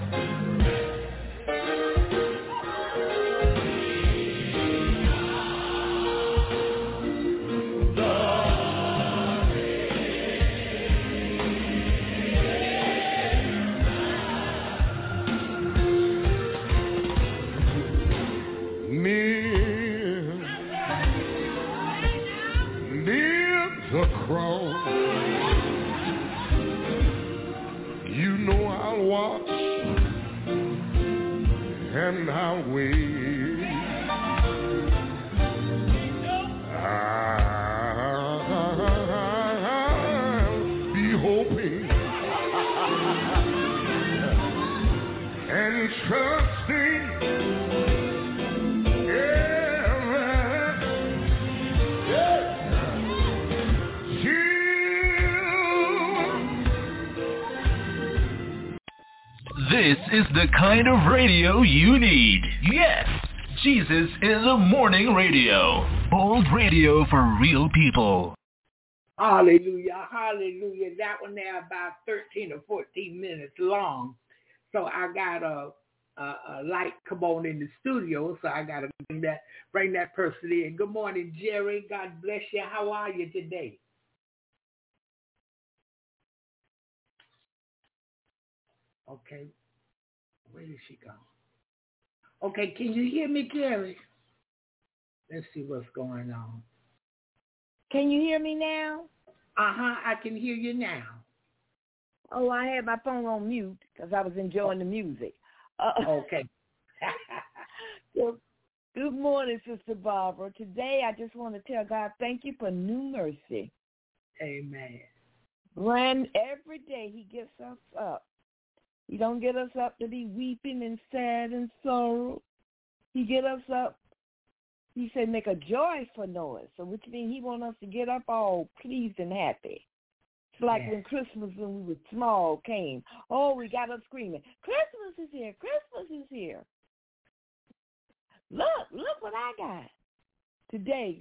And I'll wait. I'll be hoping and trusting. This is the kind of radio you need. Yes, Jesus in the Morning Radio. Bold radio for real people. Hallelujah, hallelujah. That one there about thirteen or fourteen minutes long. So I got a, a, a light come on in the studio, so I got to bring that, bring that person in. Good morning, Jerry. God bless you. How are you today? Okay. Where did she go? Okay, can you hear me, Jerry? Let's see what's going on. Can you hear me now? Uh-huh, I can hear you now. Oh, I had my phone on mute because I was enjoying the music. Uh, okay. Well, good morning, Sister Barbara. Today I just want to tell God thank you for new mercy. Amen. Brand every day he gets us up. He don't get us up to be weeping and sad and sorrow. He get us up. He said make a joyful noise, so which means he want us to get up all pleased and happy. It's like yeah. when Christmas, when we were small, came. Oh, we got up screaming, Christmas is here, Christmas is here. Look, look what I got today.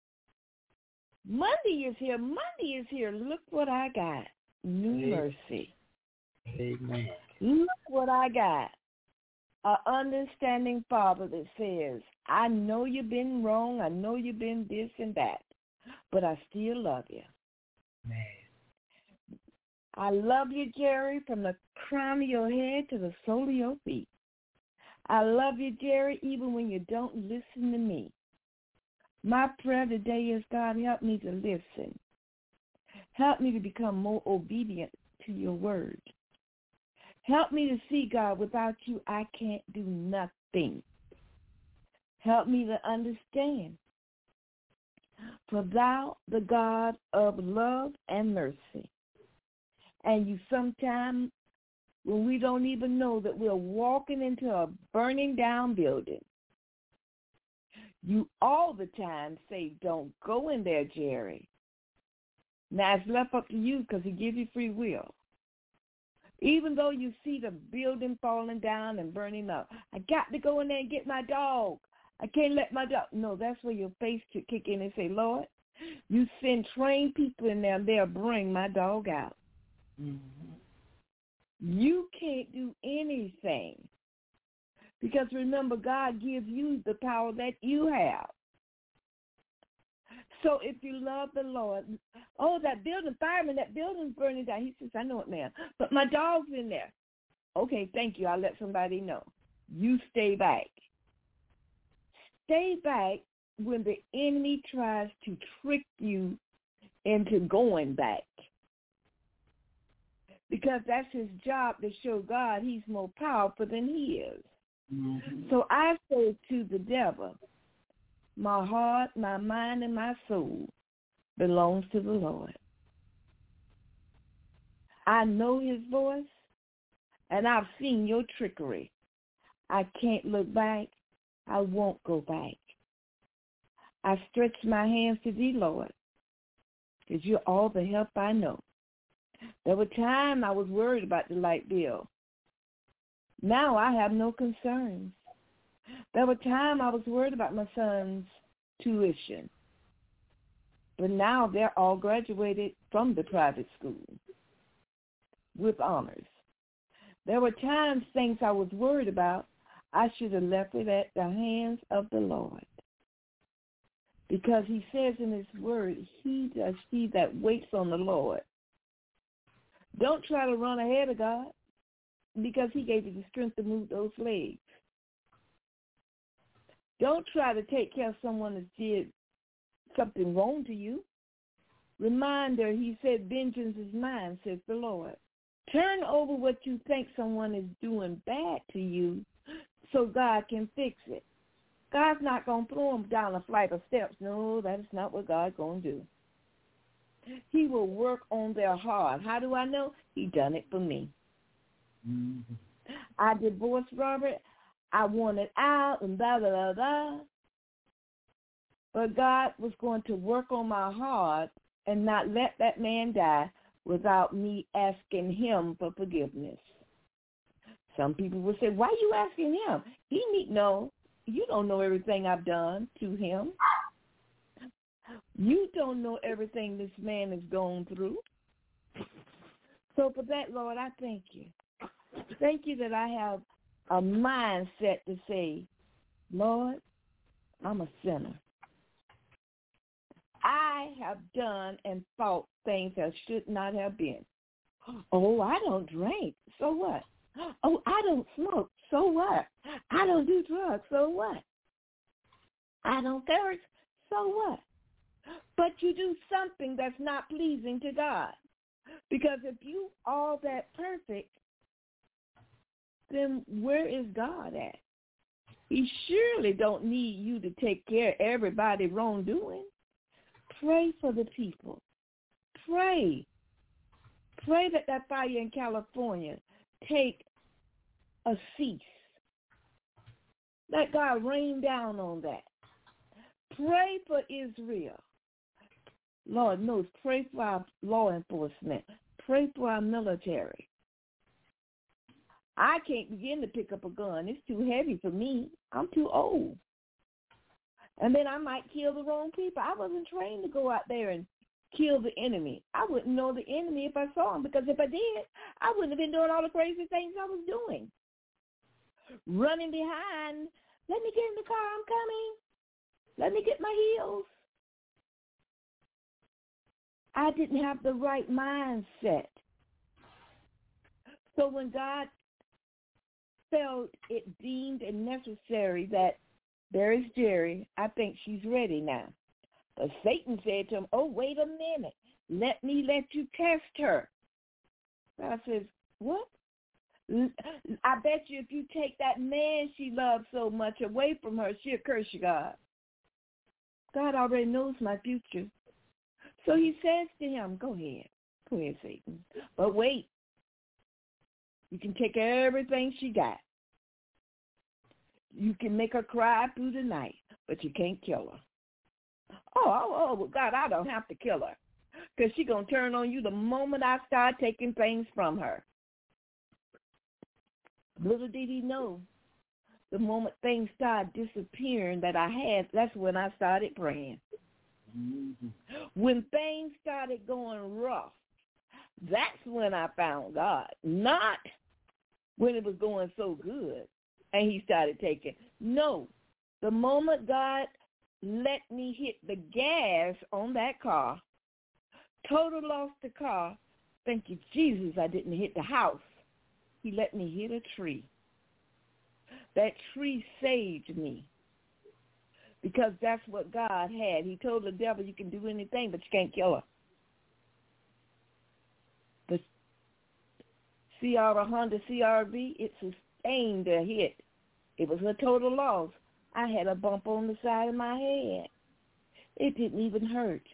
Monday is here, Monday is here. Look what I got. New Amen. Mercy. Amen. Look what I got. An understanding Father that says, I know you've been wrong. I know you've been this and that, but I still love you. Man. I love you, Jerry, from the crown of your head to the sole of your feet. I love you, Jerry, even when you don't listen to me. My prayer today is, God, help me to listen. Help me to become more obedient to your word. Help me to see, God, without you, I can't do nothing. Help me to understand. For thou, the God of love and mercy. And you sometimes, when we don't even know that we're walking into a burning down building, you all the time say, don't go in there, Jerry. Now it's left up to you because he gives you free will. Even though you see the building falling down and burning up, I got to go in there and get my dog. I can't let my dog. No, that's where your faith should kick in and say, Lord, you send trained people in there and they'll bring my dog out. Mm-hmm. You can't do anything because remember, God gives you the power that you have. So if you love the Lord, oh, that building, fireman, that building's burning down. He says, I know it, ma'am, but my dog's in there. Okay, thank you. I'll let somebody know. You stay back. Stay back when the enemy tries to trick you into going back. Because that's his job to show God he's more powerful than he is. Mm-hmm. So I say to the devil, my heart, my mind, and my soul belongs to the Lord. I know his voice, and I've seen your trickery. I can't look back. I won't go back. I stretch my hands to thee, Lord, because you're all the help I know. There were times I was worried about the light bill. Now I have no concerns. There were times I was worried about my son's tuition. But now they're all graduated from the private school with honors. There were times things I was worried about, I should have left it at the hands of the Lord. Because he says in his word, he does he that waits on the Lord. Don't try to run ahead of God, because he gave you the strength to move those legs. Don't try to take care of someone that did something wrong to you. Reminder, he said, vengeance is mine, says the Lord. Turn over what you think someone is doing bad to you so God can fix it. God's not going to throw them down a flight of steps. No, that is not what God's going to do. He will work on their heart. How do I know? He done it for me. Mm-hmm. I divorced Robert. I wanted out and blah, blah, blah, blah. But God was going to work on my heart and not let that man die without me asking him for forgiveness. Some people will say, why are you asking him? He need know. You don't know everything I've done to him. You don't know everything this man has gone through. So for that, Lord, I thank you. Thank you that I have a mindset to say, Lord, I'm a sinner. I have done and thought things that should not have been. Oh, I don't drink. So what? Oh, I don't smoke. So what? I don't do drugs. So what? I don't curse. So what? But you do something that's not pleasing to God. Because if you all that perfect, then where is God at? He surely don't need you to take care of everybody's wrongdoing. Pray for the people. Pray. Pray that that fire in California take a cease. Let God rain down on that. Pray for Israel. Lord knows, pray for our law enforcement. Pray for our military. I can't begin to pick up a gun. It's too heavy for me. I'm too old. And then I might kill the wrong people. I wasn't trained to go out there and kill the enemy. I wouldn't know the enemy if I saw him, because if I did, I wouldn't have been doing all the crazy things I was doing. Running behind, let me get in the car, I'm coming. Let me get my heels. I didn't have the right mindset. So when God felt it deemed and necessary that there is Jerry, I think she's ready now. But Satan said to him, oh, wait a minute. Let me let you test her. God says, what? I bet you if you take that man she loves so much away from her, she'll curse you, God. God already knows my future. So he says to him, go ahead. Go ahead, Satan. But wait. You can take everything she got. You can make her cry through the night, but you can't kill her. Oh, oh, oh, God, I don't have to kill her, because she's going to turn on you the moment I start taking things from her. Little did he know, the moment things start disappearing that I had, that's when I started praying. Mm-hmm. When things started going rough, that's when I found God, not when it was going so good and he started taking. No, the moment God let me hit the gas on that car, total lost the car, thank you, Jesus, I didn't hit the house. He let me hit a tree. That tree saved me, because that's what God had. He told the devil, you can do anything, but you can't kill her. The C R, Honda C R V, it sustained a hit. It was a total loss. I had a bump on the side of my head. It didn't even hurt.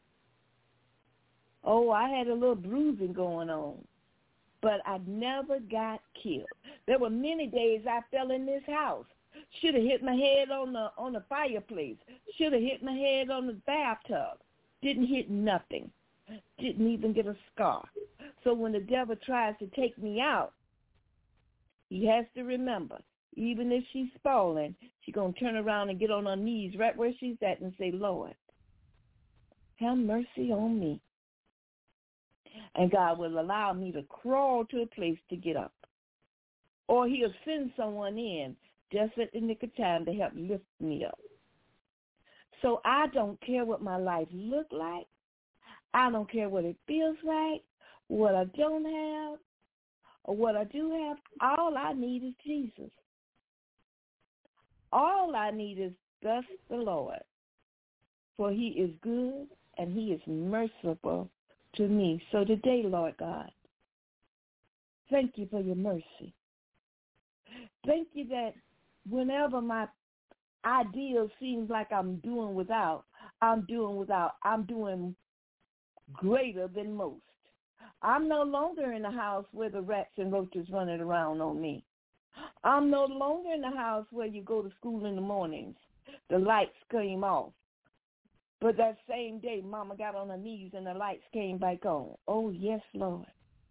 Oh, I had a little bruising going on, but I never got killed. There were many days I fell in this house. Should have hit my head on the on the fireplace. Should have hit my head on the bathtub. Didn't hit nothing. Didn't even get a scar. So when the devil tries to take me out, he has to remember, even if she's falling, she's going to turn around and get on her knees right where she's at and say, Lord, have mercy on me. And God will allow me to crawl to a place to get up. or he'll send someone in just at the nick of time to help lift me up. So I don't care what my life look like. I don't care what it feels like, what I don't have, or what I do have. All I need is Jesus. All I need is thus the Lord, for he is good and he is merciful to me. So today, Lord God, thank you for your mercy. Thank you that whenever my ideal seems like I'm doing without, I'm doing without, I'm doing greater than most. I'm no longer in the house where the rats and roaches running around on me. I'm no longer in the house where you go to school in the mornings. The lights came off. But that same day, Mama got on her knees and the lights came back on. Oh, yes, Lord.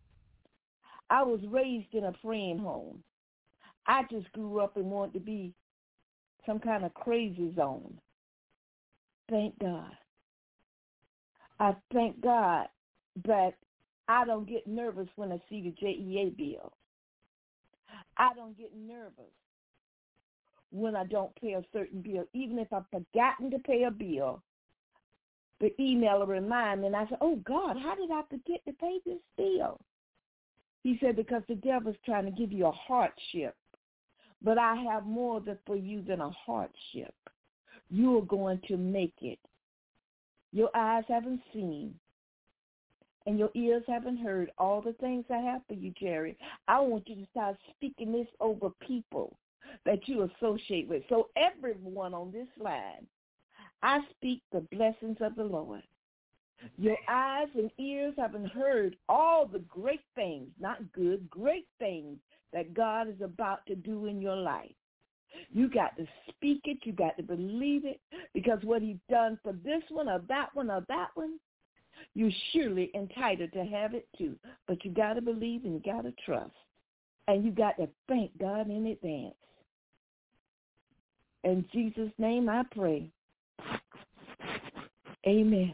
I was raised in a friend home. I just grew up and wanted to be some kind of crazy zone. Thank God. I thank God that I don't get nervous when I see the J E A bill. I don't get nervous when I don't pay a certain bill. Even if I've forgotten to pay a bill, the email will remind me, and I say, oh, God, how did I forget to pay this bill? He said, because the devil's trying to give you a hardship. But I have more for you than a hardship. You are going to make it. Your eyes haven't seen, and your ears haven't heard all the things I have for you, Jerry. I want you to start speaking this over people that you associate with. So everyone on this line, I speak the blessings of the Lord. Your eyes and ears haven't heard all the great things, not good, great things that God is about to do in your life. You got to speak it. You got to believe it, because what he's done for this one or that one or that one, you're surely entitled to have it too. But you got to believe and you got to trust. And you got to thank God in advance. In Jesus' name I pray. Amen.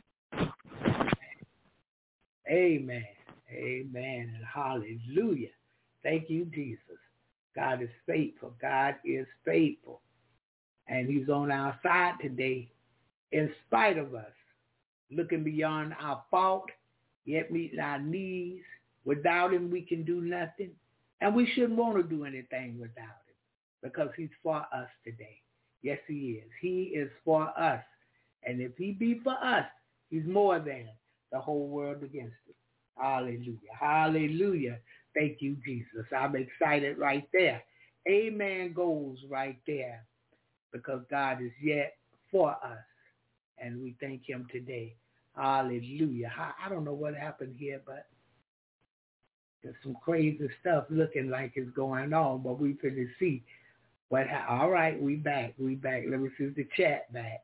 Amen. Amen. And hallelujah. Thank you, Jesus. God is faithful. God is faithful. And he's on our side today in spite of us, looking beyond our fault, yet meeting our needs. Without him, we can do nothing. And we shouldn't want to do anything without him, because he's for us today. Yes, he is. He is for us. And if he be for us, he's more than the whole world against us. Hallelujah. Hallelujah. Thank you, Jesus. I'm excited right there. Amen goes right there, because God is yet for us. And we thank him today. Hallelujah. I don't know what happened here, but there's some crazy stuff looking like it's going on, but we finna see what ha- all right, we back. We back. Let me see the chat back.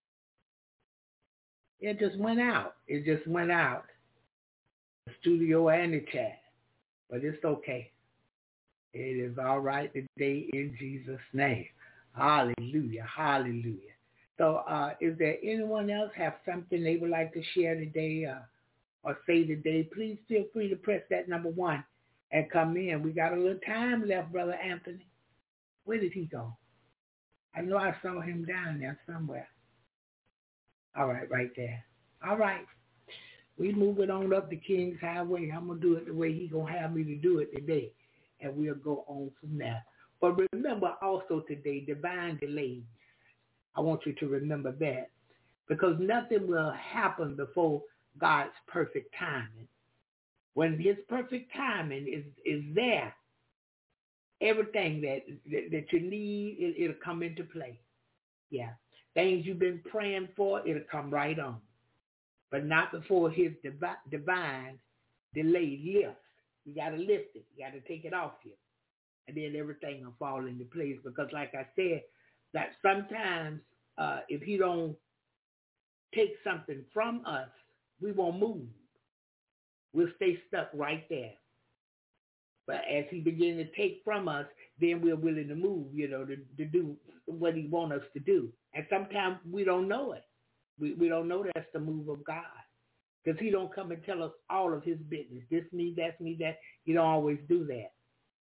It just went out. It just went out. The studio and the chat. But it's okay. It is all right today in Jesus' name. Hallelujah. Hallelujah. So uh, is there anyone else have something they would like to share today uh, or say today? Please feel free to press that number one and come in. We got a little time left, Brother Anthony. Where did he go? I know I saw him down there somewhere. All right, right there. All right. We move it on up the King's Highway. I'm going to do it the way he's going to have me to do it today, and we'll go on from there. But remember also today, divine delays. I want you to remember that, because nothing will happen before God's perfect timing. When his perfect timing is, is there, everything that, that, that you need, it, it'll come into play. Yeah. Things you've been praying for, it'll come right on. But not before his divi- divine delay lifts. You got to lift it. You got to take it off you. And then everything will fall into place. Because like I said, that sometimes uh, if he don't take something from us, we won't move. We'll stay stuck right there. But as he begins to take from us, then we're willing to move, you know, to, to do what he wants us to do. And sometimes we don't know it. We we don't know that's the move of God, because he don't come and tell us all of his business. This, me, that's me, that. He don't always do that.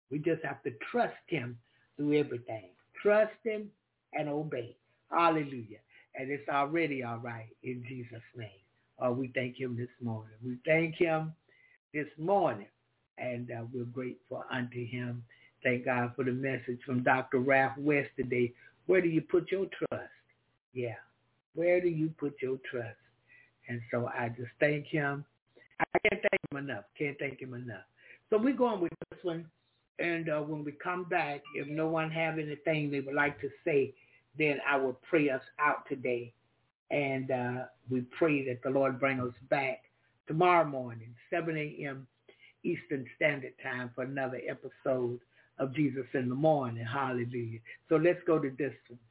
We just have to trust him through everything. Trust him and obey. Hallelujah. And it's already all right in Jesus' name. Uh, we thank him this morning. We thank him this morning, and uh, we're grateful unto him. Thank God for the message from Doctor Ralph West today. Where do you put your trust? Yeah. Where do you put your trust? And so I just thank him. I can't thank him enough. Can't thank him enough. So we're going with this one. And uh, when we come back, if no one have anything they would like to say, then I will pray us out today. And uh, we pray that the Lord bring us back tomorrow morning, seven a.m. Eastern Standard Time for another episode of Jesus in the Morning. Hallelujah. So let's go to this one.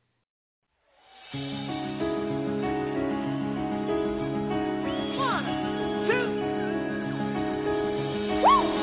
One, two, woo!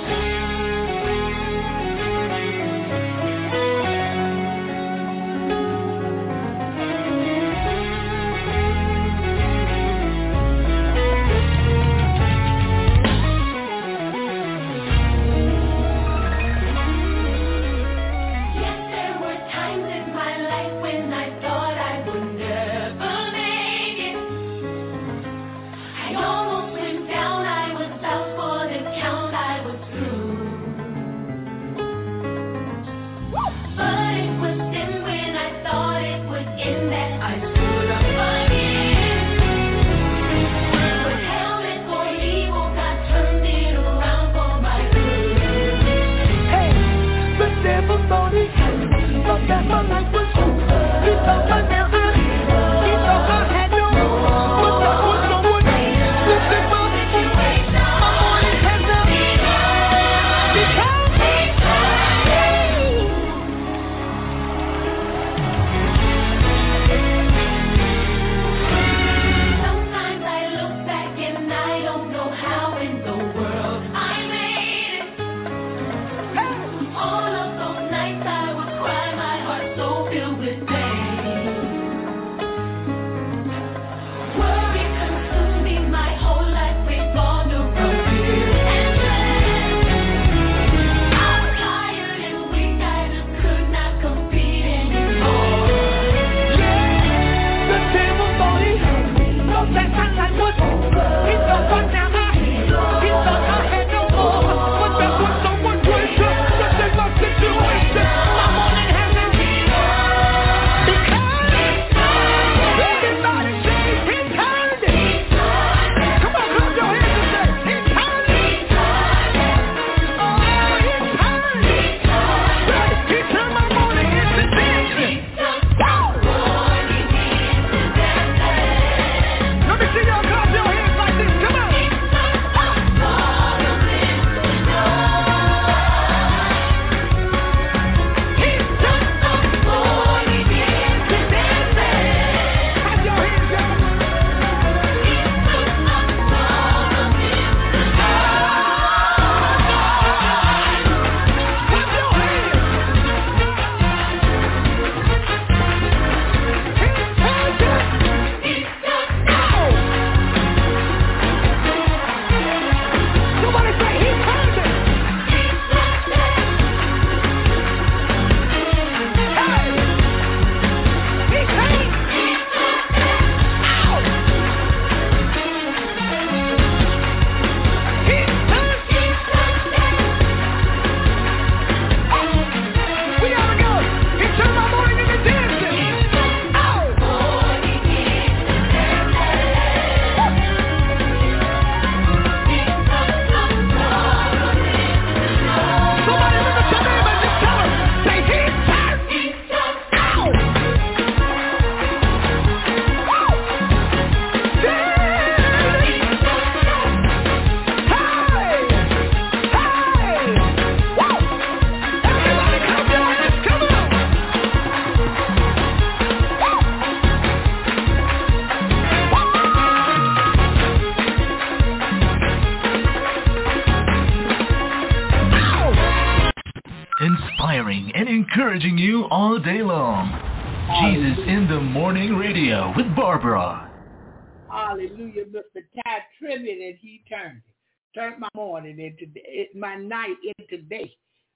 inspiring and encouraging you all day long. Jesus in the Morning Radio with Barbara. Hallelujah, Mister Ty Tribbett, and he turned it. Turned my morning into my night into day.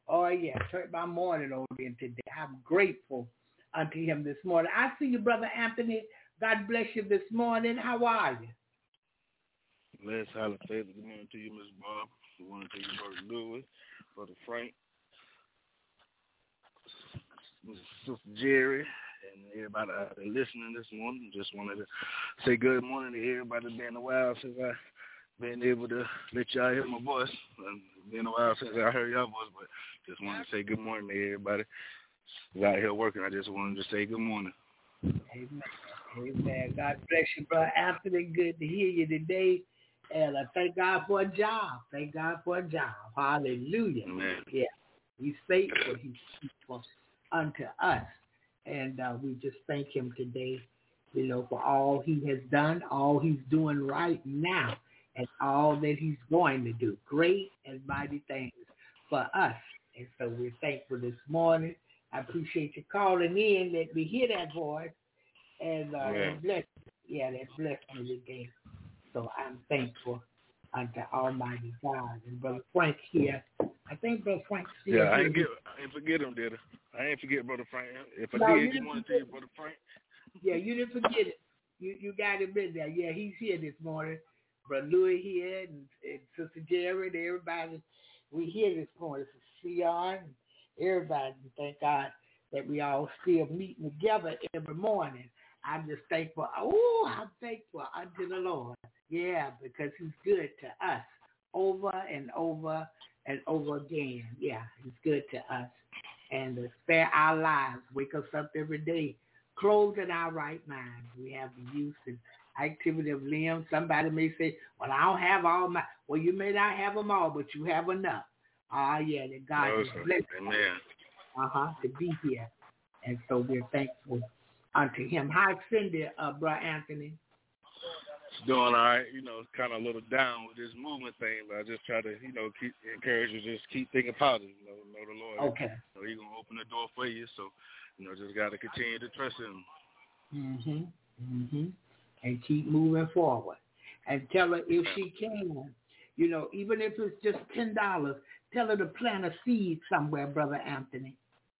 Oh, yeah, turned my morning over in today. I'm grateful unto him this morning. I see you, Brother Anthony. God bless you this morning. How are you? Bless, highly favored. Good morning to you, Miss Bob. Good morning to you, Brother Lewis, Brother Frank, Sister Jerry, and everybody out there listening this morning. Just wanted to say good morning to everybody. It's been a while since I've been able to let y'all hear my voice. It's been a while since I heard y'all voice, but just wanted to say good morning to everybody. Who's out here working. I just wanted to say good morning. Amen. Amen. God bless you, Brother Anthony. Good to hear you today. And I thank God for a job. Thank God for a job. Hallelujah. Amen. Yeah. He's faithful. He's faithful unto us. And uh, we just thank him today, you know, for all he has done, all he's doing right now, and all that he's going to do. Great and mighty things for us. And so we're thankful this morning. I appreciate you calling in. Let me hear that voice. And uh, that blessed, yeah, that blessed me today. So I'm thankful unto Almighty God. And Brother Frank here, I think Brother Frank still Yeah, I here. ain't, get, I ain't forget him, did I? I ain't forget Brother Frank. If I No, did, good morning to you, Brother Frank. Yeah, you didn't forget it. You you got him in there. Yeah, he's here this morning. Brother Louis here and, and Sister Jerry and everybody. We here this morning. Sister Sion and everybody. And thank God that we all still meeting together every morning. I'm just thankful. Oh, I'm thankful unto the Lord. Yeah, because he's good to us over and over and over again. Yeah, he's good to us. And to spare our lives, wake us up every day, clothed in our right mind. We have the use and activity of limbs. Somebody may say, well, I don't have all my, well, you may not have them all, but you have enough. Ah, uh, yeah, that God has blessed us uh-huh, to be here. And so we're thankful unto him. How's Cindy, uh, Brother Anthony? It's doing all right. You know, it's kind of a little down with this movement thing, but I just try to, you know, keep encourage you, just keep thinking positive. You know, know the Lord. Okay. So he's going to open the door for you. So, you know, just got to continue to trust him. Mm-hmm. Mm-hmm. And keep moving forward. And tell her if she can, you know, even if it's just ten dollars, tell her to plant a seed somewhere, Brother Anthony.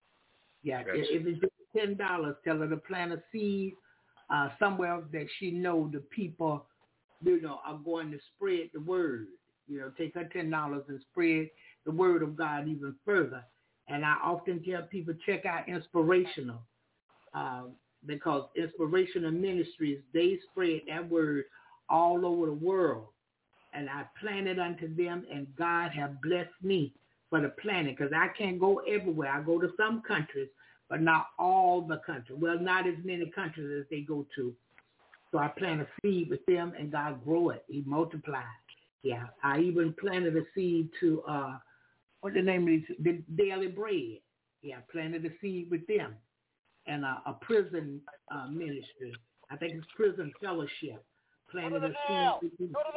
Yeah, gotcha. If it's just ten dollars, tell her to plant a seed uh, somewhere that she know the people, you know, are going to spread the word. You know, take her ten dollars and spread the word of God even further. And I often tell people, check out Inspirational, uh, because Inspirational Ministries, they spread that word all over the world. And I planted unto them, and God have blessed me for the planting, because I can't go everywhere. I go to some countries, but not all the countries. Well, not as many countries as they go to. So I plant a seed with them, and God grow it. He multiplied. Yeah, I even planted a seed to, uh, what's the name of these? The Daily Bread. Yeah, planted a seed with them. And uh, a prison uh, ministry. I think it's Prison Fellowship. Planted a seed with them. Go to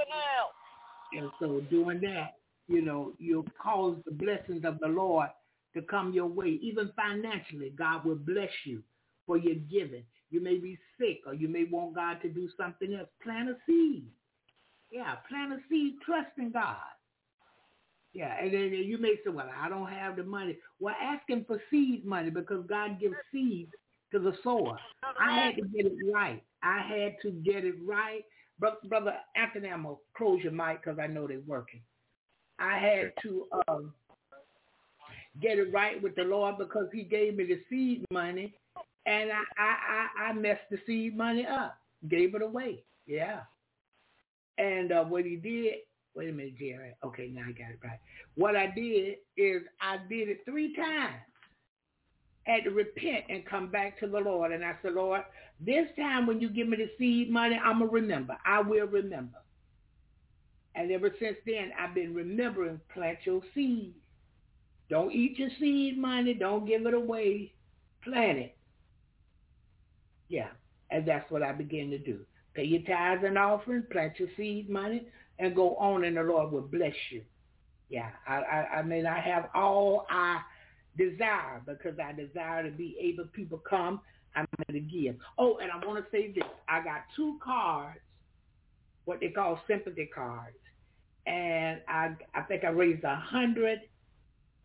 the now. And so doing that, you know, you'll cause the blessings of the Lord to come your way. Even financially, God will bless you for your giving. You may be sick, or you may want God to do something else. Plant a seed. Yeah, plant a seed, trust in God. Yeah, and then you may say, well, I don't have the money. Well, ask him for seed money, because God gives seed to the sower. I had to get it right. I had to get it right. Brother Anthony, I'm going to close your mic because I know they're working. I had to um, get it right with the Lord, because he gave me the seed money, and I, I, I, I messed the seed money up, gave it away. Yeah. And uh, what he did, wait a minute, Jerry. Okay, now I got it right. What I did is I did it three times. Had to repent and come back to the Lord. And I said, Lord, this time when you give me the seed money, I'm going to remember. I will remember. And ever since then, I've been remembering, plant your seed. Don't eat your seed money. Don't give it away. Plant it. Yeah, and that's what I began to do. Pay your tithes and offering, plant your seed money, and go on, and the Lord will bless you. Yeah, I, I, I may not have all I desire, because I desire to be able, people come, I'm going to give. Oh, and I want to say this. I got two cards, what they call sympathy cards, and I I think I raised a hundred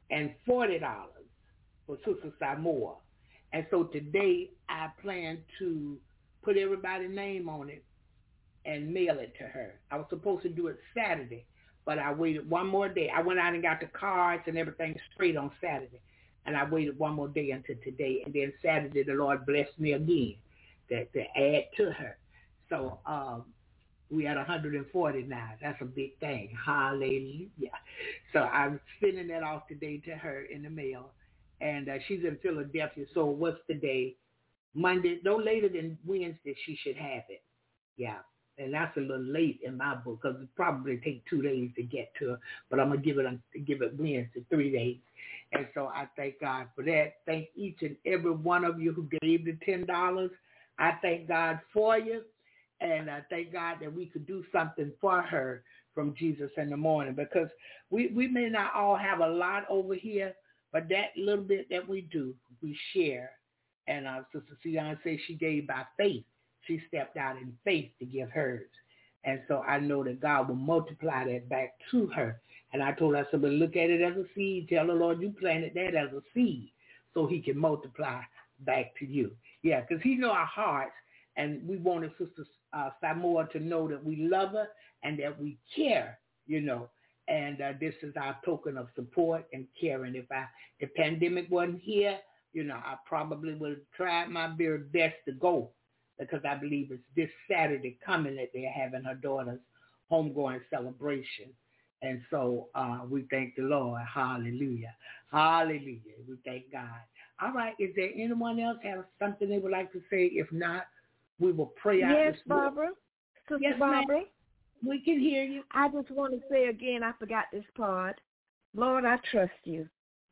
and forty dollars for Sister Samoa. And so today I plan to put everybody's name on it and mail it to her. I was supposed to do it Saturday, but I waited one more day. I went out and got the cards and everything straight on Saturday, and I waited one more day until today. And then Saturday, the Lord blessed me again to, to add to her. So um, we at one hundred forty now. That's a big thing. Hallelujah. So I'm sending that off today to her in the mail. And uh, she's in Philadelphia. So what's the day? Monday, no later than Wednesday, she should have it. Yeah. And that's a little late in my book because it probably take two days to get to her. But I'm going to give it give it Wednesday, three days. And so I thank God for that. Thank each and every one of you who gave the ten dollars. I thank God for you. And I thank God that we could do something for her from Jesus in the morning, because we, we may not all have a lot over here, but that little bit that we do, we share. And uh, Sister Sion says she gave by faith. She stepped out in faith to give hers. And so I know that God will multiply that back to her. And I told her, I said, but look at it as a seed. Tell the Lord you planted that as a seed so he can multiply back to you. Yeah, because he know our hearts. And we wanted Sister uh, Samoa to know that we love her and that we care, you know. And uh, this is our token of support and caring. If I, the pandemic wasn't here, you know, I probably would have tried my very best to go, because I believe it's this Saturday coming that they're having her daughter's homegoing celebration. And so uh, we thank the Lord. Hallelujah. Hallelujah. We thank God. All right. Is there anyone else have something they would like to say? If not, we will pray out. Yes, Barbara. Sister yes, Barbara. Ma'am. We can hear you. I just want to say again, I forgot this part. Lord, I trust you.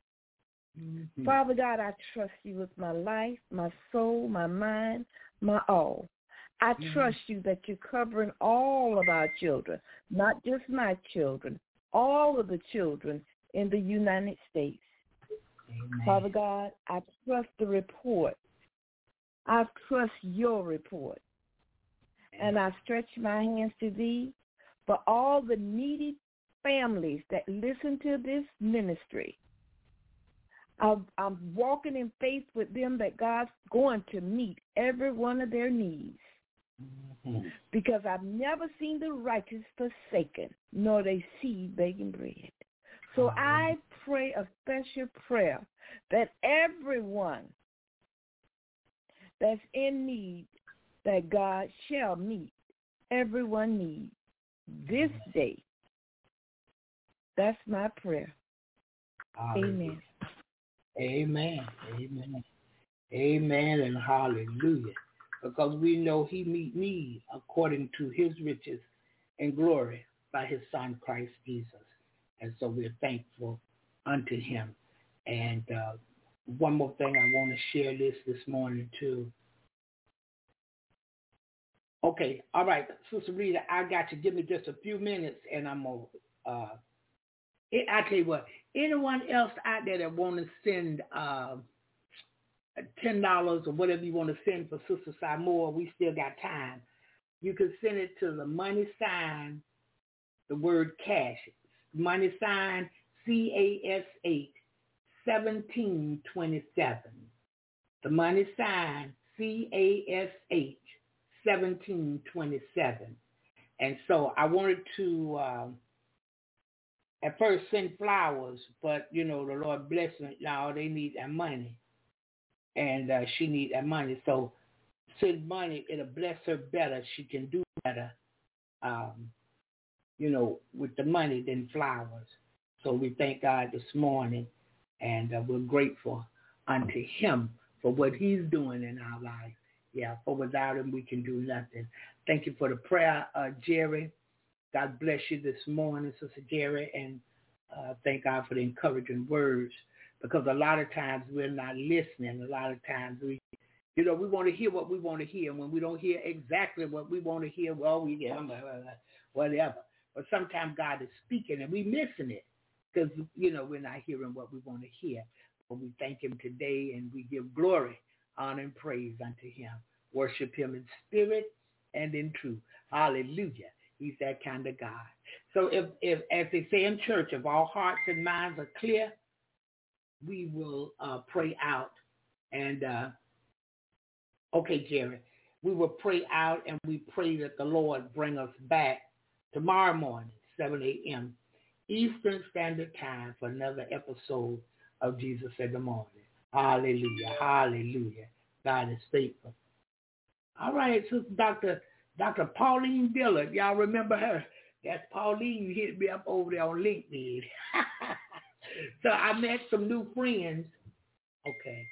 Mm-hmm. Father God, I trust you with my life, my soul, my mind, my all. I mm-hmm. trust you that you're covering all of our children, not just my children, all of the children in the United States. Amen. Father God, I trust the report. I trust your report. And I stretch my hands to thee for all the needy families that listen to this ministry. I'm, I'm walking in faith with them that God's going to meet every one of their needs. Mm-hmm. Because I've never seen the righteous forsaken, nor they seed begging bread. So mm-hmm. I pray a special prayer that everyone that's in need, that God shall meet everyone need this day. That's my prayer. Amen. Amen. Amen. Amen and hallelujah. Because we know he meet need according to his riches and glory by his son Christ Jesus. And so we're thankful unto him. And uh, one more thing I want to share this this morning too. Okay, all right, Sister Rita, I got you. Give me just a few minutes, and I'm over. Uh, it, I tell you what, anyone else out there that want to send uh, ten dollars or whatever you want to send for Sister Samoa, we still got time. You can send it to the money sign, the word cash, money sign C A S H seventeen twenty-seven. The money sign C A S H seventeen twenty-seven. And so I wanted to um, at first send flowers, but, you know, the Lord bless them. Now they need that money, and uh, she need that money. So send money, it'll bless her better. She can do better, um, you know, with the money than flowers. So we thank God this morning, and uh, we're grateful unto him for what he's doing in our life. Yeah, for without him, we can do nothing. Thank you for the prayer, uh, Jerry. God bless you this morning, Sister Jerry, and uh, thank God for the encouraging words, because a lot of times we're not listening. A lot of times we, you know, we want to hear what we want to hear. When we don't hear exactly what we want to hear, well, we get whatever. But sometimes God is speaking and we missing it because, you know, we're not hearing what we want to hear. But we thank him today, and we give glory, honor, and praise unto him. Worship him in spirit and in truth. Hallelujah. He's that kind of God. So if, if, as they say in church, if our hearts and minds are clear, we will uh, pray out. And, uh, okay, Jerry, we will pray out and we pray that the Lord bring us back tomorrow morning, seven a.m. Eastern Standard Time for another episode of Jesus in the Morning. Hallelujah, hallelujah. God is faithful. All right, Sister Doctor Doctor Pauline Dillard, y'all remember her? That's Pauline. You hit me up over there on LinkedIn. So I met some new friends. Okay.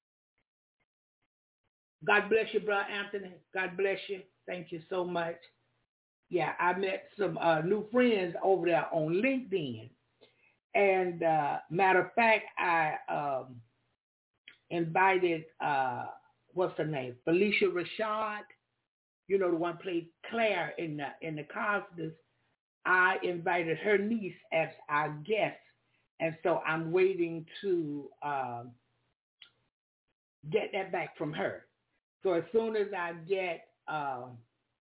God bless you, Brother Anthony. God bless you. Thank you so much. Yeah, I met some uh, new friends over there on LinkedIn. And uh, matter of fact, I um, invited, uh, what's her name? Felicia Rashad. You know, the one played Claire in the, in the Cosmos. I invited her niece as our guest. And so I'm waiting to um, get that back from her. So as soon as I get um,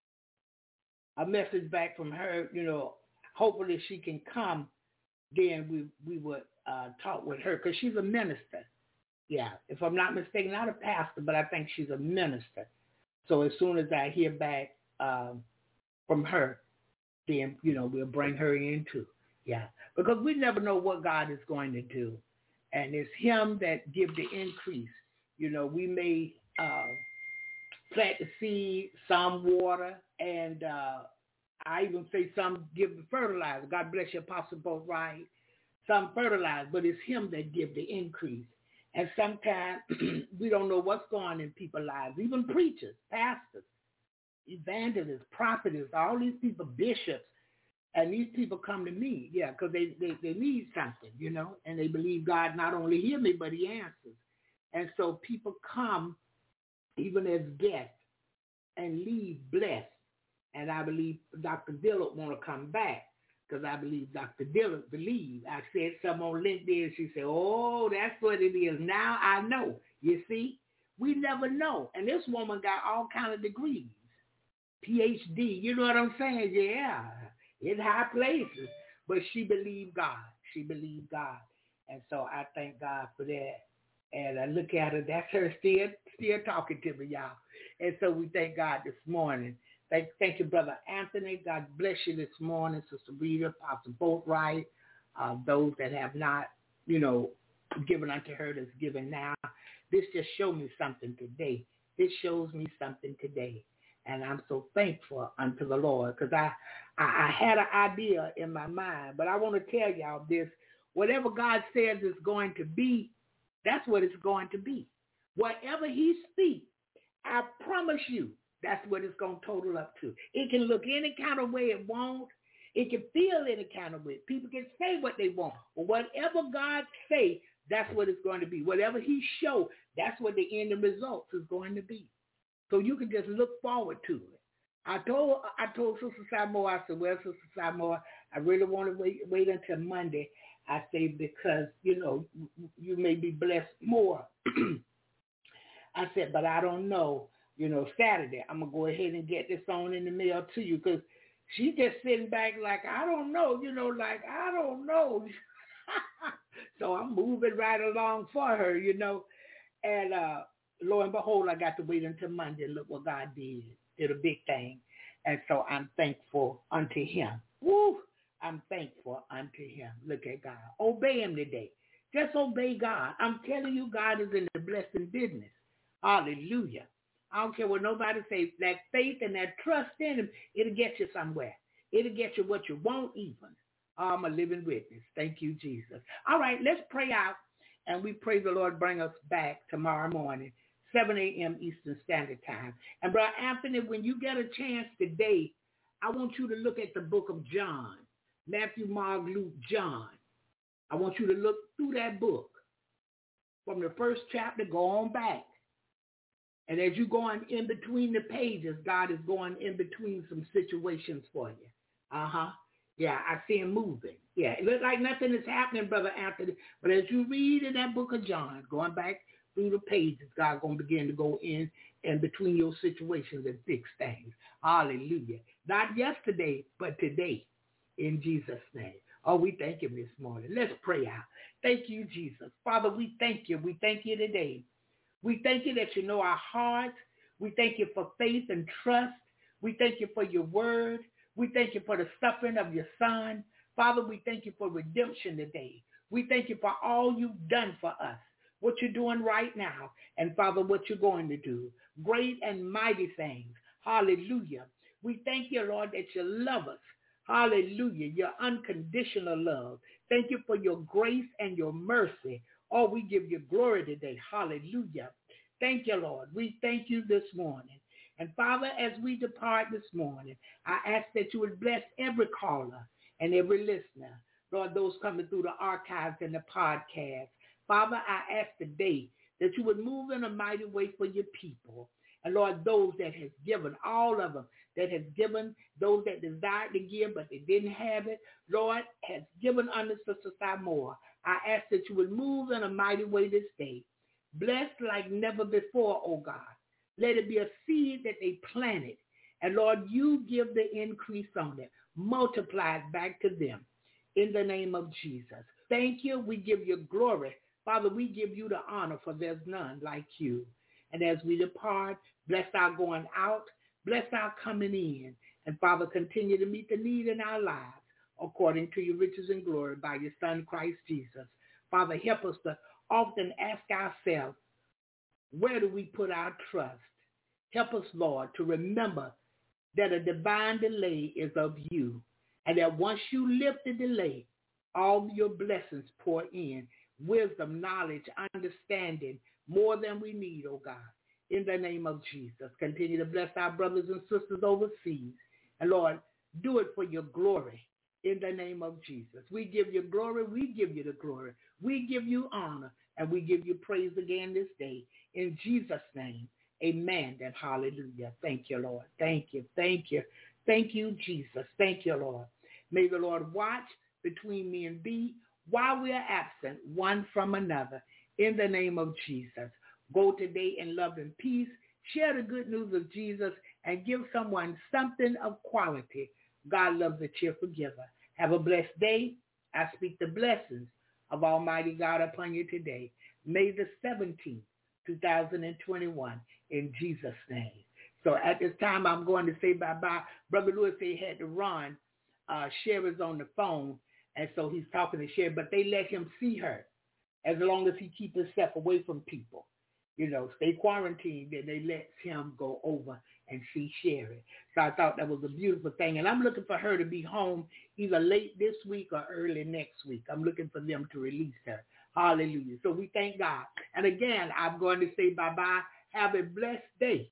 a message back from her, you know, hopefully she can come, then we we would uh, talk with her because she's a minister. Yeah, if I'm not mistaken, not a pastor, but I think she's a minister. So as soon as I hear back um, from her, then, you know, we'll bring her in too. Yeah, because we never know what God is going to do. And it's him that gives the increase. You know, we may uh, plant the seed, some water, and uh, I even say some give the fertilizer. God bless you, Apostle Both Right. Some fertilizer, but it's him that gives the increase. And sometimes we don't know what's going on in people's lives, even preachers, pastors, evangelists, prophets, all these people, bishops. And these people come to me, yeah, because they, they, they need something, you know, and they believe God not only hear me, but he answers. And so people come even as guests and leave blessed. And I believe Doctor Dillard want to come back because I believe Doctor Dillard believe. I said something on LinkedIn. She said, oh, that's what it is. Now I know. You see, we never know. And this woman got all kind of degrees, P H D. You know what I'm saying? Yeah. In high places, but she believed God. She believed God. And so I thank God for that. And I look at her, that's her still still talking to me, y'all. And so we thank God this morning. Thank, thank you, Brother Anthony. God bless you this morning, Sister Rita, Pastor Boatwright, uh, those that have not, you know, given unto her that's given now. This just showed me something today. This shows me something today. And I'm so thankful unto the Lord because I, I, I had an idea in my mind. But I want to tell y'all this. Whatever God says is going to be, that's what it's going to be. Whatever he speaks, I promise you, that's what it's going to total up to. It can look any kind of way it wants. It can feel any kind of way. People can say what they want. But whatever God say, that's what it's going to be. Whatever he show, that's what the end results is going to be. So you can just look forward to it. I told I told Sister Samoa, I said, well, Sister Samoa, I really want to wait, wait until Monday. I say, because, you know, you may be blessed more. I said, but I don't know, you know, Saturday, I'm going to go ahead and get this on in the mail to you because she's just sitting back like, I don't know, you know, like, I don't know. So I'm moving right along for her, you know, and, uh, lo and behold, I got to wait until Monday. Look what God did. Did a big thing. And so I'm thankful unto him. Woo! I'm thankful unto him. Look at God. Obey him today. Just obey God. I'm telling you, God is in the blessing business. Hallelujah. I don't care what nobody says. That faith and that trust in him, it'll get you somewhere. It'll get you what you want even. I'm a living witness. Thank you, Jesus. All right, let's pray out. And we pray the Lord bring us back tomorrow morning, seven a.m. Eastern Standard Time. And Brother Anthony, when you get a chance today, I want you to look at the book of John, Matthew, Mark, Luke, John. I want you to look through that book. From the first chapter, go on back. And as you're going in between the pages, God is going in between some situations for you. Uh-huh. Yeah, I see him moving. Yeah, it looks like nothing is happening, Brother Anthony. But as you read in that book of John, going back through the pages, God's going to begin to go in and between your situations and fix things. Hallelujah. Not yesterday, but today, in Jesus' name. Oh, we thank him this morning. Let's pray out. Thank you, Jesus. Father, we thank you. We thank you today. We thank you that you know our hearts. We thank you for faith and trust. We thank you for your word. We thank you for the suffering of your son. Father, we thank you for redemption today. We thank you for all you've done for us, what you're doing right now, and Father, what you're going to do. Great and mighty things. Hallelujah. We thank you, Lord, that you love us. Hallelujah. Your unconditional love. Thank you for your grace and your mercy. Oh, we give you glory today. Hallelujah. Thank you, Lord. We thank you this morning. And Father, as we depart this morning, I ask that you would bless every caller and every listener. Lord, those coming through the archives and the podcast. Father, I ask today that you would move in a mighty way for your people. And Lord, those that have given, all of them that have given, those that desired to give but they didn't have it, Lord, has given unto Sister Samoa. I ask that you would move in a mighty way this day. Blessed like never before, oh God. Let it be a seed that they planted. And Lord, you give the increase on it. Multiply it back to them in the name of Jesus. Thank you. We give you glory. Father, we give you the honor, for there's none like you. And as we depart, bless our going out, bless our coming in. And Father, continue to meet the need in our lives according to your riches and glory by your Son, Christ Jesus. Father, help us to often ask ourselves, where do we put our trust? Help us, Lord, to remember that a divine delay is of you, and that once you lift the delay, all your blessings pour in, wisdom, knowledge, understanding, more than we need, oh God. In the name of Jesus, continue to bless our brothers and sisters overseas. And Lord, do it for your glory. In the name of Jesus, we give you glory. We give you the glory. We give you honor, and we give you praise again this day. In Jesus' name, amen and hallelujah. Thank you, Lord. Thank you. Thank you. Thank you, Jesus. Thank you, Lord. May the Lord watch between me and thee while we are absent one from another. In the name of Jesus, go today in love and peace. Share the good news of Jesus and give someone something of quality. God loves a cheerful giver. Have a blessed day. I speak the blessings of Almighty God upon you today. May the seventeenth, two thousand twenty-one, in Jesus' name. So at this time, I'm going to say bye-bye. Brother Lewis said he had to run. Uh, Sherry's on the phone, and so he's talking to Sherry, but they let him see her as long as he keeps himself away from people. You know, stay quarantined, and they let him go over and see Sherry. So I thought that was a beautiful thing. And I'm looking for her to be home either late this week or early next week. I'm looking for them to release her. Hallelujah. So we thank God. And again, I'm going to say bye-bye. Have a blessed day.